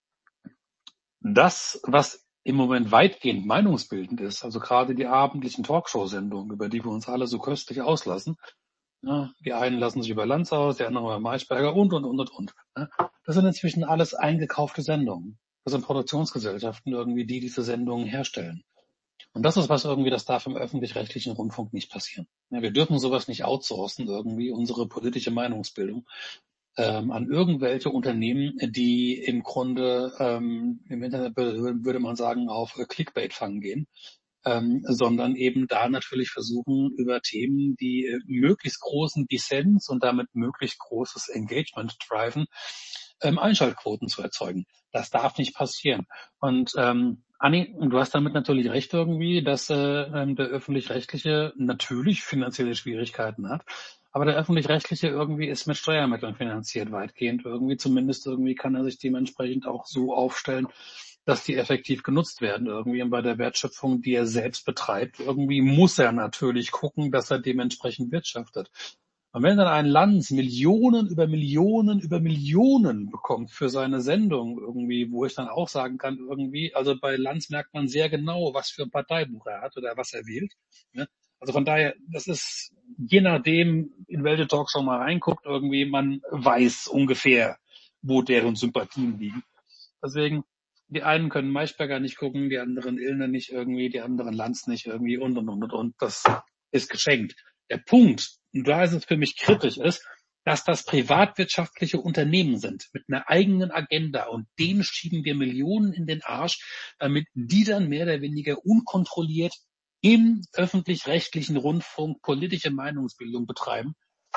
Speaker 5: das, was im Moment weitgehend meinungsbildend ist, also gerade die abendlichen Talkshow-Sendungen, über die wir uns alle so köstlich auslassen, ja, die einen lassen sich über Lanz aus, die anderen über Maischberger und, und, und, und, und. Ja, das sind inzwischen alles eingekaufte Sendungen. Das sind Produktionsgesellschaften irgendwie, die diese Sendungen herstellen. Und das ist was irgendwie, das darf im öffentlich-rechtlichen Rundfunk nicht passieren. Ja, wir dürfen sowas nicht outsourcen, irgendwie unsere politische Meinungsbildung ähm, an irgendwelche Unternehmen, die im Grunde ähm, im Internet würde man sagen auf Clickbait fangen gehen. Ähm, sondern eben da natürlich versuchen, über Themen, die äh, möglichst großen Dissens und damit möglichst großes Engagement driven, ähm, Einschaltquoten zu erzeugen. Das darf nicht passieren. Und ähm, Anni, du hast damit natürlich recht irgendwie, dass äh, ähm, der Öffentlich-Rechtliche natürlich finanzielle Schwierigkeiten hat. Aber der Öffentlich-Rechtliche irgendwie ist mit Steuermitteln finanziert, weitgehend irgendwie. Zumindest irgendwie kann er sich dementsprechend auch so aufstellen, dass die effektiv genutzt werden irgendwie. Und bei der Wertschöpfung, die er selbst betreibt, irgendwie muss er natürlich gucken, dass er dementsprechend wirtschaftet. Und wenn dann ein Land Millionen über Millionen über Millionen bekommt für seine Sendung irgendwie, wo ich dann auch sagen kann irgendwie, also bei Lanz merkt man sehr genau, was für ein Parteibuch er hat oder was er wählt. Ne? Also von daher, das ist je nachdem, in welche Talkshow man reinguckt, irgendwie, man weiß ungefähr, wo deren Sympathien liegen. Deswegen, die einen können Maischberger nicht gucken, die anderen Illner nicht irgendwie, die anderen Lanz nicht irgendwie und, und, und, und, und. Das ist geschenkt. Der Punkt, und da ist es für mich kritisch, ist, dass das privatwirtschaftliche Unternehmen sind mit einer eigenen Agenda und denen schieben wir Millionen in den Arsch, damit die dann mehr oder weniger unkontrolliert im öffentlich-rechtlichen Rundfunk politische Meinungsbildung betreiben,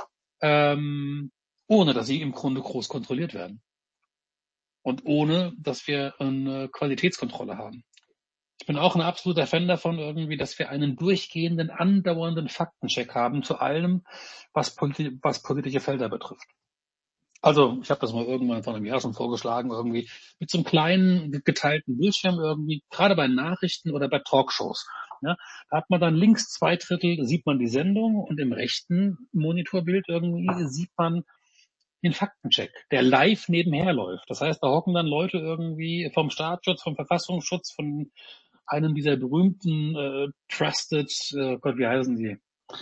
Speaker 5: ähm, ohne dass sie im Grunde groß kontrolliert werden. Und ohne, dass wir eine Qualitätskontrolle haben. Ich bin auch ein absoluter Fan davon irgendwie, dass wir einen durchgehenden, andauernden Faktencheck haben zu allem, was, politi- was politische Felder betrifft. Also ich habe das mal irgendwann vor einem Jahr schon vorgeschlagen, irgendwie mit so einem kleinen geteilten Bildschirm irgendwie, gerade bei Nachrichten oder bei Talkshows. Ja, da hat man dann links zwei Drittel, sieht man die Sendung und im rechten Monitorbild irgendwie sieht man den Faktencheck, der live nebenher läuft. Das heißt, da hocken dann Leute irgendwie vom Staatsschutz, vom Verfassungsschutz, von einem dieser berühmten äh, Trusted, äh, Gott, wie heißen die?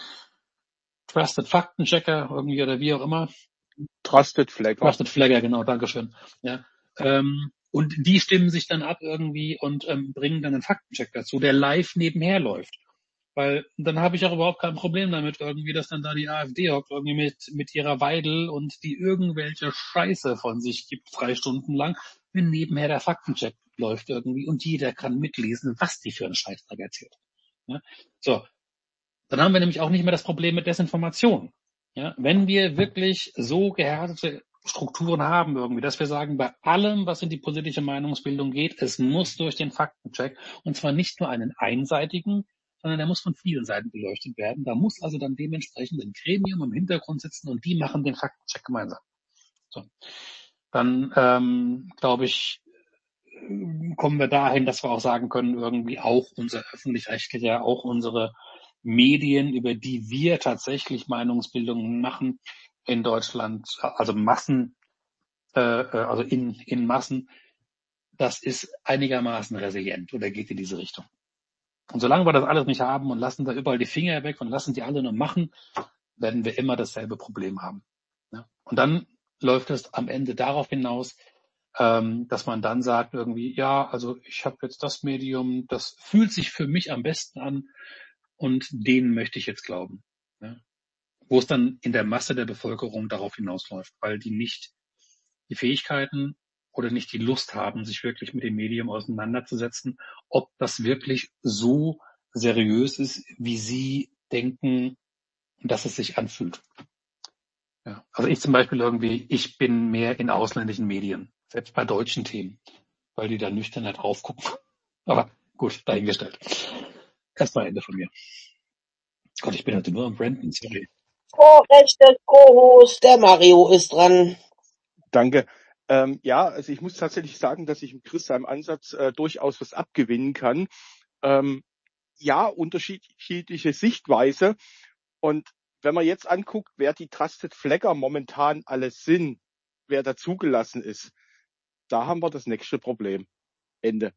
Speaker 5: Trusted Faktenchecker irgendwie oder wie auch immer.
Speaker 9: Trusted Flagger.
Speaker 5: Trusted Flagger, genau, Dankeschön. Ja, ähm, und die stimmen sich dann ab irgendwie und ähm, bringen dann einen Faktencheck dazu, der live nebenher läuft. Weil dann habe ich auch überhaupt kein Problem damit irgendwie, dass dann da die AfD hockt irgendwie mit mit ihrer Weidel und die irgendwelche Scheiße von sich gibt, drei Stunden lang, wenn nebenher der Faktencheck läuft irgendwie und jeder kann mitlesen, was die für einen Scheißdreck erzählt. Ja? So, dann haben wir nämlich auch nicht mehr das Problem mit Desinformation. Ja? Wenn wir wirklich so gehärtete Strukturen haben irgendwie, dass wir sagen, bei allem, was in die politische Meinungsbildung geht, es muss durch den Faktencheck und zwar nicht nur einen einseitigen, sondern der muss von vielen Seiten beleuchtet werden. Da muss also dann dementsprechend ein Gremium im Hintergrund sitzen und die machen den Faktencheck gemeinsam. So. Dann ähm, glaube ich, kommen wir dahin, dass wir auch sagen können, irgendwie auch unser öffentlich-rechtlicher, auch unsere Medien, über die wir tatsächlich Meinungsbildungen machen in Deutschland, also Massen, äh, also in, in Massen, das ist einigermaßen resilient oder geht in diese Richtung. Und solange wir das alles nicht haben und lassen da überall die Finger weg und lassen die alle nur machen, werden wir immer dasselbe Problem haben. Und dann läuft es am Ende darauf hinaus, ähm, dass man dann sagt irgendwie, ja, also ich habe jetzt das Medium, das fühlt sich für mich am besten an und denen möchte ich jetzt glauben. Ja? Wo es dann in der Masse der Bevölkerung darauf hinausläuft, weil die nicht die Fähigkeiten oder nicht die Lust haben, sich wirklich mit dem Medium auseinanderzusetzen, ob das wirklich so seriös ist, wie sie denken, dass es sich anfühlt. Ja. Also ich zum Beispiel irgendwie, ich bin mehr in ausländischen Medien, selbst bei deutschen Themen, weil die da nüchtern drauf gucken. Aber gut, dahingestellt. Erstmal Ende von mir. Gott, ich bin heute nur am Brandon, sorry.
Speaker 1: Oh, rechter Co-Host, der Mario ist dran.
Speaker 9: Danke. Ähm, ja, also ich muss tatsächlich sagen, dass ich im Chris seinem Ansatz äh, durchaus was abgewinnen kann. Ähm, ja, unterschiedliche Sichtweise. Und wenn man jetzt anguckt, wer die Trusted Flagger momentan alles sind, wer da zugelassen ist, da haben wir das nächste Problem. Ende.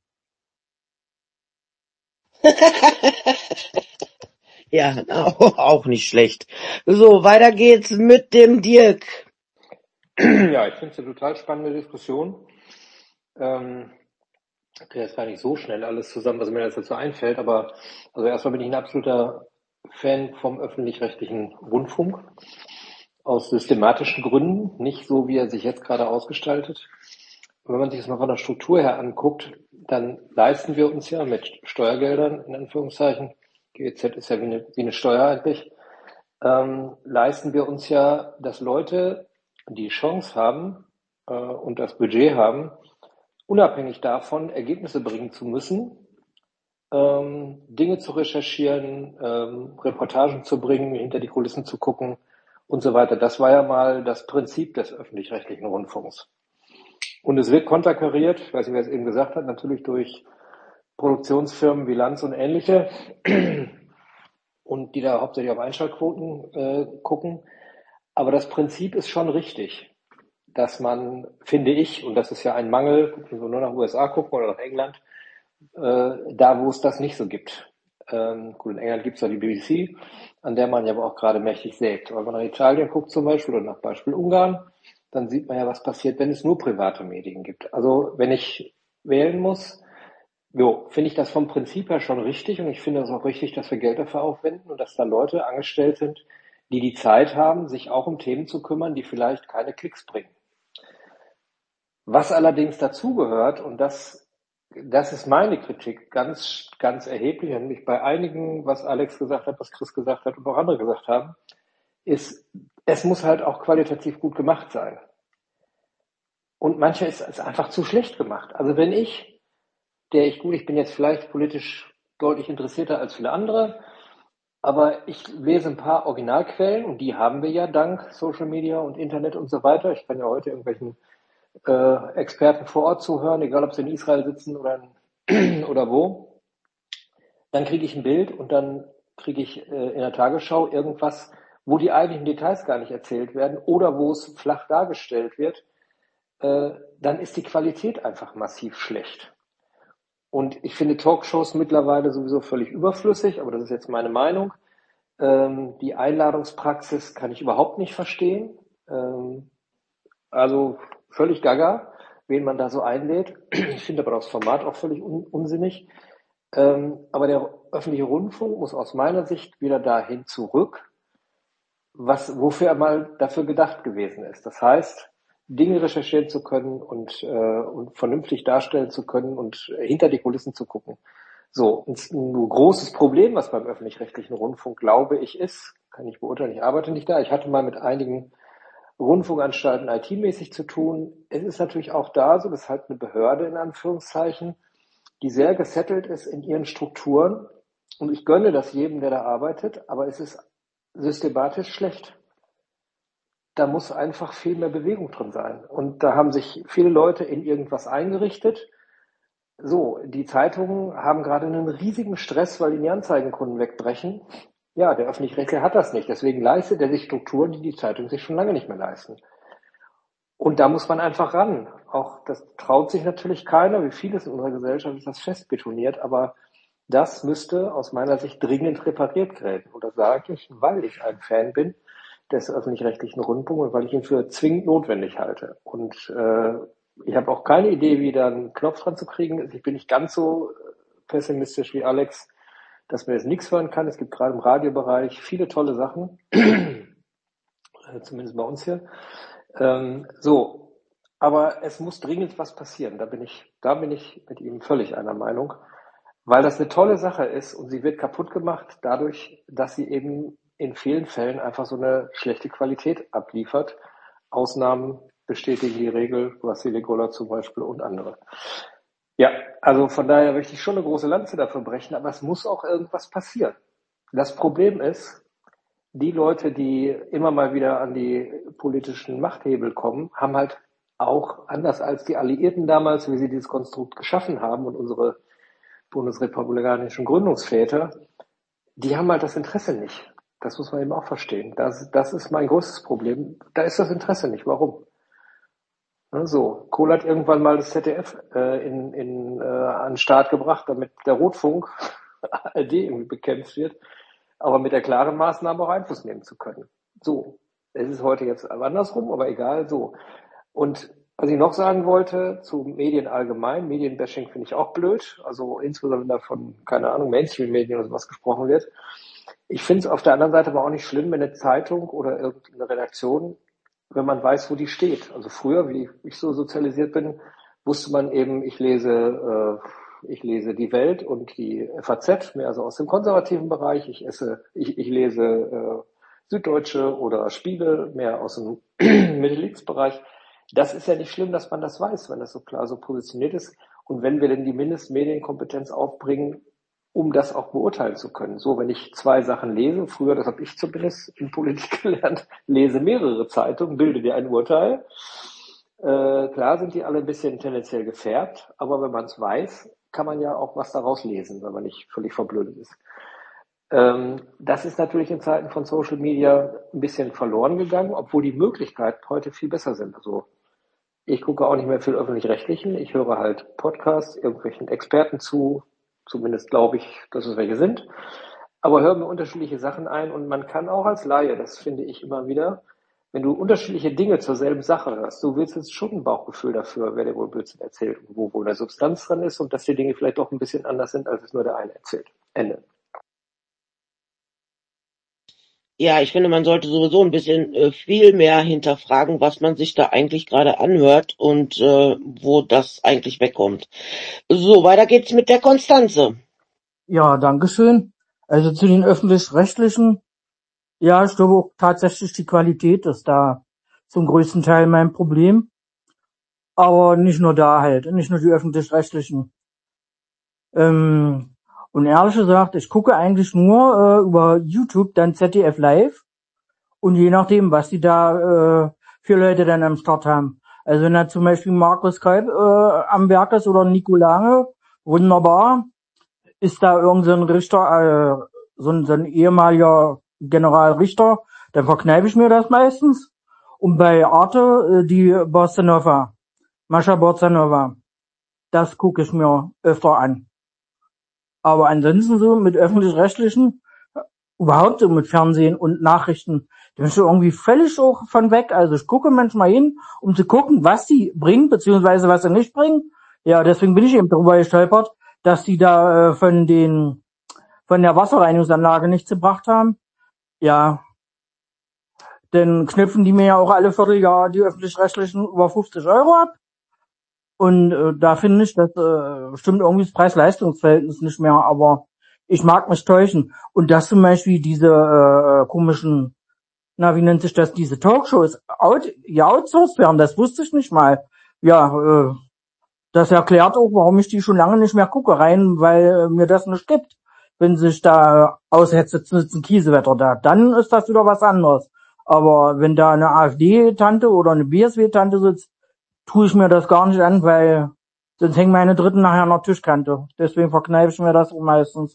Speaker 1: Ja, auch nicht schlecht. So, weiter geht's mit dem Dirk.
Speaker 2: Ja, ich finde es eine total spannende Diskussion. Ähm, Ich kriege jetzt gar nicht so schnell alles zusammen, was mir jetzt dazu einfällt, aber also erstmal bin ich ein absoluter Fan vom öffentlich-rechtlichen Rundfunk aus systematischen Gründen, nicht so, wie er sich jetzt gerade ausgestaltet. Und wenn man sich das mal von der Struktur her anguckt, dann leisten wir uns ja mit Steuergeldern, in Anführungszeichen, G E Z ist ja wie eine, wie eine Steuer eigentlich, ähm, leisten wir uns ja, dass Leute die Chance haben äh, und das Budget haben, unabhängig davon Ergebnisse bringen zu müssen, ähm, Dinge zu recherchieren, ähm, Reportagen zu bringen, hinter die Kulissen zu gucken und so weiter. Das war ja mal das Prinzip des öffentlich-rechtlichen Rundfunks. Und es wird konterkariert, ich weiß nicht, wer es eben gesagt hat, natürlich durch Produktionsfirmen wie Lanz und ähnliche, und die da hauptsächlich auf Einschaltquoten äh, gucken. Aber das Prinzip ist schon richtig, dass man, finde ich, und das ist ja ein Mangel, wenn wir nur nach U S A gucken oder nach England, äh, da wo es das nicht so gibt. Ähm, gut, in England gibt es ja die B B C, an der man ja aber auch gerade mächtig sägt. Aber wenn man nach Italien guckt zum Beispiel oder nach Beispiel Ungarn, dann sieht man ja, was passiert, wenn es nur private Medien gibt. Also wenn ich wählen muss, jo, finde ich das vom Prinzip her schon richtig, und ich finde es auch richtig, dass wir Geld dafür aufwenden und dass da Leute angestellt sind, die die Zeit haben, sich auch um Themen zu kümmern, die vielleicht keine Klicks bringen. Was allerdings dazugehört, und das, das ist meine Kritik ganz, ganz erheblich, nämlich bei einigen, was Alex gesagt hat, was Chris gesagt hat und auch andere gesagt haben, ist, es muss halt auch qualitativ gut gemacht sein. Und mancher ist es einfach zu schlecht gemacht. Also wenn ich, der ich gut, ich bin jetzt vielleicht politisch deutlich interessierter als viele andere, aber ich lese ein paar Originalquellen, und die haben wir ja dank Social Media und Internet und so weiter. Ich kann ja heute irgendwelchen äh, Experten vor Ort zuhören, egal ob sie in Israel sitzen oder, in, oder wo. Dann kriege ich ein Bild, und dann kriege ich äh, in der Tagesschau irgendwas, wo die eigentlichen Details gar nicht erzählt werden oder wo es flach dargestellt wird. Äh, dann ist die Qualität einfach massiv schlecht. Und ich finde Talkshows mittlerweile sowieso völlig überflüssig, aber das ist jetzt meine Meinung. Ähm, die Einladungspraxis kann ich überhaupt nicht verstehen. Ähm, also völlig gaga, wen man da so einlädt. Ich finde aber das Format auch völlig un- unsinnig. Ähm, aber der öffentliche Rundfunk muss aus meiner Sicht wieder dahin zurück, was, wofür er mal dafür gedacht gewesen ist. Das heißt, Dinge recherchieren zu können und, äh, und vernünftig darstellen zu können und hinter die Kulissen zu gucken. So, ein, ein großes Problem, was beim öffentlich-rechtlichen Rundfunk, glaube ich, ist, kann ich beurteilen, ich arbeite nicht da, ich hatte mal mit einigen Rundfunkanstalten I T-mäßig zu tun. Es ist natürlich auch da so, das ist halt eine Behörde in Anführungszeichen, die sehr gesettelt ist in ihren Strukturen. Und ich gönne das jedem, der da arbeitet, aber es ist systematisch schlecht. Da muss einfach viel mehr Bewegung drin sein. Und da haben sich viele Leute in irgendwas eingerichtet. So, die Zeitungen haben gerade einen riesigen Stress, weil ihnen die Anzeigenkunden wegbrechen. Ja, der Öffentlich-Rechtliche hat das nicht. Deswegen leistet er sich Strukturen, die die Zeitungen sich schon lange nicht mehr leisten. Und da muss man einfach ran. Auch das traut sich natürlich keiner. Wie vieles in unserer Gesellschaft ist das fest betoniert. Aber das müsste aus meiner Sicht dringend repariert werden. Und das sage ich, weil ich ein Fan bin des öffentlich-rechtlichen Rundfunks und weil ich ihn für zwingend notwendig halte. Und äh, ich habe auch keine Idee, wie da einen Knopf dran zu kriegen ist. Ich bin nicht ganz so pessimistisch wie Alex, dass man jetzt nichts hören kann. Es gibt gerade im Radiobereich viele tolle Sachen, zumindest bei uns hier. Ähm, so, aber es muss dringend was passieren. Da bin ich, da bin ich mit ihm völlig einer Meinung, weil das eine tolle Sache ist und sie wird kaputt gemacht dadurch, dass sie eben in vielen Fällen einfach so eine schlechte Qualität abliefert. Ausnahmen bestätigen die Regel, Wassily Gola zum Beispiel und andere. Ja, also von daher möchte ich schon eine große Lanze dafür brechen, aber es muss auch irgendwas passieren. Das Problem ist, die Leute, die immer mal wieder an die politischen Machthebel kommen, haben halt auch, anders als die Alliierten damals, wie sie dieses Konstrukt geschaffen haben und unsere bundesrepublikanischen Gründungsväter, die haben halt das Interesse nicht. Das muss man eben auch verstehen. Das, das ist mein größtes Problem. Da ist das Interesse nicht. Warum? So, Kohl hat irgendwann mal das Z D F äh, in, in, äh, an den Start gebracht, damit der Rotfunk A R D irgendwie bekämpft wird, aber mit der klaren Maßnahme auch Einfluss nehmen zu können. So, es ist heute jetzt andersrum, aber egal, so. Und Was ich noch sagen wollte zu Medien allgemein, Medienbashing finde ich auch blöd, also insbesondere wenn da von, keine Ahnung, Mainstream-Medien oder sowas gesprochen wird. Ich finde es auf der anderen Seite aber auch nicht schlimm, wenn eine Zeitung oder irgendeine Redaktion, wenn man weiß, wo die steht. Also früher, wie ich so sozialisiert bin, wusste man eben, ich lese, äh, ich lese die Welt und die F A Z, mehr also aus dem konservativen Bereich. Ich esse, ich, ich lese äh, Süddeutsche oder Spiegel, mehr aus dem Mittellinksbereich. Das ist ja nicht schlimm, dass man das weiß, wenn das so klar so positioniert ist. Und wenn wir denn die Mindestmedienkompetenz aufbringen, um das auch beurteilen zu können. So, wenn ich zwei Sachen lese, früher, das habe ich zumindest in Politik gelernt, lese mehrere Zeitungen, bilde dir ein Urteil. Äh, klar sind die alle ein bisschen tendenziell gefärbt, aber wenn man es weiß, kann man ja auch was daraus lesen, wenn man nicht völlig verblödet ist. Ähm, das ist natürlich in Zeiten von Social Media ein bisschen verloren gegangen, obwohl die Möglichkeiten heute viel besser sind. Also ich gucke auch nicht mehr viel Öffentlich-Rechtlichen, ich höre halt Podcasts, irgendwelchen Experten zu, zumindest glaube ich, dass es welche sind, aber höre mir unterschiedliche Sachen ein und man kann auch als Laie, das finde ich immer wieder, wenn du unterschiedliche Dinge zur selben Sache hörst, du willst jetzt schon ein Bauchgefühl dafür, wer dir wohl Blödsinn erzählt und wo wohl der Substanz dran ist und dass die Dinge vielleicht doch ein bisschen anders sind, als es nur der eine erzählt. Ende.
Speaker 1: Ja, ich finde, man sollte sowieso ein bisschen äh, viel mehr hinterfragen, was man sich da eigentlich gerade anhört und äh, wo das eigentlich wegkommt. So, weiter geht's mit der Konstanze.
Speaker 4: Ja, dankeschön. Also zu den Öffentlich-Rechtlichen, ja, ich glaube auch tatsächlich die Qualität ist da zum größten Teil mein Problem. Aber nicht nur da halt, nicht nur die Öffentlich-Rechtlichen. Ähm, und ehrlich gesagt, ich gucke eigentlich nur äh, über YouTube dann Z D F Live und je nachdem, was die da äh, für Leute dann am Start haben. Also wenn da zum Beispiel Markus Kalb äh, am Werk ist oder Nico Lange, wunderbar. Ist da irgend so ein Richter, äh, so ein, so ein ehemaliger Generalrichter, dann verkneife ich mir das meistens. Und bei Arte äh, die Bossa Mascha Borzanova, das gucke ich mir öfter an. Aber ansonsten so mit Öffentlich-Rechtlichen, überhaupt so mit Fernsehen und Nachrichten, da bin ich irgendwie völlig auch von weg. Also ich gucke manchmal hin, um zu gucken, was die bringen, beziehungsweise was sie nicht bringen. Ja, deswegen bin ich eben darüber gestolpert, dass die da äh, von den von der Wasserreinigungsanlage nichts gebracht haben. Ja, dann knüpfen die mir ja auch alle Vierteljahr die Öffentlich-Rechtlichen über fünfzig Euro ab. Und äh, da finde ich, das äh, stimmt irgendwie das Preis-Leistungs-Verhältnis nicht mehr, aber ich mag mich täuschen. Und dass zum Beispiel diese äh, komischen, na wie nennt sich das, diese Talkshows out, ja, outsourced werden, das wusste ich nicht mal. Ja, äh, das erklärt auch, warum ich die schon lange nicht mehr gucke rein, weil äh, mir das nicht gibt. Wenn sich da aushetzt, sitzen ein Kiesewetter da, dann ist das wieder was anderes. Aber wenn da eine AfD-Tante oder eine B S W-Tante sitzt, tue ich mir das gar nicht an, weil sonst hängen meine Dritten nachher an der Tischkante. Deswegen verkneife ich mir das auch meistens.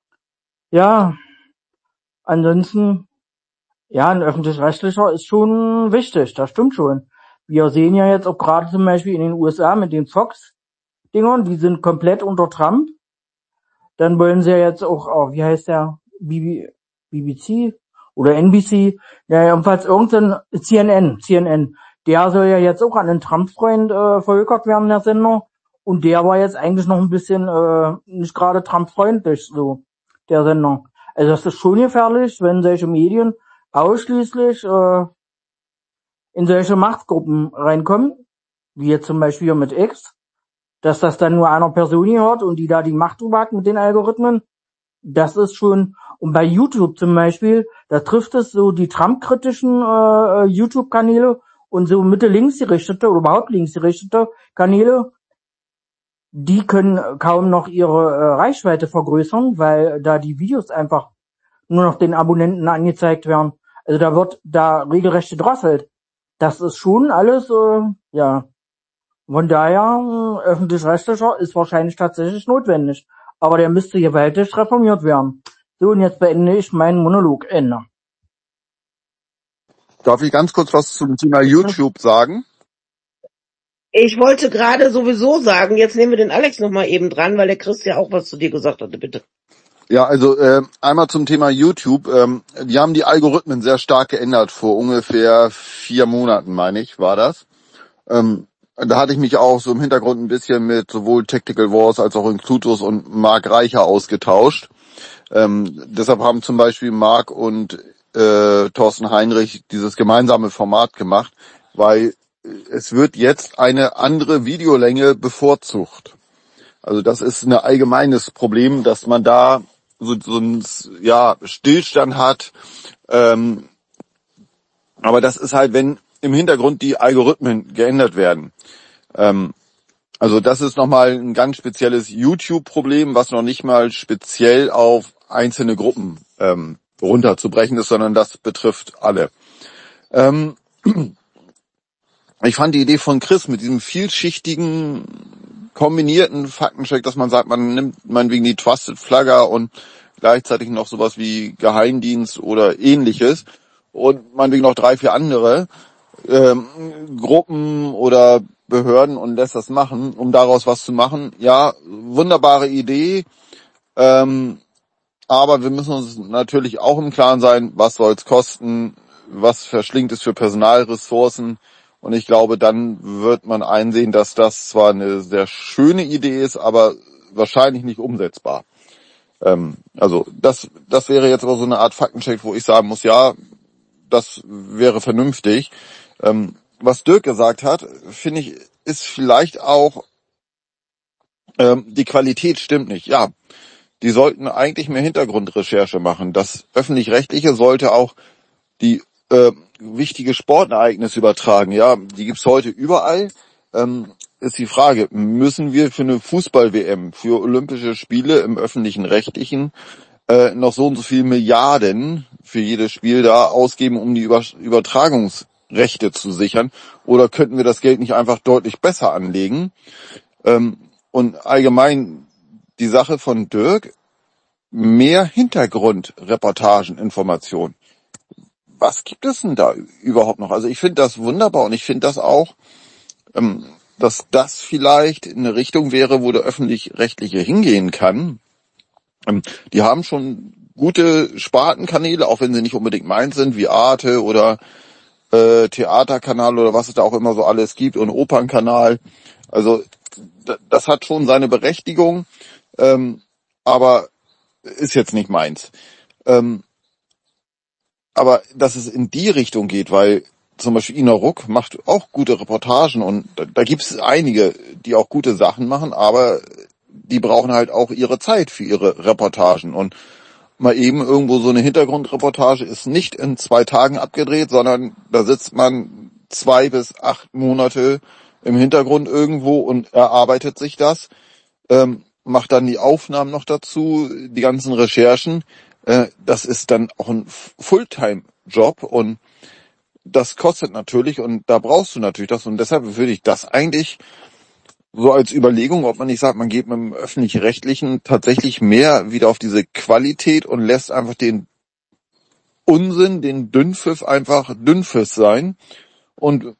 Speaker 4: Ja, ansonsten, ja, ein Öffentlich-Rechtlicher ist schon wichtig, das stimmt schon. Wir sehen ja jetzt auch gerade zum Beispiel in den U S A mit den Fox-Dingern, die sind komplett unter Trump. Dann wollen sie ja jetzt auch, oh, wie heißt der, B B C oder N B C, ja, jedenfalls irgendein C N N, C N N. Der soll ja jetzt auch an einen Trump-Freund äh, verhökert werden, der Sender. Und der war jetzt eigentlich noch ein bisschen äh, nicht gerade Trump-freundlich, so, der Sender. Also das ist schon gefährlich, wenn solche Medien ausschließlich äh, in solche Machtgruppen reinkommen, wie jetzt zum Beispiel hier mit X, dass das dann nur einer Person gehört und die da die Macht drüber hat mit den Algorithmen. Das ist schon, und bei YouTube zum Beispiel, da trifft es so die Trump-kritischen äh, YouTube-Kanäle und so Mitte-links gerichtete oder überhaupt links gerichtete Kanäle, die können kaum noch ihre äh, Reichweite vergrößern, weil da die Videos einfach nur noch den Abonnenten angezeigt werden. Also da wird da regelrecht gedrosselt. Das ist schon alles, äh, ja, von daher, äh, öffentlich-rechtlicher ist wahrscheinlich tatsächlich notwendig. Aber der müsste gewaltig reformiert werden. So, und jetzt beende ich meinen Monolog. Ende.
Speaker 12: Darf ich ganz kurz was zum Thema YouTube sagen?
Speaker 1: Ich wollte gerade sowieso sagen, jetzt nehmen wir den Alex noch mal eben dran, weil der Chris ja auch was zu dir gesagt hatte, bitte.
Speaker 12: Ja, also äh, einmal zum Thema YouTube. Ähm, die haben die Algorithmen sehr stark geändert vor ungefähr vier Monaten, meine ich, war das. Ähm, da hatte ich mich auch so im Hintergrund ein bisschen mit sowohl Tactical Wars als auch Inclutus und Marc Reicher ausgetauscht. Ähm, deshalb haben zum Beispiel Marc und äh, Thorsten Heinrich dieses gemeinsame Format gemacht, weil es wird jetzt eine andere Videolänge bevorzugt. Also das ist ein allgemeines Problem, dass man da so, so einen ja, Stillstand hat. Ähm, aber das ist halt, wenn im Hintergrund die Algorithmen geändert werden. Ähm, also das ist nochmal ein ganz spezielles YouTube-Problem, was noch nicht mal speziell auf einzelne Gruppen ähm, runterzubrechen ist, sondern das betrifft alle. Ähm, ich fand die Idee von Chris mit diesem vielschichtigen, kombinierten Faktencheck, dass man sagt, man nimmt meinetwegen die Trusted Flagger und gleichzeitig noch sowas wie Geheimdienst oder ähnliches und meinetwegen noch drei, vier andere ähm, Gruppen oder Behörden und lässt das machen, um daraus was zu machen. Ja, wunderbare Idee, ähm, aber wir müssen uns natürlich auch im Klaren sein, was soll es kosten, was verschlingt es für Personalressourcen. Und ich glaube, dann wird man einsehen, dass das zwar eine sehr schöne Idee ist, aber wahrscheinlich nicht umsetzbar. Ähm, also das, das wäre jetzt aber so eine Art Faktencheck, wo ich sagen muss, ja, das wäre vernünftig. Ähm, was Dirk gesagt hat, finde ich, ist vielleicht auch, ähm, die Qualität stimmt nicht. Ja, die sollten eigentlich mehr Hintergrundrecherche machen. Das Öffentlich-Rechtliche sollte auch die äh, wichtige Sportereignisse übertragen. Ja, die gibt's heute überall. Ähm, ist die Frage, müssen wir für eine Fußball-W M, für Olympische Spiele im öffentlichen Rechtlichen äh, noch so und so viel Milliarden für jedes Spiel da ausgeben, um die Über- Übertragungsrechte zu sichern? Oder könnten wir das Geld nicht einfach deutlich besser anlegen? Ähm, und allgemein die Sache von Dirk, mehr Hintergrundreportagen, Informationen. Was gibt es denn da überhaupt noch? Also ich finde das wunderbar und ich finde das auch, ähm, dass das vielleicht eine Richtung wäre, wo der Öffentlich-Rechtliche hingehen kann. Ähm, die haben schon gute Spartenkanäle, auch wenn sie nicht unbedingt meins sind, wie Arte oder äh, Theaterkanal oder was es da auch immer so alles gibt und Opernkanal. Also d- das hat schon seine Berechtigung, ähm, aber ist jetzt nicht meins. Ähm, aber dass es in die Richtung geht, weil zum Beispiel Ina Ruck macht auch gute Reportagen und da, da gibt es einige, die auch gute Sachen machen, aber die brauchen halt auch ihre Zeit für ihre Reportagen und mal eben irgendwo so eine Hintergrundreportage ist nicht in zwei Tagen abgedreht, sondern da sitzt man zwei bis acht Monate im Hintergrund irgendwo und erarbeitet sich das, ähm, macht dann die Aufnahmen noch dazu, die ganzen Recherchen. Äh, das ist dann auch ein Fulltime-Job und das kostet natürlich und da brauchst du natürlich das und deshalb würde ich das eigentlich so als Überlegung, ob man nicht sagt, man geht mit dem Öffentlich-Rechtlichen tatsächlich mehr wieder auf diese Qualität und lässt einfach den Unsinn, den Dünnpfiff einfach Dünnpfiff sein und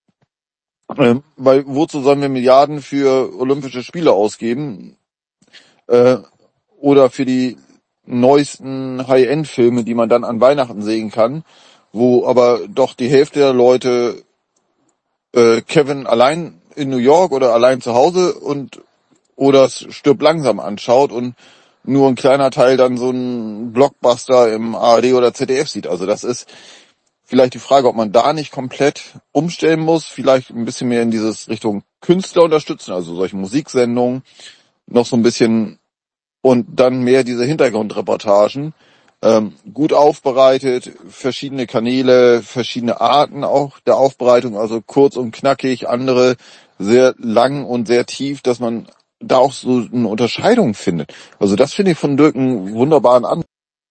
Speaker 12: äh, weil wozu sollen wir Milliarden für Olympische Spiele ausgeben äh, oder für die neuesten High-End-Filme, die man dann an Weihnachten sehen kann, wo aber doch die Hälfte der Leute äh, Kevin allein in New York oder allein zu Hause und oder es stirbt langsam anschaut und nur ein kleiner Teil dann so einen Blockbuster im A R D oder Z D F sieht. Also das ist vielleicht die Frage, ob man da nicht komplett umstellen muss, vielleicht ein bisschen mehr in dieses Richtung Künstler unterstützen, also solche Musiksendungen, noch so ein bisschen und dann mehr diese Hintergrundreportagen, ähm, gut aufbereitet, verschiedene Kanäle, verschiedene Arten auch der Aufbereitung, also kurz und knackig, andere sehr lang und sehr tief, dass man da auch so eine Unterscheidung findet. Also das finde ich von Dirk einen wunderbaren Ansatz.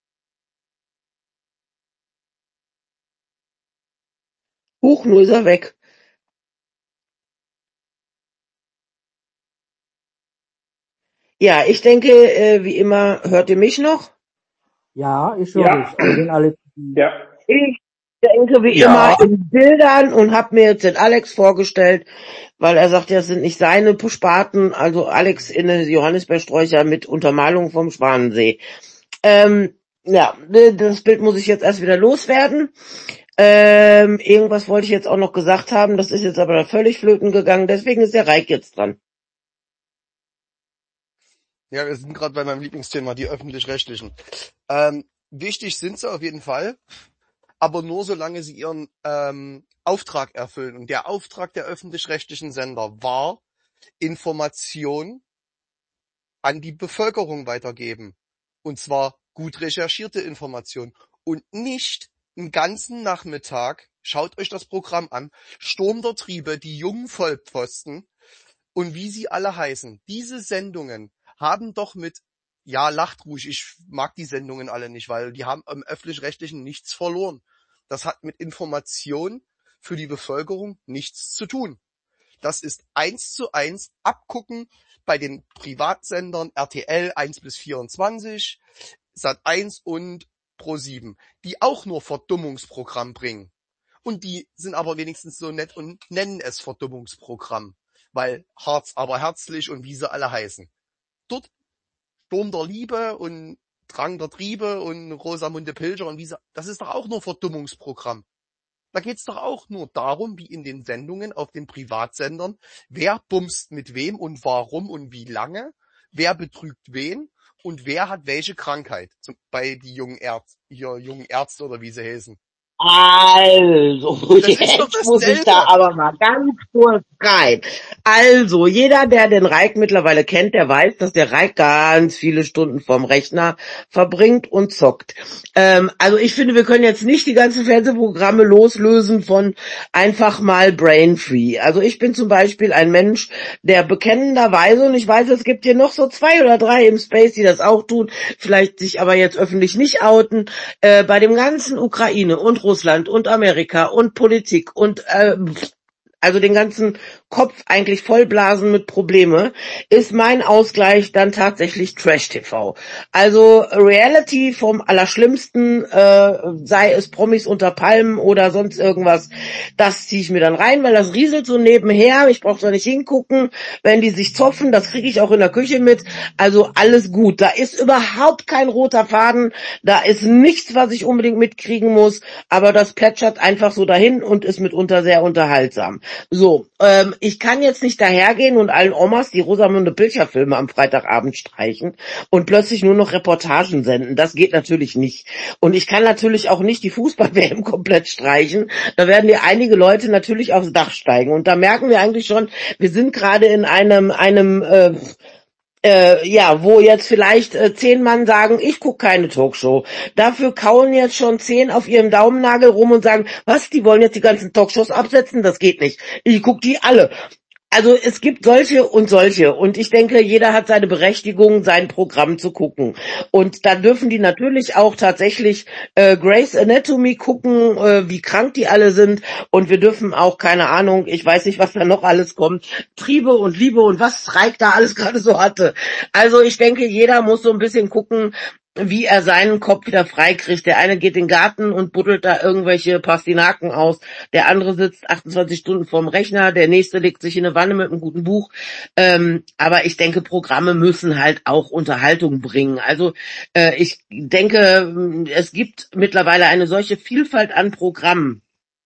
Speaker 1: Huch, nur ist er weg. Ja, ich denke, äh, wie immer, hört ihr mich noch?
Speaker 4: Ja, ich höre
Speaker 11: Ja,
Speaker 4: dich. Also wenn alle,
Speaker 11: ja,
Speaker 1: Ich denke wie
Speaker 12: Ja,
Speaker 1: immer in Bildern und habe mir jetzt den Alex vorgestellt, weil er sagt, das sind nicht seine Sparten, also Alex in den Johannisbeersträucher mit Untermalung vom Schwanensee. Ähm, ja, das Bild muss ich jetzt erst wieder loswerden. Ähm, irgendwas wollte ich jetzt auch noch gesagt haben, das ist jetzt aber völlig flöten gegangen, deswegen ist der Reik jetzt dran.
Speaker 3: Ja, wir sind gerade bei meinem Lieblingsthema, die Öffentlich-Rechtlichen. Ähm, wichtig sind sie auf jeden Fall, aber nur solange sie ihren ähm, Auftrag erfüllen. Und der Auftrag der öffentlich-rechtlichen Sender war, Information an die Bevölkerung weitergeben. Und zwar gut recherchierte Information. Und nicht einen ganzen Nachmittag, schaut euch das Programm an, Sturm der Triebe, die jungen Vollpfosten und wie sie alle heißen. Diese Sendungen haben doch mit, ja, lacht ruhig, ich mag die Sendungen alle nicht, weil die haben im Öffentlich-Rechtlichen nichts verloren. Das hat mit Information für die Bevölkerung nichts zu tun. Das ist eins zu eins abgucken bei den Privatsendern R T L eins bis vierundzwanzig, Sat eins und Pro sieben, die auch nur Verdummungsprogramm bringen. Und die sind aber wenigstens so nett und nennen es Verdummungsprogramm, weil Harz aber herzlich und wie sie alle heißen. Dort Sturm der Liebe und Drang der Triebe und Rosamunde Pilcher und wie sie, das ist doch auch nur Verdummungsprogramm. Da geht's doch auch nur darum, wie in den Sendungen auf den Privatsendern, wer bumst mit wem und warum und wie lange, wer betrügt wen und wer hat welche Krankheit. Zum, bei die jungen Ärzte, hier jungen Ärzte oder wie sie heißen.
Speaker 1: Also,
Speaker 3: Das ist doch
Speaker 1: jetzt muss ich da
Speaker 3: dasselbe.
Speaker 1: aber mal ganz kurz rein. Also, jeder, der den Reik mittlerweile kennt, der weiß, dass der Reik ganz viele Stunden vorm Rechner verbringt und zockt. Ähm, also ich finde, wir können jetzt nicht die ganzen Fernsehprogramme loslösen von einfach mal Brain Free. Also ich bin zum Beispiel ein Mensch, der bekennenderweise, und ich weiß, es gibt hier noch so zwei oder drei im Space, die das auch tun, vielleicht sich aber jetzt öffentlich nicht outen, äh, bei dem ganzen Ukraine und Russland und Amerika und Politik und äh, also den ganzen Kopf eigentlich vollblasen mit Probleme, ist mein Ausgleich dann tatsächlich Trash-T V. Also Reality vom Allerschlimmsten, äh, sei es Promis unter Palmen oder sonst irgendwas, das ziehe ich mir dann rein, weil das rieselt so nebenher, ich brauche da nicht hingucken, wenn die sich zoffen, das kriege ich auch in der Küche mit, also alles gut. Da ist überhaupt kein roter Faden, da ist nichts, was ich unbedingt mitkriegen muss, aber das plätschert einfach so dahin und ist mitunter sehr unterhaltsam. So, ähm, ich kann jetzt nicht dahergehen und allen Omas die Rosamunde Pilcher Filme am Freitagabend streichen und plötzlich nur noch Reportagen senden. Das geht natürlich nicht. Und ich kann natürlich auch nicht die Fußball-W M komplett streichen. Da werden dir einige Leute natürlich aufs Dach steigen. Und da merken wir eigentlich schon, wir sind gerade in einem, einem, äh, Äh, ja, wo jetzt vielleicht äh, zehn Mann sagen, ich gucke keine Talkshow. Dafür kauen jetzt schon zehn auf ihrem Daumennagel rum und sagen, was, die wollen jetzt die ganzen Talkshows absetzen? Das geht nicht. Ich gucke die alle. Also es gibt solche und solche und ich denke, jeder hat seine Berechtigung, sein Programm zu gucken. Und da dürfen die natürlich auch tatsächlich äh, Grey's Anatomy gucken, äh, wie krank die alle sind. Und wir dürfen auch, keine Ahnung, ich weiß nicht, was da noch alles kommt, Triebe und Liebe und was Reik da alles gerade so hatte. Also ich denke, jeder muss so ein bisschen gucken, wie er seinen Kopf wieder freikriegt. Der eine geht in den Garten und buddelt da irgendwelche Pastinaken aus. Der andere sitzt achtundzwanzig Stunden vorm Rechner. Der nächste legt sich in eine Wanne mit einem guten Buch. Ähm, aber ich denke, Programme müssen halt auch Unterhaltung bringen. Also äh, ich denke, es gibt mittlerweile eine solche Vielfalt an Programmen.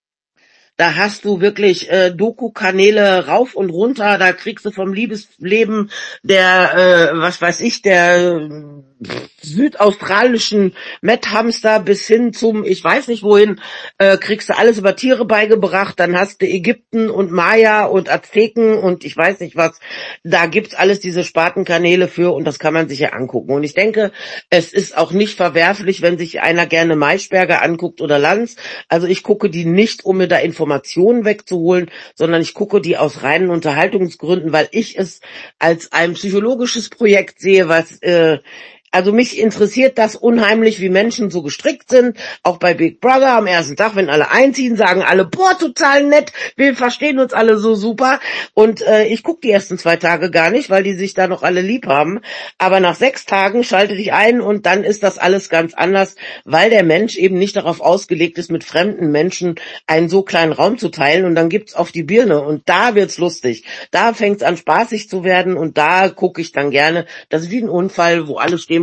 Speaker 1: Da hast du wirklich äh, Doku-Kanäle rauf und runter, da kriegst du vom Liebesleben der, äh, was weiß ich, der äh, südaustralischen Metthamster bis hin zum, ich weiß nicht wohin, äh, kriegst du alles über Tiere beigebracht, dann hast du Ägypten und Maya und Azteken und ich weiß nicht was, da gibt's alles diese Spartenkanäle für und das kann man sich ja angucken. Und ich denke, es ist auch nicht verwerflich, wenn sich einer gerne Maischberger anguckt oder Lanz. Also ich gucke die nicht, um mir da Informationen wegzuholen, sondern ich gucke die aus reinen Unterhaltungsgründen, weil ich es als ein psychologisches Projekt sehe, was äh, also mich interessiert das unheimlich, wie Menschen so gestrickt sind. Auch bei Big Brother am ersten Tag, wenn alle einziehen, sagen alle, boah, total nett, wir verstehen uns alle so super. Und äh, ich gucke die ersten zwei Tage gar nicht, weil die sich da noch alle lieb haben. Aber nach sechs Tagen schalte dich ein und dann ist das alles ganz anders, weil der Mensch eben nicht darauf ausgelegt ist, mit fremden Menschen einen so kleinen Raum zu teilen. Und dann gibt's auf die Birne und da wird's lustig. Da fängt's an, spaßig zu werden und da gucke ich dann gerne. Das ist wie ein Unfall, wo alle stehen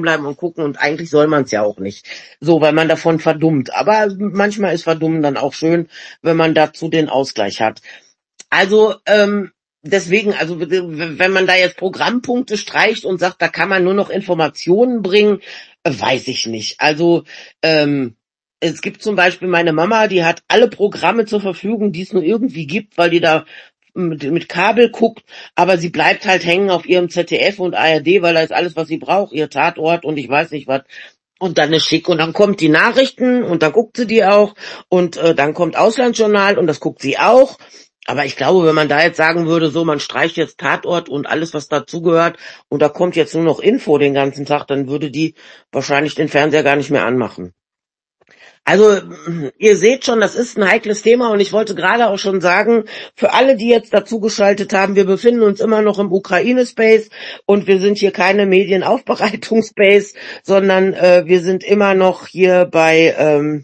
Speaker 1: stehen bleiben und gucken und eigentlich soll man es ja auch nicht. So, weil man davon verdummt. Aber manchmal ist Verdummen dann auch schön, wenn man dazu den Ausgleich hat. Also, ähm, deswegen, also wenn man da jetzt Programmpunkte streicht und sagt, da kann man nur noch Informationen bringen, äh, weiß ich nicht. Also, ähm, es gibt zum Beispiel meine Mama, die hat alle Programme zur Verfügung, die es nur irgendwie gibt, weil die da mit, mit Kabel guckt, aber sie bleibt halt hängen auf ihrem Z D F und A R D, weil da ist alles, was sie braucht, ihr Tatort und ich weiß nicht was. Und dann ist schick und dann kommt die Nachrichten und dann guckt sie die auch und äh, dann kommt Auslandsjournal und das guckt sie auch. Aber ich glaube, wenn man da jetzt sagen würde, so man streicht jetzt Tatort und alles, was dazugehört und da kommt jetzt nur noch Info den ganzen Tag, dann würde die wahrscheinlich den Fernseher gar nicht mehr anmachen. Also ihr seht schon, das ist ein heikles Thema und ich wollte gerade auch schon sagen, für alle, die jetzt dazugeschaltet haben, wir befinden uns immer noch im Ukraine-Space und wir sind hier keine Medienaufbereitungs-Space, sondern äh, wir sind immer noch hier bei... Ähm,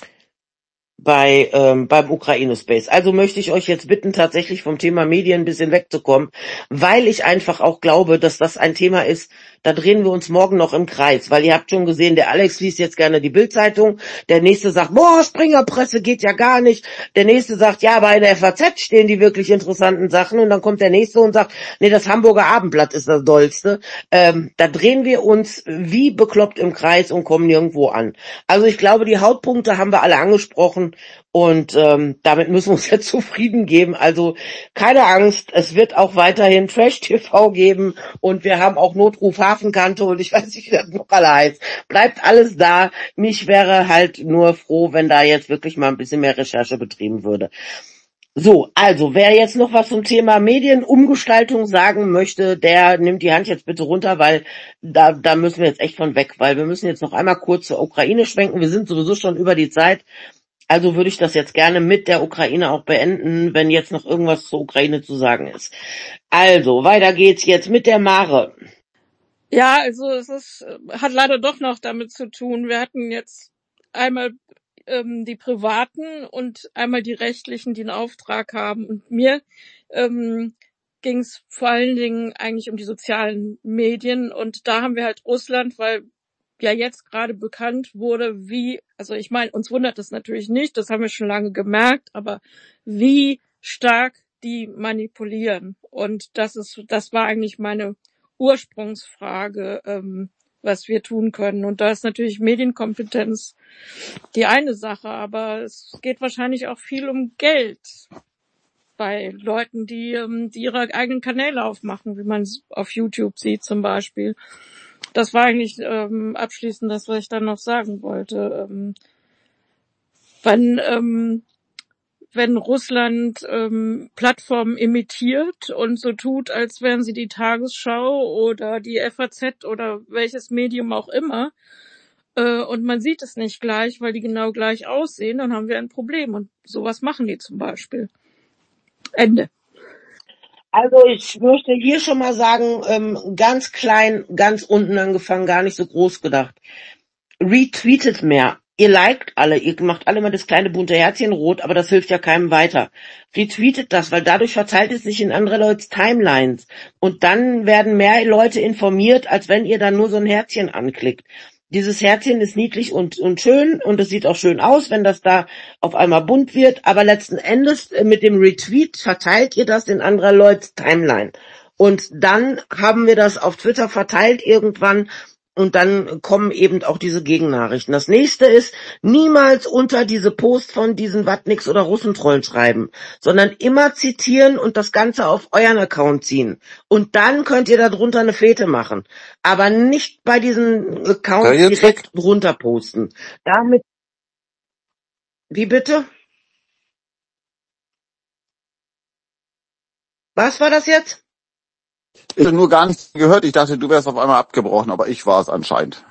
Speaker 1: bei ähm, beim Ukraine-Space. Also möchte ich euch jetzt bitten, tatsächlich vom Thema Medien ein bisschen wegzukommen, weil ich einfach auch glaube, dass das ein Thema ist, da drehen wir uns morgen noch im Kreis, weil ihr habt schon gesehen, der Alex liest jetzt gerne die Bild-Zeitung, der nächste sagt, boah, Springerpresse geht ja gar nicht, der nächste sagt, ja, aber in der F A Z stehen die wirklich interessanten Sachen und dann kommt der nächste und sagt, nee, das Hamburger Abendblatt ist das Dollste. Ähm, da drehen wir uns wie bekloppt im Kreis und kommen nirgendwo an. Also ich glaube, die Hauptpunkte haben wir alle angesprochen und ähm, damit müssen wir uns jetzt zufrieden geben. Also keine Angst, es wird auch weiterhin Trash-T V geben und wir haben auch Notruf Hafenkante und ich weiß nicht, wie das noch alle heißt. Bleibt alles da. Mich wäre halt nur froh, wenn da jetzt wirklich mal ein bisschen mehr Recherche betrieben würde. So, also wer jetzt noch was zum Thema Medienumgestaltung sagen möchte, der nimmt die Hand jetzt bitte runter, weil da, da müssen wir jetzt echt von weg, weil wir müssen jetzt noch einmal kurz zur Ukraine schwenken. Wir sind sowieso schon über die Zeit. Also würde ich das jetzt gerne mit der Ukraine auch beenden, wenn jetzt noch irgendwas zur Ukraine zu sagen ist. Also, weiter geht's jetzt mit der Mare.
Speaker 10: Ja, also es ist, hat leider doch noch damit zu tun. Wir hatten jetzt einmal ähm, die Privaten und einmal die Rechtlichen, die einen Auftrag haben. Und mir ähm, ging es vor allen Dingen eigentlich um die sozialen Medien. Und da haben wir halt Russland, weil ja jetzt gerade bekannt wurde, wie, also ich meine, uns wundert das natürlich nicht, das haben wir schon lange gemerkt, aber wie stark die manipulieren. Und das ist, das war eigentlich meine Ursprungsfrage, ähm, was wir tun können. Und da ist natürlich Medienkompetenz die eine Sache, aber es geht wahrscheinlich auch viel um Geld bei Leuten, die, ähm, die ihre eigenen Kanäle aufmachen, wie man es auf YouTube sieht zum Beispiel. Das war eigentlich ähm, abschließend das, was ich dann noch sagen wollte. Ähm, wenn, ähm, wenn Russland ähm, Plattformen imitiert und so tut, als wären sie die Tagesschau oder die F A Z oder welches Medium auch immer, äh, und man sieht es nicht gleich, weil die genau gleich aussehen, dann haben wir ein Problem. Und sowas machen die zum Beispiel. Ende.
Speaker 1: Also ich möchte hier schon mal sagen, ähm, ganz klein, ganz unten angefangen, gar nicht so groß gedacht. Retweetet mehr. Ihr liked alle, ihr macht alle mal das kleine bunte Herzchen rot, aber das hilft ja keinem weiter. Retweetet das, weil dadurch verteilt es sich in andere Leute Timelines. Und dann werden mehr Leute informiert, als wenn ihr dann nur so ein Herzchen anklickt. Dieses Herzchen ist niedlich und, und schön und es sieht auch schön aus, wenn das da auf einmal bunt wird, aber letzten Endes mit dem Retweet verteilt ihr das in anderer Leute Timeline. Und dann haben wir das auf Twitter verteilt irgendwann und dann kommen eben auch diese Gegennachrichten. Das nächste ist, niemals unter diese Post von diesen Wattnix oder Russentrollen schreiben, sondern immer zitieren und das Ganze auf euren Account ziehen. Und dann könnt ihr darunter eine Fete machen. Aber nicht bei diesen Accounts direkt weg. Drunter posten. Damit, wie bitte? Was war das jetzt?
Speaker 12: Ich habe nur gar nichts gehört. Ich dachte, du wärst auf einmal abgebrochen, aber ich war es anscheinend.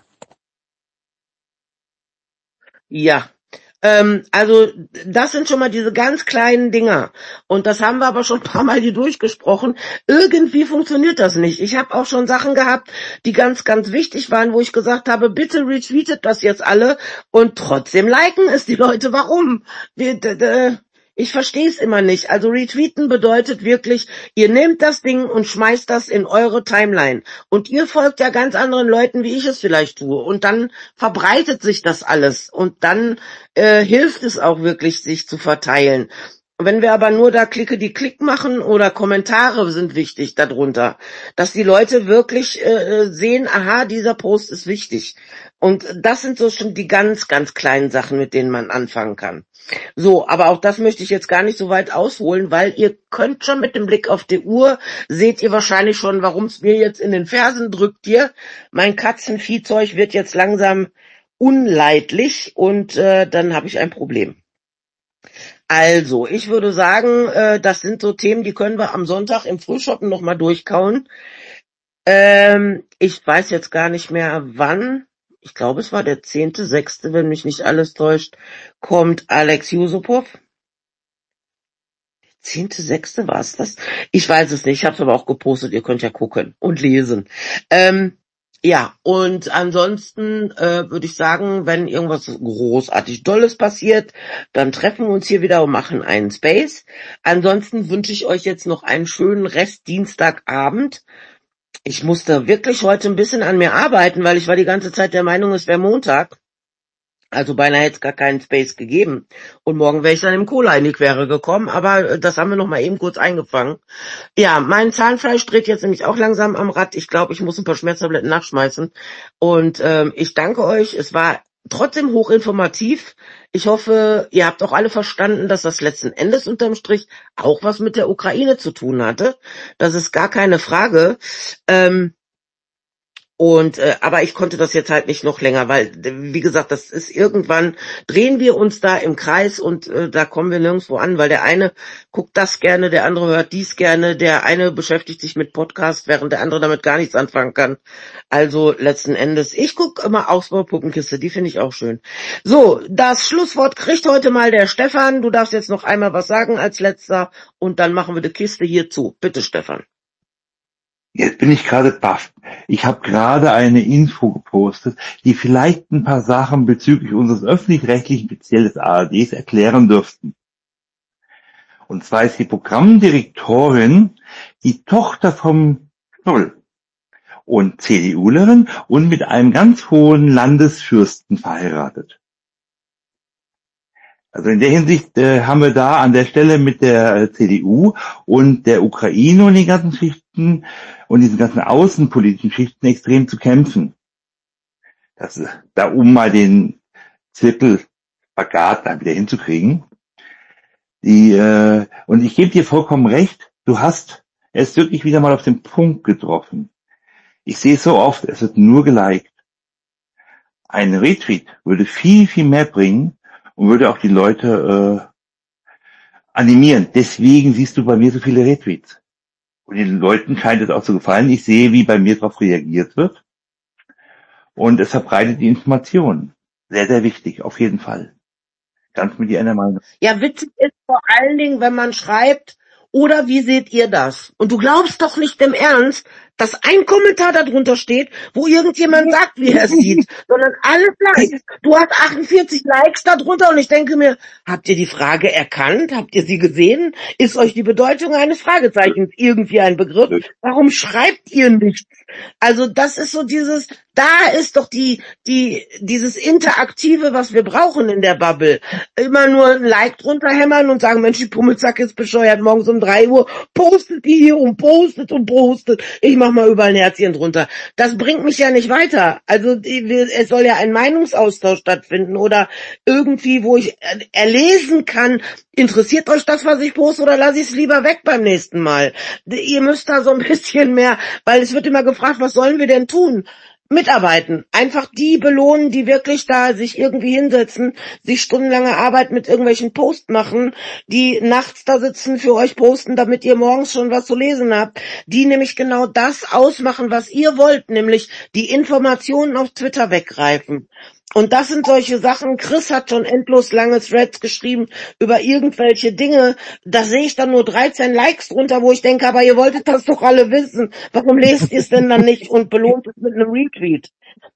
Speaker 1: Ja, ähm, also das sind schon mal diese ganz kleinen Dinger. Und das haben wir aber schon ein paar Mal hier durchgesprochen. Irgendwie funktioniert das nicht. Ich habe auch schon Sachen gehabt, die ganz, ganz wichtig waren, wo ich gesagt habe, bitte retweetet das jetzt alle. Und trotzdem liken es die Leute. Warum? Wir, d- d- Ich verstehe es immer nicht. Also retweeten bedeutet wirklich, ihr nehmt das Ding und schmeißt das in eure Timeline. Und ihr folgt ja ganz anderen Leuten, wie ich es vielleicht tue. Und dann verbreitet sich das alles. Und dann äh, hilft es auch wirklich, sich zu verteilen. Wenn wir aber nur da Klicke die Klick machen oder Kommentare sind wichtig darunter, dass die Leute wirklich äh, sehen, aha, dieser Post ist wichtig. Und das sind so schon die ganz, ganz kleinen Sachen, mit denen man anfangen kann. So, aber auch das möchte ich jetzt gar nicht so weit ausholen, weil ihr könnt schon mit dem Blick auf die Uhr, seht ihr wahrscheinlich schon, warum es mir jetzt in den Fersen drückt hier. Mein Katzenviehzeug wird jetzt langsam unleidlich und äh, dann habe ich ein Problem. Also, ich würde sagen, äh, das sind so Themen, die können wir am Sonntag im Frühschoppen nochmal durchkauen. Ähm, ich weiß jetzt gar nicht mehr wann. Ich glaube, es war der zehnte sechste, wenn mich nicht alles täuscht, kommt Alex Yusupov. zehnte sechste war es das? Ich weiß es nicht, ich habe es aber auch gepostet, ihr könnt ja gucken und lesen. Ähm, ja, und ansonsten äh, würde ich sagen, wenn irgendwas großartig Dolles passiert, dann treffen wir uns hier wieder und machen einen Space. Ansonsten wünsche ich euch jetzt noch einen schönen Rest Dienstagabend. Ich musste wirklich heute ein bisschen an mir arbeiten, weil ich war die ganze Zeit der Meinung, es wäre Montag. Also beinahe hätte es gar keinen Space gegeben. Und morgen wäre ich dann im Cola in die Quere gekommen, aber das haben wir noch mal eben kurz eingefangen. Ja, mein Zahnfleisch dreht jetzt nämlich auch langsam am Rad. Ich glaube, ich muss ein paar Schmerztabletten nachschmeißen. Und ähm, ich danke euch. Es war trotzdem hochinformativ. Ich hoffe, ihr habt auch alle verstanden, dass das letzten Endes unterm Strich auch was mit der Ukraine zu tun hatte. Das ist gar keine Frage. Ähm, Und äh, aber ich konnte das jetzt halt nicht noch länger, weil, wie gesagt, das ist irgendwann, drehen wir uns da im Kreis und äh, da kommen wir nirgendwo an, weil der eine guckt das gerne, der andere hört dies gerne, der eine beschäftigt sich mit Podcast, während der andere damit gar nichts anfangen kann. Also letzten Endes, ich gucke immer Ausbaupuppenkiste, die finde ich auch schön. So, das Schlusswort kriegt heute mal der Stefan. Du darfst jetzt noch einmal was sagen als letzter und dann machen wir die Kiste hier zu. Bitte, Stefan.
Speaker 6: Jetzt bin ich gerade baff. Ich habe gerade eine Info gepostet, die vielleicht ein paar Sachen bezüglich unseres öffentlich-rechtlichen, speziell des A R Ds, erklären dürften. Und zwar ist die Programmdirektorin die Tochter vom Knoll und CDUlerin und mit einem ganz hohen Landesfürsten verheiratet. Also in der Hinsicht äh, haben wir da an der Stelle mit der äh, C D U und der Ukraine und den ganzen Schichten und diesen ganzen außenpolitischen Schichten extrem zu kämpfen. Das, da um mal den Zirkelspagat da wieder hinzukriegen. Die, äh, und ich gebe dir vollkommen recht, du hast es wirklich wieder mal auf den Punkt getroffen. Ich sehe es so oft, es wird nur geliked. Ein Retweet würde viel, viel mehr bringen und würde auch die Leute äh, animieren. Deswegen siehst du bei mir so viele Retweets. Und den Leuten scheint es auch zu gefallen. Ich sehe, wie bei mir darauf reagiert wird. Und es verbreitet die Informationen. Sehr, sehr wichtig, auf jeden Fall. Ganz mit dir einer Meinung.
Speaker 1: Ja, witzig ist vor allen Dingen, wenn man schreibt, oder wie seht ihr das? Und du glaubst doch nicht im Ernst, dass ein Kommentar darunter steht, wo irgendjemand sagt, wie er es sieht, sondern alles Likes. Du hast achtundvierzig Likes darunter und ich denke mir, habt ihr die Frage erkannt? Habt ihr sie gesehen? Ist euch die Bedeutung eines Fragezeichens irgendwie ein Begriff? Warum schreibt ihr nichts? Also das ist so dieses, da ist doch die, die, dieses Interaktive, was wir brauchen in der Bubble. Immer nur ein Like drunter hämmern und sagen, Mensch, die Pummelzack ist bescheuert, morgens um drei Uhr, postet die hier und postet und postet. Ich mach mal überall ein Herzchen drunter. Das bringt mich ja nicht weiter. Also es soll ja ein Meinungsaustausch stattfinden oder irgendwie, wo ich erlesen kann, interessiert euch das, was ich poste, oder lasse ich es lieber weg beim nächsten Mal? Ihr müsst da so ein bisschen mehr, weil es wird immer gefragt, was sollen wir denn tun? Mitarbeiten. Einfach die belohnen, die wirklich da sich irgendwie hinsetzen, sich stundenlange Arbeit mit irgendwelchen Posts machen, die nachts da sitzen, für euch posten, damit ihr morgens schon was zu lesen habt, die nämlich genau das ausmachen, was ihr wollt, nämlich die Informationen auf Twitter weggreifen. Und das sind solche Sachen. Chris hat schon endlos lange Threads geschrieben über irgendwelche Dinge. Da sehe ich dann nur dreizehn Likes drunter, wo ich denke, aber ihr wolltet das doch alle wissen. Warum lest ihr es denn dann nicht und belohnt es mit einem Retweet?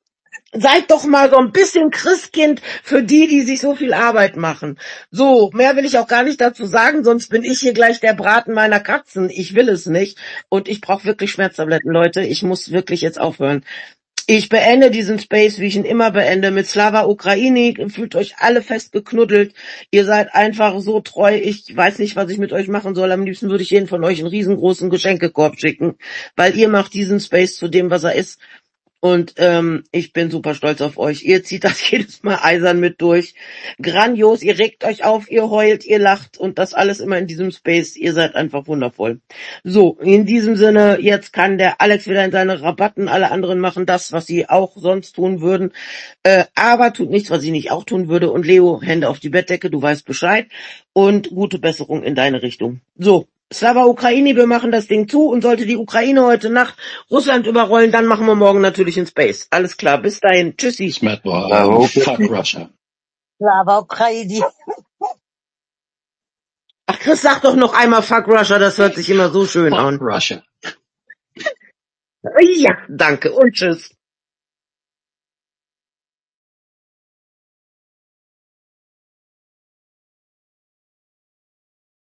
Speaker 1: Seid doch mal so ein bisschen Christkind für die, die sich so viel Arbeit machen. So, mehr will ich auch gar nicht dazu sagen, sonst bin ich hier gleich der Braten meiner Katzen. Ich will es nicht und ich brauche wirklich Schmerztabletten, Leute. Ich muss wirklich jetzt aufhören. Ich beende diesen Space, wie ich ihn immer beende, mit Slava Ukraini. Fühlt euch alle fest geknuddelt. Ihr seid einfach so treu. Ich weiß nicht, was ich mit euch machen soll. Am liebsten würde ich jeden von euch einen riesengroßen Geschenkekorb schicken, weil ihr macht diesen Space zu dem, was er ist. Und ähm, ich bin super stolz auf euch. Ihr zieht das jedes Mal eisern mit durch. Grandios, ihr regt euch auf, ihr heult, ihr lacht und das alles immer in diesem Space. Ihr seid einfach wundervoll. So, in diesem Sinne, jetzt kann der Alex wieder in seine Rabatten, alle anderen machen das, was sie auch sonst tun würden. Äh, aber tut nichts, was ich nicht auch tun würde. Und Leo, Hände auf die Bettdecke, du weißt Bescheid. Und gute Besserung in deine Richtung. So. Slava Ukraini, wir machen das Ding zu und sollte die Ukraine heute Nacht Russland überrollen, dann machen wir morgen natürlich in Space. Alles klar, bis dahin. Tschüssi.
Speaker 5: Smetwa,
Speaker 6: Bravo,
Speaker 5: um, fuck
Speaker 6: Christi.
Speaker 5: Russia.
Speaker 7: Slava Ukraini.
Speaker 1: Ach, Chris, sag doch noch einmal Fuck Russia, das hört sich immer so schön
Speaker 5: Fuck
Speaker 1: an.
Speaker 5: Russia.
Speaker 1: Ja, danke und tschüss.